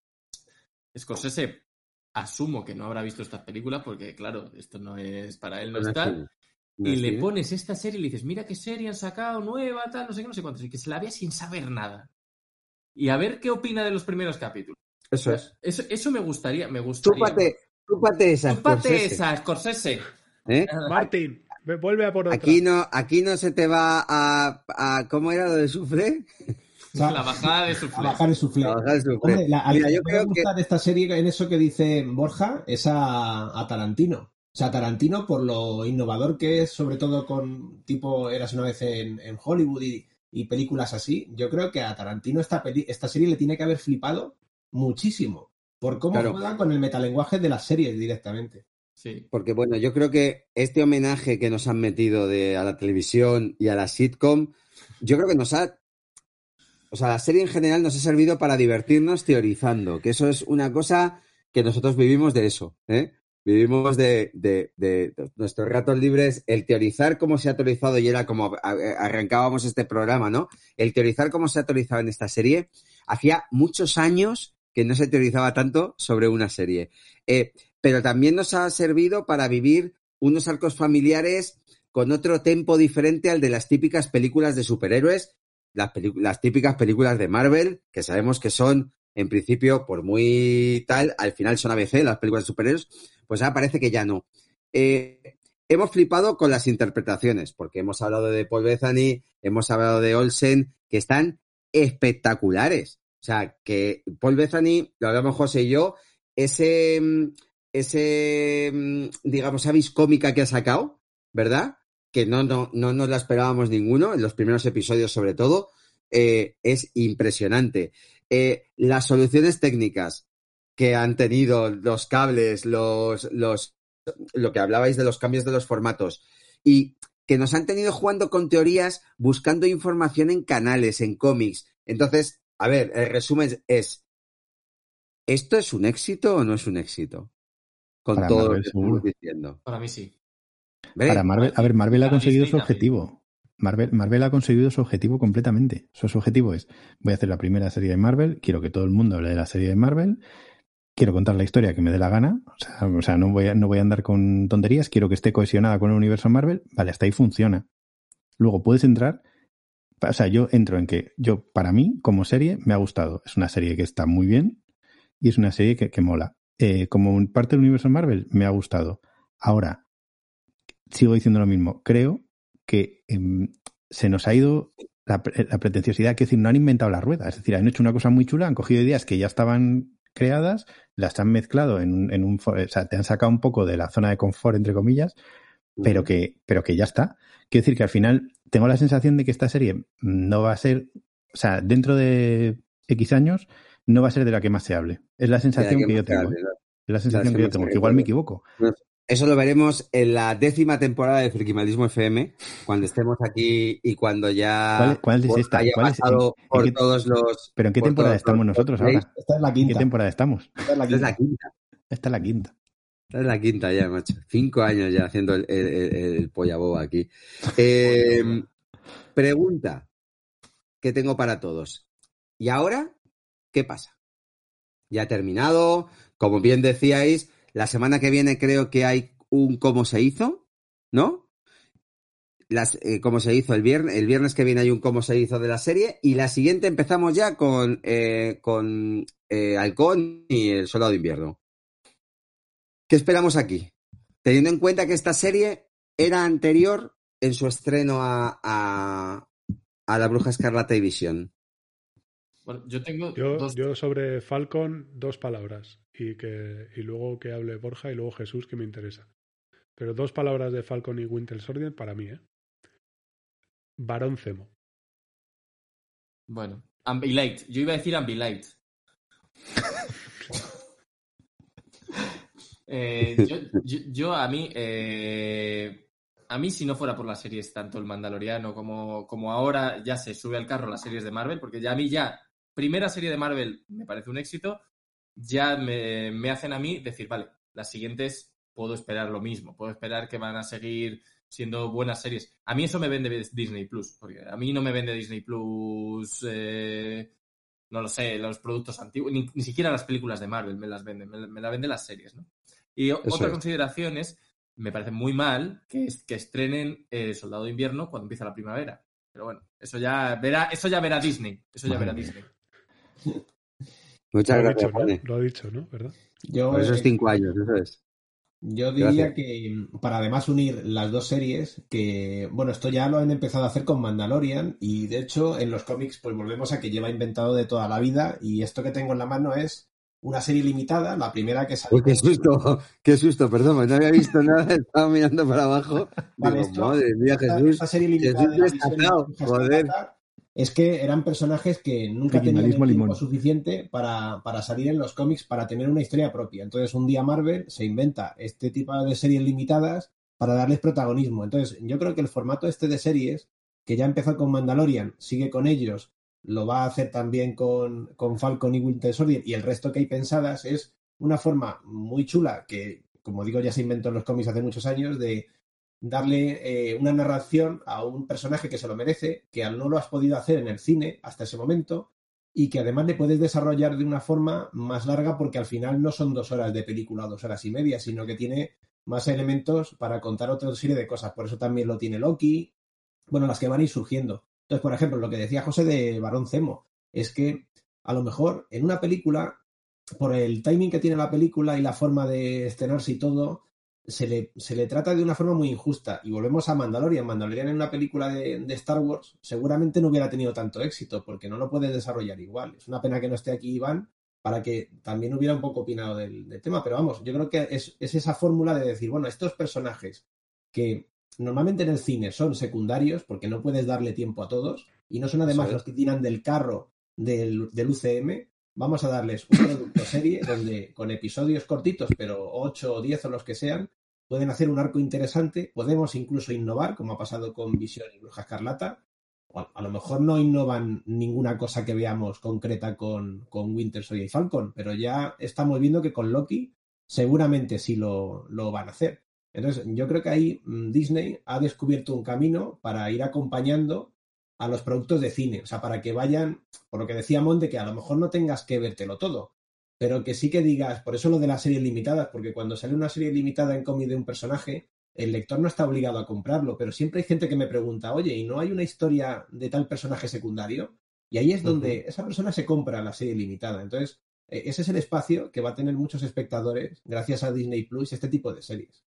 Scorsese, asumo que no habrá visto estas películas porque, claro, esto no es para él, no No es es tal. cine. No Y es le cine. pones esta serie y le dices, mira qué serie han sacado, nueva, tal, no sé qué, no sé cuántos. Y que se la vea sin saber nada. Y a ver qué opina de los primeros capítulos. Eso es. Eso, eso me gustaría, me gustaría. Chúpate, chúpate esa. Chúpate Scorsese, esa, Scorsese. ¿eh? Martín, ve- vuelve a por otra. Aquí no, aquí no se te va a, a... ¿Cómo era lo de sufre? O sea, La bajada de su a bajar el suflé. A bajar el suflé. Hombre, la, a Mira, mí yo me creo gusta que... de esta serie en eso que dice Borja es a, a Tarantino. O sea, Tarantino por lo innovador que es, sobre todo con tipo Eras una vez en, en Hollywood y, y películas así. Yo creo que a Tarantino esta, peli, esta serie le tiene que haber flipado muchísimo. por cómo Claro. juegan con el metalenguaje de las series directamente. Sí. Porque, bueno, yo creo que este homenaje que nos han metido de, a la televisión y a la sitcom, yo creo que nos ha... O sea, la serie en general nos ha servido para divertirnos teorizando, que eso es una cosa que nosotros vivimos de eso, ¿eh? Vivimos de, de, de, de nuestros ratos libres, el teorizar cómo se ha teorizado, y era como arrancábamos este programa, ¿no? El teorizar cómo se ha teorizado en esta serie. Hacía muchos años que no se teorizaba tanto sobre una serie. Eh, pero también nos ha servido para vivir unos arcos familiares con otro tempo diferente al de las típicas películas de superhéroes, las, pelic- las típicas películas de Marvel, que sabemos que son, en principio, por muy tal, al final son A B C, las películas de superhéroes, pues ahora parece que ya no. Eh, hemos flipado con las interpretaciones, porque hemos hablado de Paul Bettany, hemos hablado de Olsen, que están espectaculares. O sea, que Paul Bettany, lo hablamos José y yo, ese, ese digamos, avis cómica que ha sacado, ¿verdad? Que no, no, no nos la esperábamos ninguno, en los primeros episodios sobre todo, eh, es impresionante. Eh, las soluciones técnicas que han tenido, los cables, los, los, lo que hablabais de los cambios de los formatos, y que nos han tenido jugando con teorías, buscando información en canales, en cómics. Entonces, a ver, el resumen es, ¿esto es un éxito o no es un éxito? Con Para todo Marvel, lo que seguro. estamos diciendo. Para mí sí. ¿Ves? Para Marvel, a ver, Marvel ha Para conseguido Disney su objetivo. Marvel, Marvel ha conseguido su objetivo completamente. Su, su objetivo es, voy a hacer la primera serie de Marvel, quiero que todo el mundo hable de la serie de Marvel, quiero contar la historia que me dé la gana, o sea, o sea no, voy a, no voy a andar con tonterías, quiero que esté cohesionada con el universo Marvel, vale, hasta ahí funciona. Luego puedes entrar, o sea, yo entro en que, yo, para mí, como serie, me ha gustado. Es una serie que está muy bien y es una serie que, que mola. Eh, como parte del universo Marvel, me ha gustado. Ahora, sigo diciendo lo mismo. Creo que eh, se nos ha ido la, la pretenciosidad, que es decir, no han inventado la rueda. Es decir, han hecho una cosa muy chula, han cogido ideas que ya estaban creadas, las han mezclado en un, en un, o sea, te han sacado un poco de la zona de confort, entre comillas, pero que, pero que ya está. Quiero decir que al final tengo la sensación de que esta serie no va a ser, o sea, dentro de X años, no va a ser de la que más se hable. Es la sensación que, que yo tengo. Hable, ¿no? Es la sensación la que yo tengo, que igual me equivoco. Eso lo veremos en la décima temporada de Frikimadismo F M, cuando estemos aquí y cuando ya ¿Cuál, cuál es esta? haya ¿Cuál es, pasado en, por en qué, todos los... ¿Pero en qué temporada estamos nosotros ahora? Esta es la quinta. ¿En qué temporada estamos? Esta es la quinta. Esta es la quinta. Esta es la quinta. Esta es la quinta ya, macho. Cinco años ya haciendo el, el, el, el polla boba aquí. Eh, pregunta que tengo para todos. ¿Y ahora qué pasa? Ya ha terminado. Como bien decíais, la semana que viene creo que hay un cómo se hizo, ¿no? Las, eh, cómo se hizo el viernes. El viernes que viene hay un cómo se hizo de la serie. Y la siguiente empezamos ya con, eh, con eh, Halcón y el Soldado de Invierno. ¿Qué esperamos aquí? Teniendo en cuenta que esta serie era anterior en su estreno a, a, a La Bruja Escarlata y Visión. Bueno, yo tengo yo, dos... yo sobre Falcon dos palabras y que y luego que hable Borja y luego Jesús, que me interesa. Pero dos palabras de Falcon y Winter Soldier para mí, ¿eh? Barón Zemo. Bueno, Ambilight. Yo iba a decir Ambilight. eh, yo, yo, yo a mí... Eh... A mí, si no fuera por las series, tanto el Mandaloriano como, como ahora, ya se sube al carro las series de Marvel, porque ya a mí ya, primera serie de Marvel me parece un éxito, ya me, me hacen a mí decir, vale, las siguientes puedo esperar lo mismo, puedo esperar que van a seguir siendo buenas series. A mí eso me vende Disney Plus, porque a mí no me vende Disney Plus, eh, no lo sé, los productos antiguos, ni, ni siquiera las películas de Marvel me las venden, me, me las venden las series, ¿no? Y eso otra es. consideración es, me parece muy mal que, es, que estrenen eh, Soldado de Invierno cuando empieza la primavera. Pero bueno, eso ya verá, eso ya verá Disney. Eso ya verá Disney. Muchas lo gracias, dicho, ¿no? Lo ha dicho, ¿no? ¿Verdad? Yo, Por esos cinco años, eso es. Yo diría Gracias. que, para además unir las dos series, que, bueno, esto ya lo han empezado a hacer con Mandalorian y, de hecho, en los cómics, pues volvemos a que lleva inventado de toda la vida y esto que tengo en la mano es una serie limitada, la primera que salió. Uy, qué susto, qué susto, perdón, no había visto nada, estaba mirando para abajo. Vale, Digo, esto, madre mía, Jesús, esta serie limitada Jesús de la destacado, visión, joder. es que eran personajes que nunca tenían el Friquimalismo tiempo limón. suficiente para, para salir en los cómics, para tener una historia propia. Entonces, un día Marvel se inventa este tipo de series limitadas para darles protagonismo. Entonces, yo creo que el formato este de series, que ya empezó con Mandalorian, sigue con ellos, lo va a hacer también con, con Falcon y Winter Soldier y el resto que hay pensadas, es una forma muy chula que, como digo, ya se inventó en los cómics hace muchos años, de darle eh, una narración a un personaje que se lo merece, que no lo has podido hacer en el cine hasta ese momento y que además le puedes desarrollar de una forma más larga porque al final no son dos horas de película o dos horas y media, sino que tiene más elementos para contar otra serie de cosas. Por eso también lo tiene Loki, bueno, las que van a ir surgiendo. Entonces, por ejemplo, lo que decía José de Barón Zemo, es que a lo mejor en una película, por el timing que tiene la película y la forma de estrenarse y todo, se le, se le trata de una forma muy injusta. Y volvemos a Mandalorian. Mandalorian en una película de, de Star Wars seguramente no hubiera tenido tanto éxito porque no lo puede desarrollar igual. Es una pena que no esté aquí Iván para que también hubiera un poco opinado del, del tema. Pero vamos, yo creo que es, es esa fórmula de decir, bueno, estos personajes que normalmente en el cine son secundarios porque no puedes darle tiempo a todos y no son además los que tiran del carro del, del U C M. Vamos a darles un producto serie donde con episodios cortitos, pero ocho o diez o los que sean, pueden hacer un arco interesante. Podemos incluso innovar, como ha pasado con Visión y Bruja Escarlata. O a, a lo mejor no innovan ninguna cosa que veamos concreta con, con Winter Soldier y Falcon, pero ya estamos viendo que con Loki seguramente sí lo, lo van a hacer. Entonces, yo creo que ahí Disney ha descubierto un camino para ir acompañando a los productos de cine, o sea, para que vayan, por lo que decía Monte, que a lo mejor no tengas que vértelo todo, pero que sí que digas, por eso lo de las series limitadas, porque cuando sale una serie limitada en cómic de un personaje, el lector no está obligado a comprarlo, pero siempre hay gente que me pregunta, oye, ¿y no hay una historia de tal personaje secundario? Y ahí es donde uh-huh. esa persona se compra la serie limitada. Entonces, ese es el espacio que va a tener muchos espectadores gracias a Disney Plus y este tipo de series.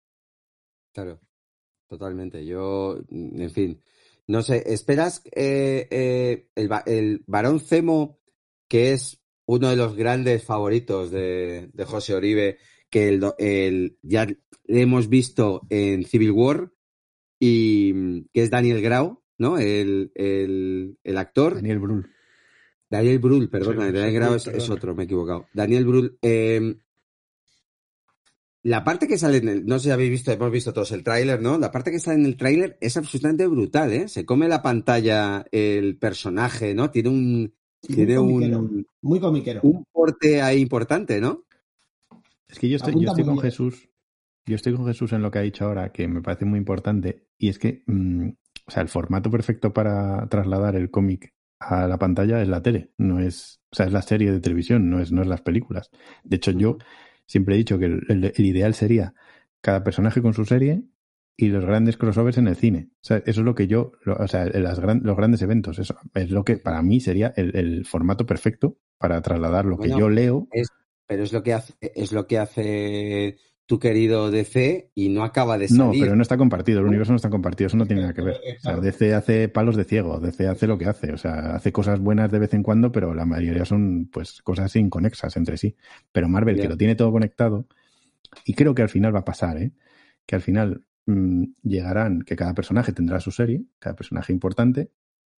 Claro, totalmente. Yo, en fin... No sé, ¿esperas eh, eh, el, el Barón Zemo, que es uno de los grandes favoritos de, de José Oribe, que el, el, ya le hemos visto en Civil War, y que es Daniel Grau, ¿no? El, el, el actor. Daniel Brühl. Daniel Brühl, perdón, Sí, Daniel sí, Grau sí, es, perdón. es otro, me he equivocado. Daniel Brühl. Eh, La parte que sale en el... No sé si habéis visto, hemos visto todos el tráiler, ¿no? La parte que sale en el tráiler es absolutamente brutal, ¿eh? Se come la pantalla el personaje, ¿no? Tiene un... Sí, tiene muy comiquero, un... muy comiquero. Un porte ahí importante, ¿no? Es que yo estoy, yo estoy con Jesús, yo estoy con Jesús en lo que ha dicho ahora, que me parece muy importante, y es que, mmm, o sea, el formato perfecto para trasladar el cómic a la pantalla es la tele, no es, o sea, es la serie de televisión, no es, no es las películas. De hecho, yo siempre he dicho que el, el, el ideal sería cada personaje con su serie y los grandes crossovers en el cine. O sea, eso es lo que yo, lo, o sea, las gran, los grandes eventos, eso es lo que para mí sería el, el formato perfecto para trasladar lo bueno, que yo leo. Es, pero es lo que hace, es lo que hace tu querido D C y no acaba de salir. No, pero no está compartido, el universo no está compartido, eso no tiene nada que ver. O sea, D C hace palos de ciego, D C hace lo que hace, o sea, hace cosas buenas de vez en cuando, pero la mayoría son pues cosas inconexas entre sí. Pero Marvel, yeah. que lo tiene todo conectado, y creo que al final va a pasar, ¿eh? Que al final mmm, llegarán, que cada personaje tendrá su serie, cada personaje importante,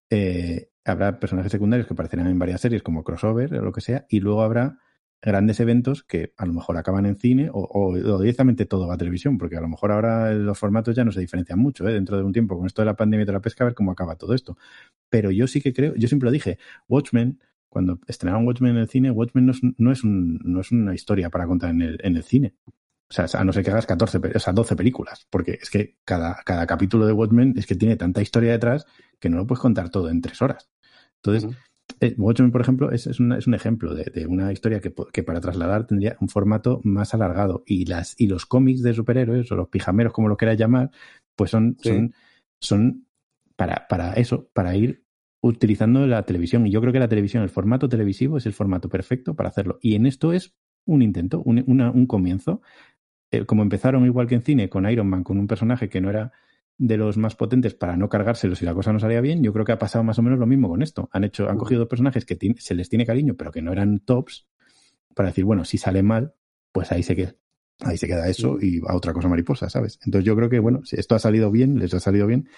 eh, habrá personajes secundarios que aparecerán en varias series como crossover o lo que sea, y luego habrá grandes eventos que a lo mejor acaban en cine o, o, o directamente todo va a televisión, porque a lo mejor ahora los formatos ya no se diferencian mucho, ¿eh? Dentro de un tiempo con esto de la pandemia y de la pesca, a ver cómo acaba todo esto. Pero yo sí que creo, yo siempre lo dije, Watchmen, cuando estrenaron Watchmen en el cine, Watchmen no es, no es, un, no es una historia para contar en el, en el cine. O sea, a no ser que hagas catorce, o sea, doce películas, porque es que cada, cada capítulo de Watchmen es que tiene tanta historia detrás que no lo puedes contar todo en tres horas. Entonces, uh-huh. Eh, Watchmen, por ejemplo, es, es, una, es un ejemplo de, de una historia que, que para trasladar tendría un formato más alargado. Y las y los cómics de superhéroes, o los pijameros, como lo quieras llamar, pues son, sí. son, son para, para eso, para ir utilizando la televisión. Y yo creo que la televisión, el formato televisivo, es el formato perfecto para hacerlo. Y en esto es un intento, un, una, un comienzo. Eh, como empezaron igual que en cine, con Iron Man, con un personaje que no era de los más potentes para no cargárselos si la cosa no salía bien, yo creo que ha pasado más o menos lo mismo con esto. Han hecho, han cogido dos personajes que t- se les tiene cariño, pero que no eran tops, para decir, bueno, si sale mal, pues ahí se queda, ahí se queda eso y a otra cosa mariposa, ¿sabes? Entonces yo creo que, bueno, si esto ha salido bien, les ha salido bien,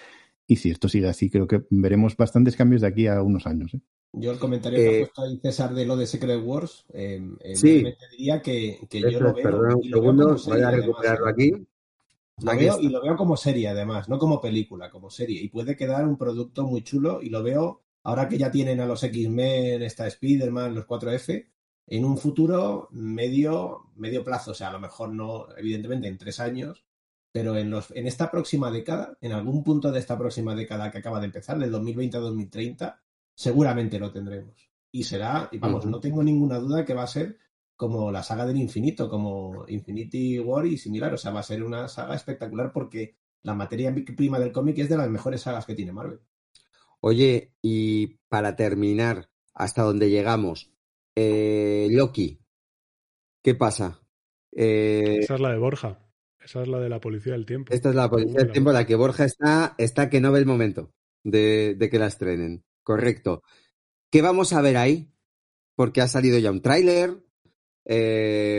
Y si esto sigue así, creo que veremos bastantes cambios de aquí a unos años. ¿eh? Yo el comentario que Eh, ha puesto ahí César de lo de Secret Wars, eh, eh, Sí. me diría que, que yo Eso lo es, veo perdona un y lo veo segundo, como voy serie, a además, recuperarlo ¿eh? aquí. Lo Aquí veo está. y lo veo como serie, además, no como película, como serie. Y puede quedar un producto muy chulo y lo veo, ahora que ya tienen a los X-Men, está Spider-Man, los cuatro F, en un futuro medio, medio plazo. O sea, a lo mejor no, evidentemente, en tres años, pero en, los, en esta próxima década, en algún punto de esta próxima década que acaba de empezar, del dos mil veinte a dos mil treinta, seguramente lo tendremos. Y será, y vamos, Ujú. no tengo ninguna duda que va a ser como la saga del infinito, como Infinity War y similar. O sea, va a ser una saga espectacular porque la materia prima del cómic es de las mejores sagas que tiene Marvel. Oye, y para terminar, hasta donde llegamos, eh, Loki, ¿qué pasa? Eh, Esa es la de Borja. Esa es la de la Policía del Tiempo. esta es la La policía uno y del la tiempo, dos. la que Borja está, está que no ve el momento de, de que la estrenen. Correcto. ¿Qué vamos a ver ahí? Porque ha salido ya un tráiler. Eh,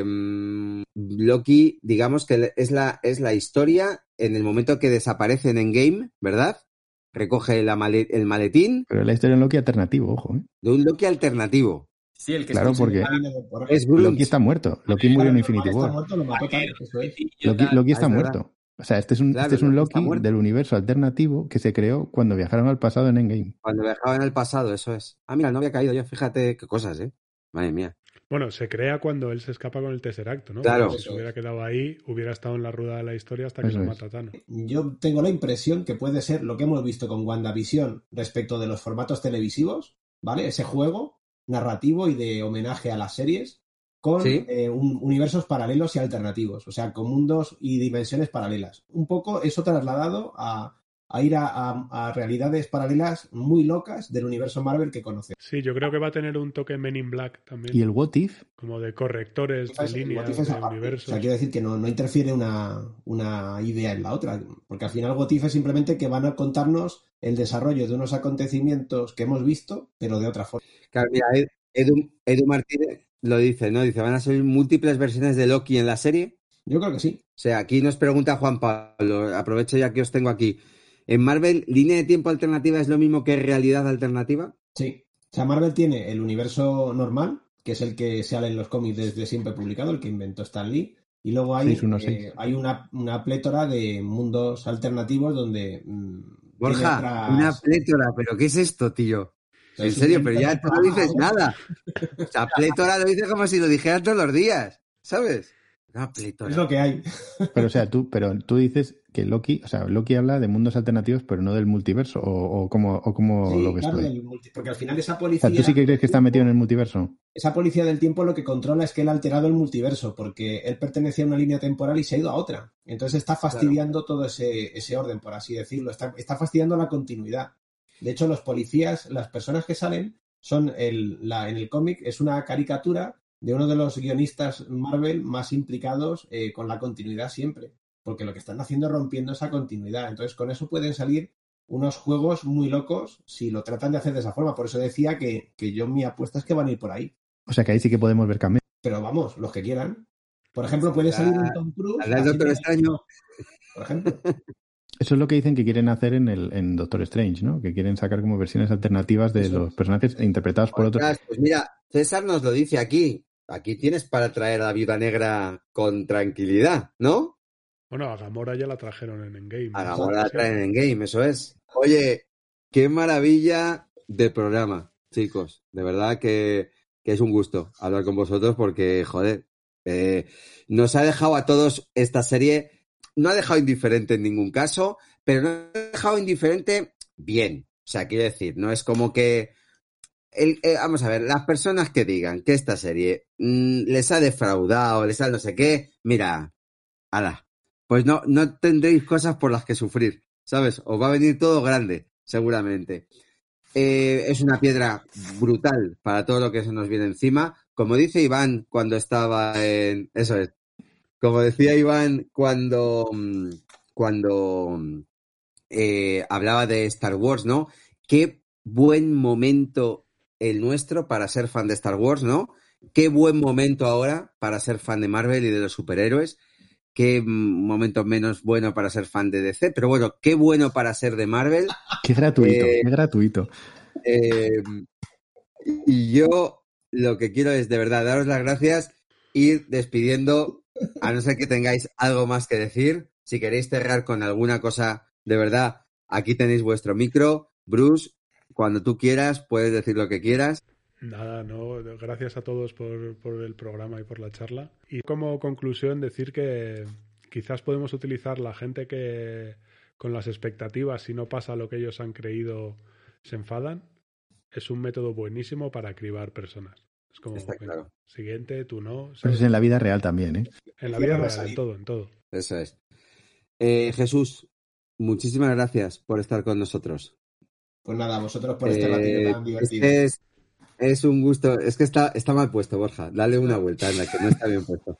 Loki, digamos que es la, es la historia en el momento que desaparece en Endgame, ¿verdad? Recoge la male- el maletín Pero la historia en Loki alternativo, ojo. ¿eh? de un Loki alternativo. Sí, el que Claro, escucha porque- La línea temporal. Es Grunge. Loki está muerto. Loki murió en Infinity Está War. muerto, lo mató Thanos, eso es. Loki, Loki Ah, está es verdad. muerto. O sea, este es un, Claro, este es un Loki está Loki muerto. del universo alternativo que se creó cuando viajaron al pasado en Endgame. Cuando viajaba en el pasado, eso es. Ah, mira, no había caído yo, fíjate qué cosas, ¿eh? Madre mía. Bueno, se crea cuando él se escapa con el Tesseract, ¿no? Claro. Porque si se hubiera quedado ahí, hubiera estado en la rueda de la historia hasta que Eso lo es. mata Thanos. Yo tengo la impresión que puede ser lo que hemos visto con WandaVision respecto de los formatos televisivos, ¿vale? Ese juego narrativo y de homenaje a las series con Sí. eh, un- universos paralelos y alternativos, o sea, con mundos y dimensiones paralelas. Un poco eso trasladado a, a ir a, a- a realidades paralelas muy locas del universo Marvel que conocemos. Sí, yo creo que va a tener un toque Men in Black también. Y el What If, Como de correctores de El líneas, What If es de aparte. O universos. sea, quiero decir que no, no interfiere una, una idea en la otra, porque al final What If es simplemente que van a contarnos el desarrollo de unos acontecimientos que hemos visto, pero de otra forma. Claro, mira, Ed- Edu, Edu Martínez lo dice, ¿no? Dice, ¿van a salir múltiples versiones de Loki en la serie? Yo creo que sí. O sea, aquí nos pregunta Juan Pablo, aprovecho ya que os tengo aquí. ¿En Marvel, línea de tiempo alternativa es lo mismo que realidad alternativa? Sí. O sea, Marvel tiene el universo normal, que es el que sale en los cómics desde siempre publicado, el que inventó Stan Lee. Y luego hay, seis uno seis. eh, hay una, una plétora de mundos alternativos donde. mm, tiene Borja, otras- una plétora, ¿pero qué es esto, tío? En Es un serio, pero ya invento tú no dices total. nada. O sea, plétora lo dices como si lo dijeras todos los días, ¿sabes? Una plétora. Es lo que hay. pero o sea, tú, pero tú dices que Loki, o sea, Loki habla de mundos alternativos, pero no del multiverso, o, o cómo, o cómo Sí, lo ves claro, tú ahí. del multi- porque al final esa O policía. sea, tú sí que crees que está metido en el multiverso. Esa policía del tiempo lo que controla es que él ha alterado el multiverso, porque él pertenecía a una línea temporal y se ha ido a otra. Entonces está fastidiando todo ese, ese orden, por así decirlo. Está, está fastidiando la continuidad. De hecho, los policías, las personas que salen, son el, la, en el cómic, es una caricatura de uno de los guionistas Marvel más implicados eh, con la continuidad siempre. Porque lo que están haciendo es rompiendo esa continuidad. Entonces, con eso pueden salir unos juegos muy locos si lo tratan de hacer de esa forma. Por eso decía que, que yo mi apuesta es que van a ir por ahí. O sea, que ahí sí que podemos ver cambios. Pero vamos, los que quieran. Por ejemplo, puede salir un Tom Cruise. ¿Habla del Doctor haciendo- Extraño? Por ejemplo. Eso es lo que dicen que quieren hacer en el en Doctor Strange, ¿no? Que quieren sacar como versiones alternativas de Eso los es. personajes interpretados por otros. Ostras, pues mira, César nos lo dice aquí. Aquí tienes para traer a la Viuda Negra con tranquilidad, ¿no? Bueno, a Gamora ya la trajeron en Endgame. A ¿no? Gamora la Sí. traen en game, eso es. Oye, qué maravilla de programa, chicos. De verdad que, que es un gusto hablar con vosotros porque, joder, eh, nos ha dejado a todos esta serie, no ha dejado indiferente en ningún caso, pero nos ha dejado indiferente bien. O sea, quiero decir, no es como que... El, eh, vamos a ver, las personas que digan que esta serie mmm, les ha defraudado, les ha no sé qué, mira, ala, pues no, no tendréis cosas por las que sufrir, ¿sabes? Os va a venir todo grande, seguramente. Eh, es una piedra brutal para todo lo que se nos viene encima. Como dice Iván cuando estaba en... Eso es. Como decía Iván cuando, cuando eh, hablaba de Star Wars, ¿no? Qué buen momento el nuestro para ser fan de Star Wars, ¿no? Qué buen momento ahora para ser fan de Marvel y de los superhéroes. qué momento menos bueno para ser fan de D C, pero bueno, qué bueno para ser de Marvel. Qué gratuito, Eh, qué gratuito. Eh, y yo lo que quiero es, de verdad, daros las gracias, ir despidiendo, a no ser que tengáis algo más que decir. Si queréis cerrar con alguna cosa, de verdad, aquí tenéis vuestro micro. Bruce, cuando tú quieras, puedes decir lo que quieras. Nada, no, gracias a todos por, por el programa y por la charla. Y como conclusión decir que quizás podemos utilizar la gente que con las expectativas, si no pasa lo que ellos han creído, se enfadan. Es un método buenísimo para cribar personas. Es como, Está venga, claro. siguiente, tú no. Eso es en la vida real también, ¿eh? En la vida real, en todo, en todo. Eso es. Eh, Jesús, muchísimas gracias por estar con nosotros. Pues nada, vosotros por este Eh, ratito tan divertido. este es, es un gusto. Es que está, está mal puesto, Borja. Dale una vuelta, anda, que no está bien puesto.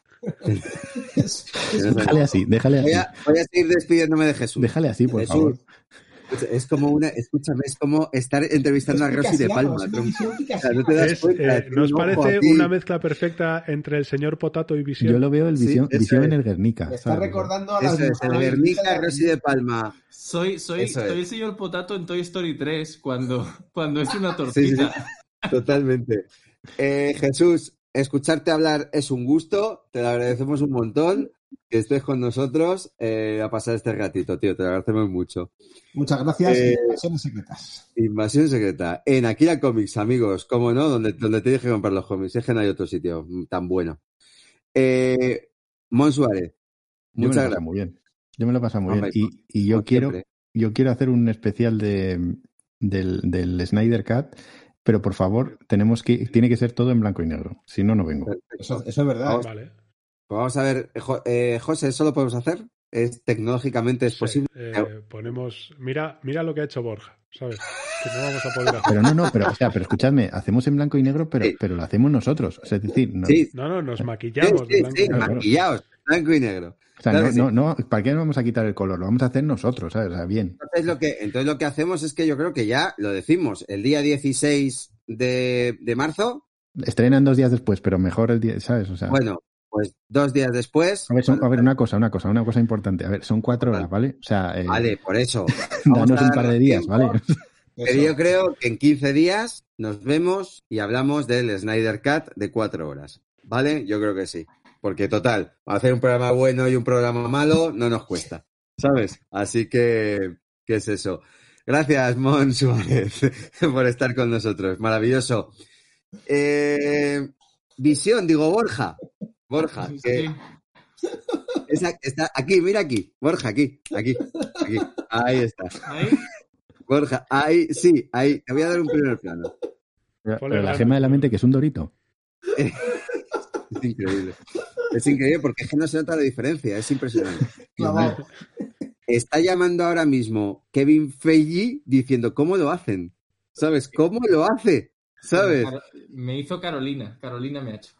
Déjale así, déjale Voy así. a, voy a seguir despidiéndome de Jesús. Déjale así, por Jesús, favor. es como una, escúchame, es como estar entrevistando a Rosy de Palma. tronco. O sea, no te das Es, cuenta, eh, tiene ¿Nos un ojo parece aquí. una mezcla perfecta entre el señor Potato y Visión? Yo lo veo el Sí, visión, eso visión es. en el Guernica. Me está ¿sabes? recordando a las Eso es, el mujeres Guernica, de- Rosy de Palma. Soy, soy, Eso es. soy el señor Potato en Toy Story tres cuando, cuando es una Sí, sí, tortita. totalmente. Eh, Jesús, escucharte hablar es un gusto, te lo agradecemos un montón, que estés con nosotros eh, a pasar este ratito, tío, te lo agradecemos mucho. Muchas gracias Eh, y invasiones secretas. Invasión secreta, en Akira Comics, amigos, cómo no, donde, donde te dije comprar los cómics, es que no hay otro sitio tan bueno. Eh, Mon Suárez, Yo me muchas lo he gracias. pasado muy bien. Yo me lo he pasado muy Hombre, bien. Y, y yo como quiero, siempre. yo quiero hacer un especial de, del, del Snyder Cut, pero por favor, tenemos que, tiene que ser todo en blanco y negro. Si no, no vengo. Eso, eso es verdad. Vamos, Vale. pues vamos a ver, eh, Jo- eh, José, ¿eso lo podemos hacer? ¿Es, tecnológicamente es Sí, posible? eh, ponemos... Mira, mira lo que ha hecho Borja, ¿sabes? Que no vamos a poder hacer. Pero no, no, pero, o sea, pero escuchadme, hacemos en blanco y negro, pero, Sí. pero lo hacemos nosotros. O sea, es decir, no, Sí, No, no, nos sí, maquillamos de sí, blanco sí, y negro. claro. maquillaos, blanco y negro. o sea, claro no, que sí. no, no, ¿para qué nos vamos a quitar el color? Lo vamos a hacer nosotros, ¿sabes? O sea, bien. Entonces lo que, entonces lo que hacemos es que yo creo que ya lo decimos, el día dieciséis de, de marzo, Estrenan dos días después, pero mejor el día, ¿sabes? O sea, bueno, pues dos días después. a ver, son- cuando- a ver, una cosa, una cosa, una cosa importante. A ver, son cuatro horas, ¿vale? O sea, eh, Vale, por eso. Vamos danos a un par de darnos días, tiempo, ¿vale? Pero Eso. yo creo que en quince días nos vemos y hablamos del Snyder Cut de cuatro horas. ¿Vale? Yo creo que sí. Porque total, hacer un programa bueno y un programa malo no nos cuesta. ¿Sabes? Así que, ¿qué es eso? Gracias, Mon Suárez, por estar con nosotros. Maravilloso. Eh, Visión, digo Borja. Borja, Sí, que sí. esa- está aquí, mira aquí. Borja, aquí, aquí, aquí. Ahí está. Ahí. Borja, ahí, sí, ahí. Te voy a dar un primer plano. Pero la gema de la mente, que es un dorito. Es increíble. Es increíble porque es que no se nota la diferencia, es impresionante. Clavado. Está llamando ahora mismo Kevin Feige diciendo cómo lo hacen. ¿Sabes? ¿Cómo lo hace? ¿Sabes? Caro- Me hizo Carolina. Carolina me ha hecho.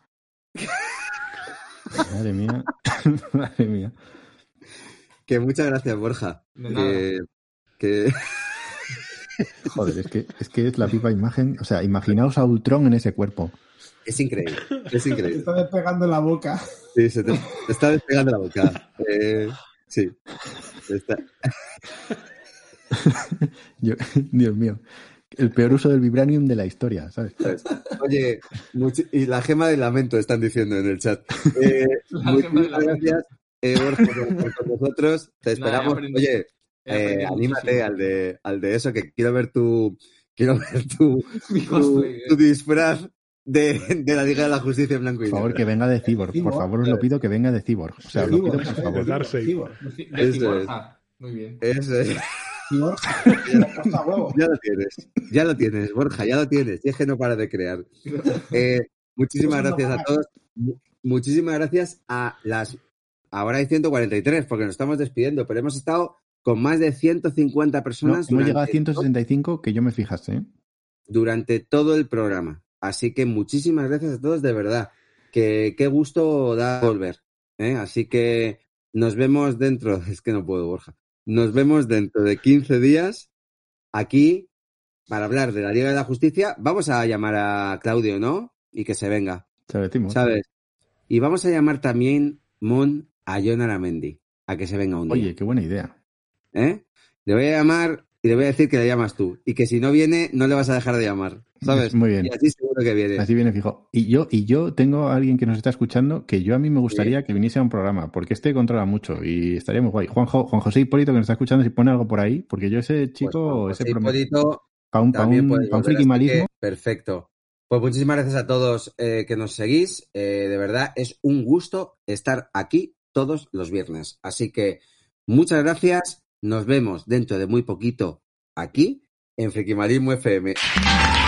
Madre mía. Madre mía. Que muchas gracias, Borja. De nada. Que, que- Joder, es que, es que es la pipa imagen. O sea, imaginaos a Ultron en ese cuerpo. es increíble. Es Te increíble. está despegando la boca. Sí, se te, te está despegando la boca. Eh, sí. Está- Yo- Dios mío. El peor uso del vibranium de la historia, ¿sabes? ¿sabes? Oye, muchi- y la gema del lamento están diciendo en el chat. Eh, La gema del muchísimas lamento. gracias, eh, Borja, por estar con nosotros. Te Nada, he esperamos. aprendido- Oye, he aprendido eh, anímate muchísimo. al de, al de eso, que quiero ver tu, quiero ver tu, Mi tu, cosplay, eh. tu disfraz de, de la Liga de la Justicia en blanco y Por favor, negro. que venga de Cyborg. Por Cyborg, favor, os lo pido que venga de Cyborg. O sea, os lo pido, por favor. Darkseid. De Eso Borja. Muy bien. Eso es. Y Borja, le ha puesto a huevo. Ya lo tienes, ya lo tienes, Borja, ya lo tienes. Y es que no para de crear. Eh, muchísimas Eso no gracias a para. todos. Mu- Muchísimas gracias a las... Ahora hay ciento cuarenta y tres porque nos estamos despidiendo, pero hemos estado con más de ciento cincuenta No, personas hemos llegado a durante, ciento sesenta y cinco, que yo me fijase, ¿eh? durante todo el programa. Así que muchísimas gracias a todos, de verdad. Que qué gusto da volver. ¿eh? Así que nos vemos dentro... Es que no puedo, Borja. Nos vemos dentro de quince días aquí para hablar de la Liga de la Justicia. Vamos a llamar a Claudio, ¿no? Y que se venga, Se lo decimos. ¿sabes? Y vamos a llamar también, Mon, a Jon Aramendi a que se venga un día. Oye, qué buena idea. ¿Eh? Le voy a llamar y le voy a decir que le llamas tú. Y que si no viene, no le vas a dejar de llamar. ¿Sabes? Muy bien. Y así seguro que viene. Así viene fijo. Y yo, y yo tengo a alguien que nos está escuchando que yo a mí me gustaría sí. que viniese a un programa, porque este controla mucho y estaría muy guay. Juanjo, Juan José Hipólito, que nos está escuchando, si pone algo por ahí, porque yo ese chico, pues ese Hipólito para un, pa un, pa un frikimalismo. Perfecto. Pues muchísimas gracias a todos eh, que nos seguís. Eh, de verdad, es un gusto estar aquí todos los viernes. Así que muchas gracias. Nos vemos dentro de muy poquito aquí en Frikimalismo F M.